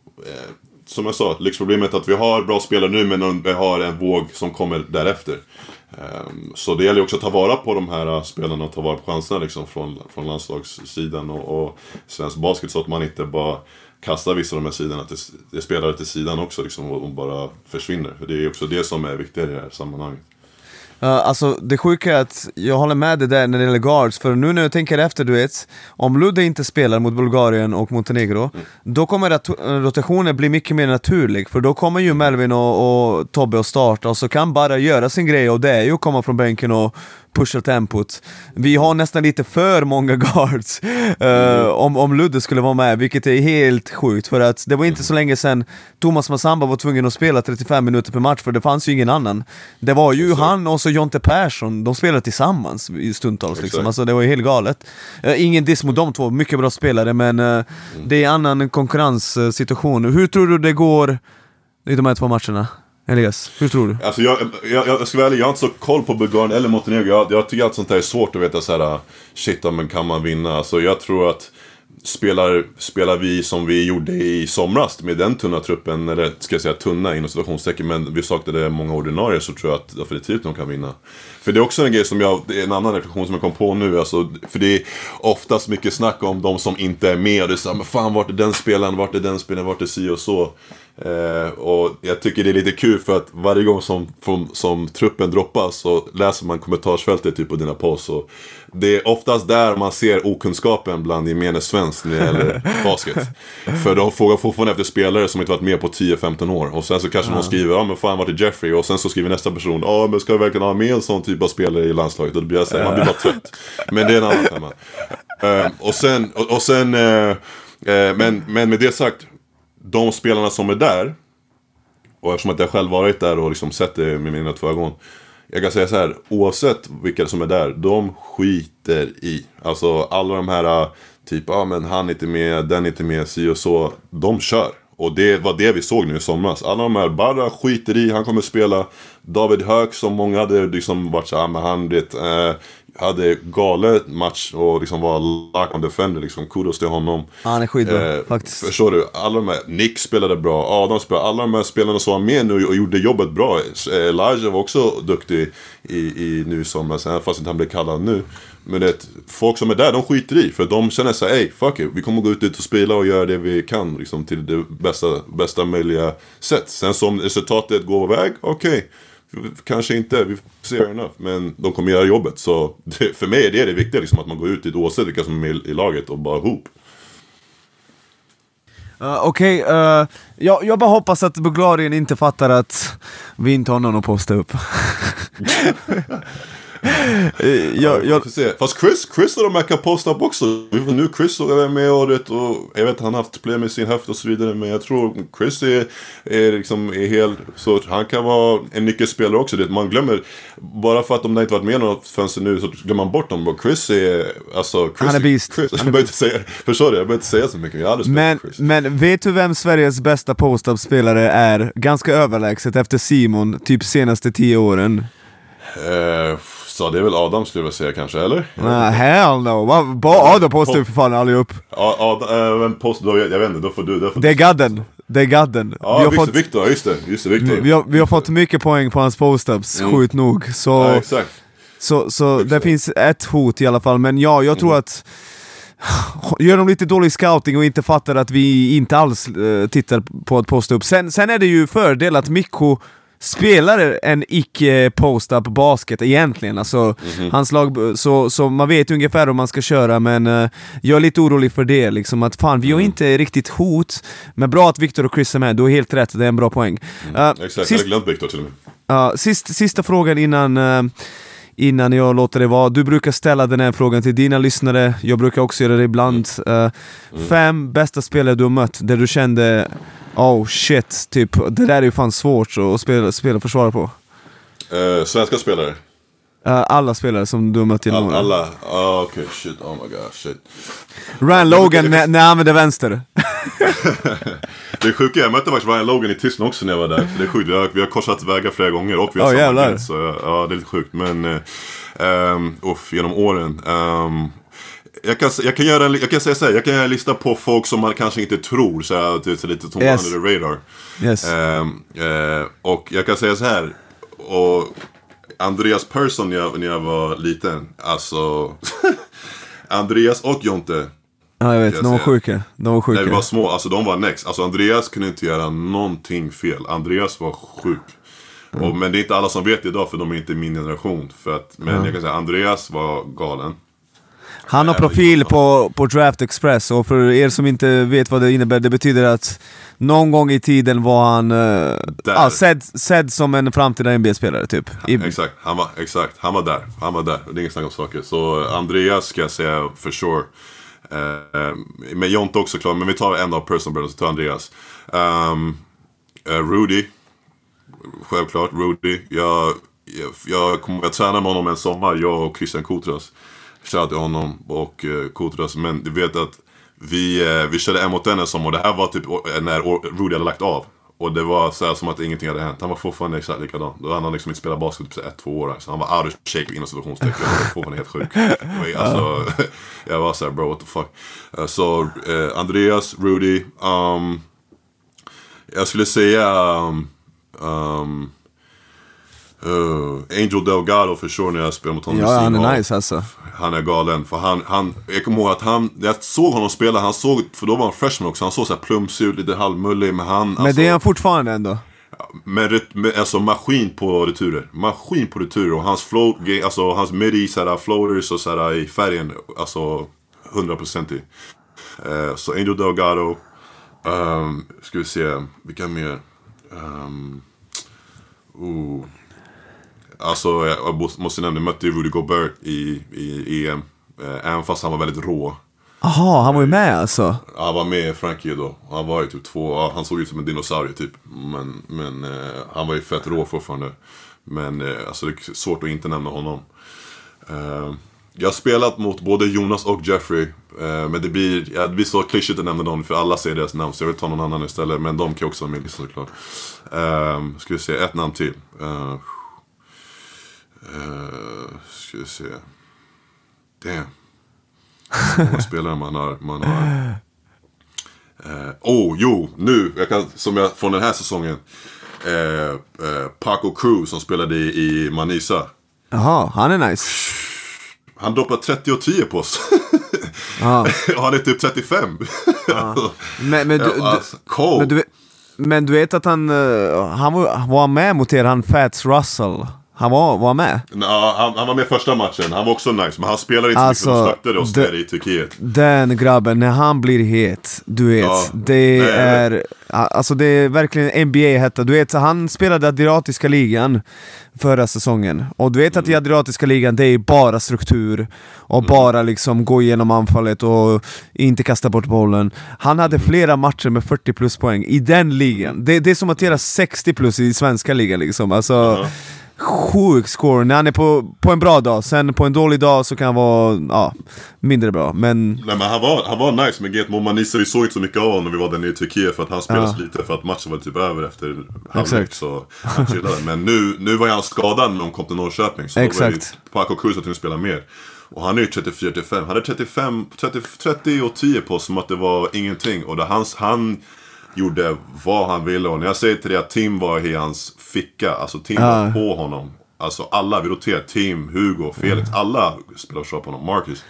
Speaker 2: som jag sa, lyxproblemet är att vi har bra spelare nu, men vi har en våg som kommer därefter. Um, så det gäller också att ta vara på de här uh, spelarna och ta vara på chanserna liksom, från, från landslagssidan och, och svensk basket, så att man inte bara kastar vissa av de här sidorna till, till spelare till sidan också liksom, och de bara försvinner. För det är också det som är viktigt i det här sammanhanget.
Speaker 1: Uh, alltså det sjuka är att jag håller med dig där när det gäller guards. För nu när jag tänker efter, du vet, om Ludde inte spelar mot Bulgarien och Montenegro, mm. då kommer rat- rotationen bli mycket mer naturlig. För då kommer ju Melvin och, och Tobbe att starta, och så kan bara göra sin grej, och det är ju att komma från bänken och pusha tempot. Vi har nästan lite för många guards uh, mm. om, om Ludde skulle vara med, vilket är helt sjukt. För att det var inte så länge sedan Thomas Massamba var tvungen att spela trettiofem minuter per match, för det fanns ju ingen annan. Det var ju Exakt. han och så Jonte Persson, de spelade tillsammans i stundtals liksom. Alltså det var ju helt galet. uh, Ingen diss mot de två, mycket bra spelare, men uh, mm. det är en annan konkurrenssituation. Hur tror du det går i de här två matcherna? Elias, hur tror du?
Speaker 2: Alltså jag, jag, jag ska väl, jag har inte så koll på Bulgarien eller Montenegro. Jag, jag tycker allt sånt här är svårt att veta så här, shit, men kan man vinna? Alltså jag tror att spelar, spelar vi som vi gjorde i somras med den tunna truppen, eller ska jag säga tunna inom situationstecken, men vi saknade många ordinarie, så tror jag att definitivt de kan vinna. För det är också en grej som jag, det är en annan reflektion som jag kom på nu, alltså, för det är oftast mycket snack om de som inte är med, och det är så här, men fan, vart är den spelaren, vart är den spelaren, vart är si och så. Eh, och jag tycker det är lite kul, för att varje gång som, som, som truppen droppas så läser man kommentarsfältet typ på dina posts, och det är oftast där man ser okunskapen bland gemene svensk när det gäller basket. För de frågar fortfarande efter spelare som inte varit med på tio femton år, och sen så kanske ja. någon skriver, ja men fan, vart är Jeffrey? Och sen så skriver nästa person, ja men ska jag verkligen ha med en sån typ av spelare i landslaget? Och då blir jag så här, man blir bara trött. Men det är en annan tema. eh, Och sen, och, och sen eh, eh, men, men med det sagt, de spelarna som är där, och eftersom att jag själv varit där och liksom sett det med mina två ögon, jag kan säga så här, oavsett vilka som är där, de skiter i. Alltså alla de här typ, ja men han är inte med, den är inte med, si och så, de kör. Och det var det vi såg nu i somras. Alla de här bara skiter i, han kommer spela. David Höök, som många hade liksom varit så här, men han det, eh, hade galet match och liksom var lock on defender, liksom kudos till honom.
Speaker 1: Han är skitbra, eh, faktiskt.
Speaker 2: Förstår du, alla de här, Nick spelade bra, Adam spelade, alla de här spelarna som var med nu och gjorde jobbet bra. Elijah var också duktig i, i nu somras, fast inte han blev kallad nu. Men det, folk som är där, de skiter i, för de känner sig, hey, fuck it, vi kommer gå ut dit och spela och göra det vi kan liksom, till det bästa, bästa möjliga sätt. Sen som resultatet går iväg, okej, okay, kanske inte, vi ser enough, men de kommer göra jobbet. Så det, för mig är det det viktiga, liksom, att man går ut dit oavsett vilka som är med i laget och bara hoop.
Speaker 1: Uh, Okej, okay, uh, jag, jag bara hoppas att Bulgarien inte fattar att vi inte har någon att posta upp. jag, jag...
Speaker 2: Fast Chris, Chris och de här kan posta upp också. Nu Chris är med året, och jag vet han har haft problem med sin höft och så vidare, men jag tror Chris är, är liksom är helt, så han kan vara en nyckelspelare också. Det man glömmer, bara för att de har inte varit med något fönster nu, så glömmer man bort dem. Och Chris är, alltså Chris,
Speaker 1: han är beast.
Speaker 2: Chris, jag behöver inte säga, förstår du, jag behöver inte säga så mycket. Jag
Speaker 1: men, men vet du vem Sveriges bästa post-up-spelare är? Ganska överlägset efter Simon, typ senaste tio åren.
Speaker 2: Uh, så det är väl Adam skulle jag säga kanske, eller?
Speaker 1: Nej, hell no. Bara Adam postar ju för fan aldrig upp.
Speaker 2: Ja, Adam, äh, post då, jag, jag vet inte, då får du. Då får
Speaker 1: det är gadden. Det är gadden.
Speaker 2: Ja,
Speaker 1: vi har
Speaker 2: Victor,
Speaker 1: fått,
Speaker 2: Victor, just det, just det, Victor.
Speaker 1: Vi har, vi har fått mycket poäng på hans post-ups, mm. sjukt nog. Så,
Speaker 2: ja, exakt.
Speaker 1: Så, så exakt. Det finns ett hot i alla fall, men ja, jag tror mm. att gör de lite dålig scouting och inte fattar att vi inte alls uh, tittar på att posta upp. Sen, sen är det ju fördel att Mikko spelar en icke-post-up basket egentligen. Alltså, mm-hmm. hans lag, så, så man vet ungefär om man ska köra, men uh, jag är lite orolig för det. Liksom, att fan, vi har mm. inte riktigt hot, men bra att Victor och Chris är med. Du har helt rätt, det är en bra poäng.
Speaker 2: Mm. Uh, Exakt, sist, jag har glömt Victor till och
Speaker 1: med. Uh, sist, sista frågan innan... Uh, Innan jag låter det vara. Du brukar ställa den här frågan till dina lyssnare. Jag brukar också göra det ibland. uh, mm. Fem bästa spelare du har mött där du kände oh shit, typ, det där är ju fan svårt att spela, spela och försvara på.
Speaker 2: uh, Svenska spelare?
Speaker 1: uh, Alla spelare som du har mött genom
Speaker 2: All, Alla? Oh, okej, okay, shit, oh my god, shit.
Speaker 1: Ryan Logan när, när han använde vänster.
Speaker 2: Det är sjukt, jag mötte faktiskt Ryan Logan i Tyskland också när jag var där. Det är sjukt, vi har, vi har korsat vägar flera gånger och vi har
Speaker 1: oh,
Speaker 2: samarbete, så ja, det är lite sjukt. Men uh, um, uff, genom åren um, jag, kan, jag, kan göra en, jag kan säga så här, jag kan göra en lista på folk som man kanske inte tror, så här, att det är lite som yes. under the radar.
Speaker 1: Yes.
Speaker 2: um, uh, Och jag kan säga så här, och Andreas Persson när jag, när jag var liten, alltså Andreas och Jonte.
Speaker 1: Ja, jag vet, de var sjuka. De var sjuka.
Speaker 2: När vi var små, alltså de var next. Alltså Andreas kunde inte göra någonting fel. Andreas var sjuk. Mm. Och, men det är inte alla som vet idag, för de är inte min generation. För att, men mm. jag kan säga, Andreas var galen.
Speaker 1: Han har profil på, på Draft Express. Och för er som inte vet vad det innebär, det betyder att någon gång i tiden var han uh, ah, sedd, sedd som en framtida N B A-spelare typ.
Speaker 2: I... Exakt, han var, exakt, han var där. Han var där, det är inget snack om saker. Så Andreas ska jag säga for sure. Uh, men Jonte också klart, men vi tar en av Person Brothers, så tar Andreas. um, uh, Rudy, självklart Rudy. Jag, jag, jag kommer att träna med honom en sommar, jag och Christian Kotras. Shoutout till honom och uh, Kotras. Men du vet att vi, uh, vi körde en mot en en sommar, och det här var typ när Rudy hade lagt av. Och det var så här som att ingenting hade hänt. Han var fortfarande exakt likadan. Han hade liksom inte spelat basket typ ett, två år. Så han var out of shape inom situationstecken. Han var fortfarande helt sjuk. Alltså, jag var så här, bro, what the fuck. Uh, så uh, Andreas, Rudy. Um, jag skulle säga um, um, uh, Angel Delgado för sure när jag spelar mot honom.
Speaker 1: Ja, han är nice alltså.
Speaker 2: Han är galen, för han, han jag kommer ihåg att han, jag såg honom spela, han såg, för då var han freshman också, han såg så här plumsig ut, lite halvmullig, men han...
Speaker 1: Men alltså, det är han fortfarande ändå?
Speaker 2: Med, med, alltså maskin på returer, maskin på returer, och hans float, alltså hans midi, såhär, floaters och såhär i färgen, alltså hundra procent i. Uh, så Angel Delgado, um, ska vi se, vilka mer? Um, oh... Alltså jag måste nämna, jag mötte Rudy Gobert i, i E M. Även fast han var väldigt rå.
Speaker 1: Jaha, han var ju med alltså.
Speaker 2: Han var med i Frankrike då. Han var ju typ två, han såg ut som en dinosaurie typ. Men, men eh, han var ju fett rå fortfarande. Men eh, alltså det är svårt att inte nämna honom. eh, Jag har spelat mot både Jonas och Jeffrey. eh, Men det blir, ja, det blir så klyschigt att nämna dem, för alla säger deras namn. Så jag vill ta någon annan istället. Men de kan också vara med såklart. eh, Ska vi se, ett namn till. eh, Uh, ska vi se. Damn. Vad spelar man har, man har. Uh, oh, jo, nu jag kan, som jag från den här säsongen. Uh, uh, Paco Cruz som spelade i, i Manisa.
Speaker 1: Jaha, han är nice.
Speaker 2: Han droppar trettio och tio på oss. Han är typ trettiofem.
Speaker 1: Men, men, du, alltså, men, du, men du vet att han Han var, var med mot er, han Fats Russell. Han var, var med?
Speaker 2: Ja, han, han var med första matchen. Han var också nice, men han spelade inte
Speaker 1: alltså,
Speaker 2: mycket. De stöttade oss där i Turkiet.
Speaker 1: Den grabben, när han blir het, du vet, ja, det nej, är nej. Alltså det är verkligen N B A-hetta. Du vet, han spelade Adriatiska ligan förra säsongen. Och du vet att i Adriatiska ligan, det är bara struktur och mm. bara liksom gå igenom anfallet och inte kasta bort bollen. Han hade mm. flera matcher med fyrtio plus poäng i den ligan. Det, det är som att göra sextio plus i svenska ligan liksom. Alltså... Mm. Sjuk score när han är på, på en bra dag. Sen på en dålig dag så kan han vara ja, mindre bra. Men...
Speaker 2: Nej, men han var, han var nice med Get Momanisa. Vi såg inte så mycket av honom när vi var där nere i Turkiet, för att han spelade ja. lite, för att matchen var typ över efter halvlek. Så han chillade. Men nu, nu var han skadad när de kom till Norrköping. Så
Speaker 1: exakt.
Speaker 2: Då var Paco Cruz att han spela mer. Och han är ju trettiofyra trettiofem. Han hade trettiofem, trettio, trettio och tio på, som att det var ingenting. Och det hans, han gjorde vad han ville. Och när jag säger till det att Tim var i hans ficka, alltså Tim uh. var på honom. Alltså alla, vi roterade, Tim, Hugo, Felix, uh. alla spelade så på honom, Marcus.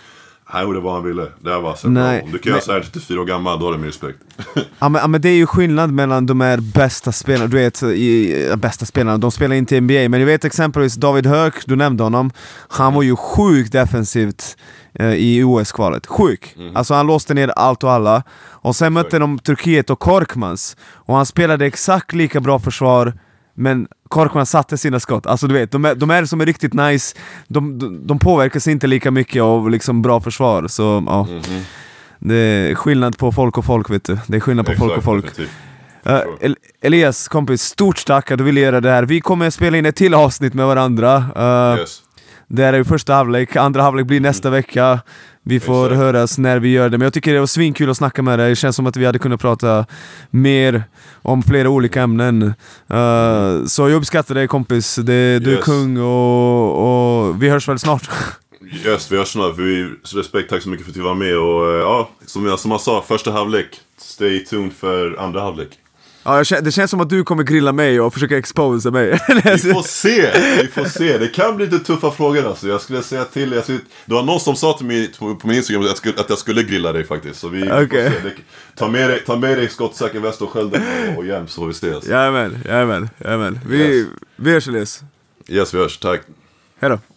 Speaker 2: Han gjorde vad han ville. Det här var så
Speaker 1: Nej,
Speaker 2: bra. Om du kan göra så här trettiofyra år gammal, då har du min respekt.
Speaker 1: Ja men, ja men det är ju skillnad mellan de här bästa spelarna. Du vet, i, bästa spelarna, de spelar inte i N B A. Men jag vet exempelvis David Höök, du nämnde honom. Han var ju sjukt defensivt eh, i O S-kvalet. Sjuk! Mm. Alltså han låste ner allt och alla. Och sen mötte de Turkiet och Korkmaz. Och han spelade exakt lika bra försvar, men Korkmaz satte sina skott. Alltså du vet, de är, de är som är riktigt nice. De, de, de påverkas inte lika mycket av liksom bra försvar. Så ja, mm-hmm. Det är skillnad på folk och folk, vet du. Det är skillnad på Exakt, folk och folk. Uh, El- Elias, kompis, stort tack att du vill göra det här. Vi kommer att spela in ett till avsnitt med varandra. Uh, yes. Det är ju första halvlek, andra halvlek blir mm. nästa vecka. Vi får Exakt. höras när vi gör det. Men jag tycker det var svinkul att snacka med dig. Det känns som att vi hade kunnat prata mer om flera olika ämnen. Uh, mm. Så jag uppskattar dig, kompis. Det, du yes. är kung och, och vi hörs väl snart.
Speaker 2: Yes, vi hörs snart. Vi, respekt, tack så mycket för att du var med. Och ja, som jag, som jag sa, första halvlek. Stay tuned för andra halvlek.
Speaker 1: Ja, det känns som att du kommer grilla mig och försöka exposa mig.
Speaker 2: Vi får se, vi får se. Det kan bli lite tuffa frågor alltså. Jag skulle säga till, jag skulle, det var någon som sa till mig på min Instagram att jag skulle, att jag skulle grilla dig faktiskt. Så vi, okay. vi får se. Det, ta med dig, ta med dig skottsäker väst och skölden och, och hjälm, så får vi se. Alltså.
Speaker 1: Jajamän, jajamän, jajamän. Vi, yes. vi hörs, Elias.
Speaker 2: Yes, vi hörs, tack.
Speaker 1: Hej då.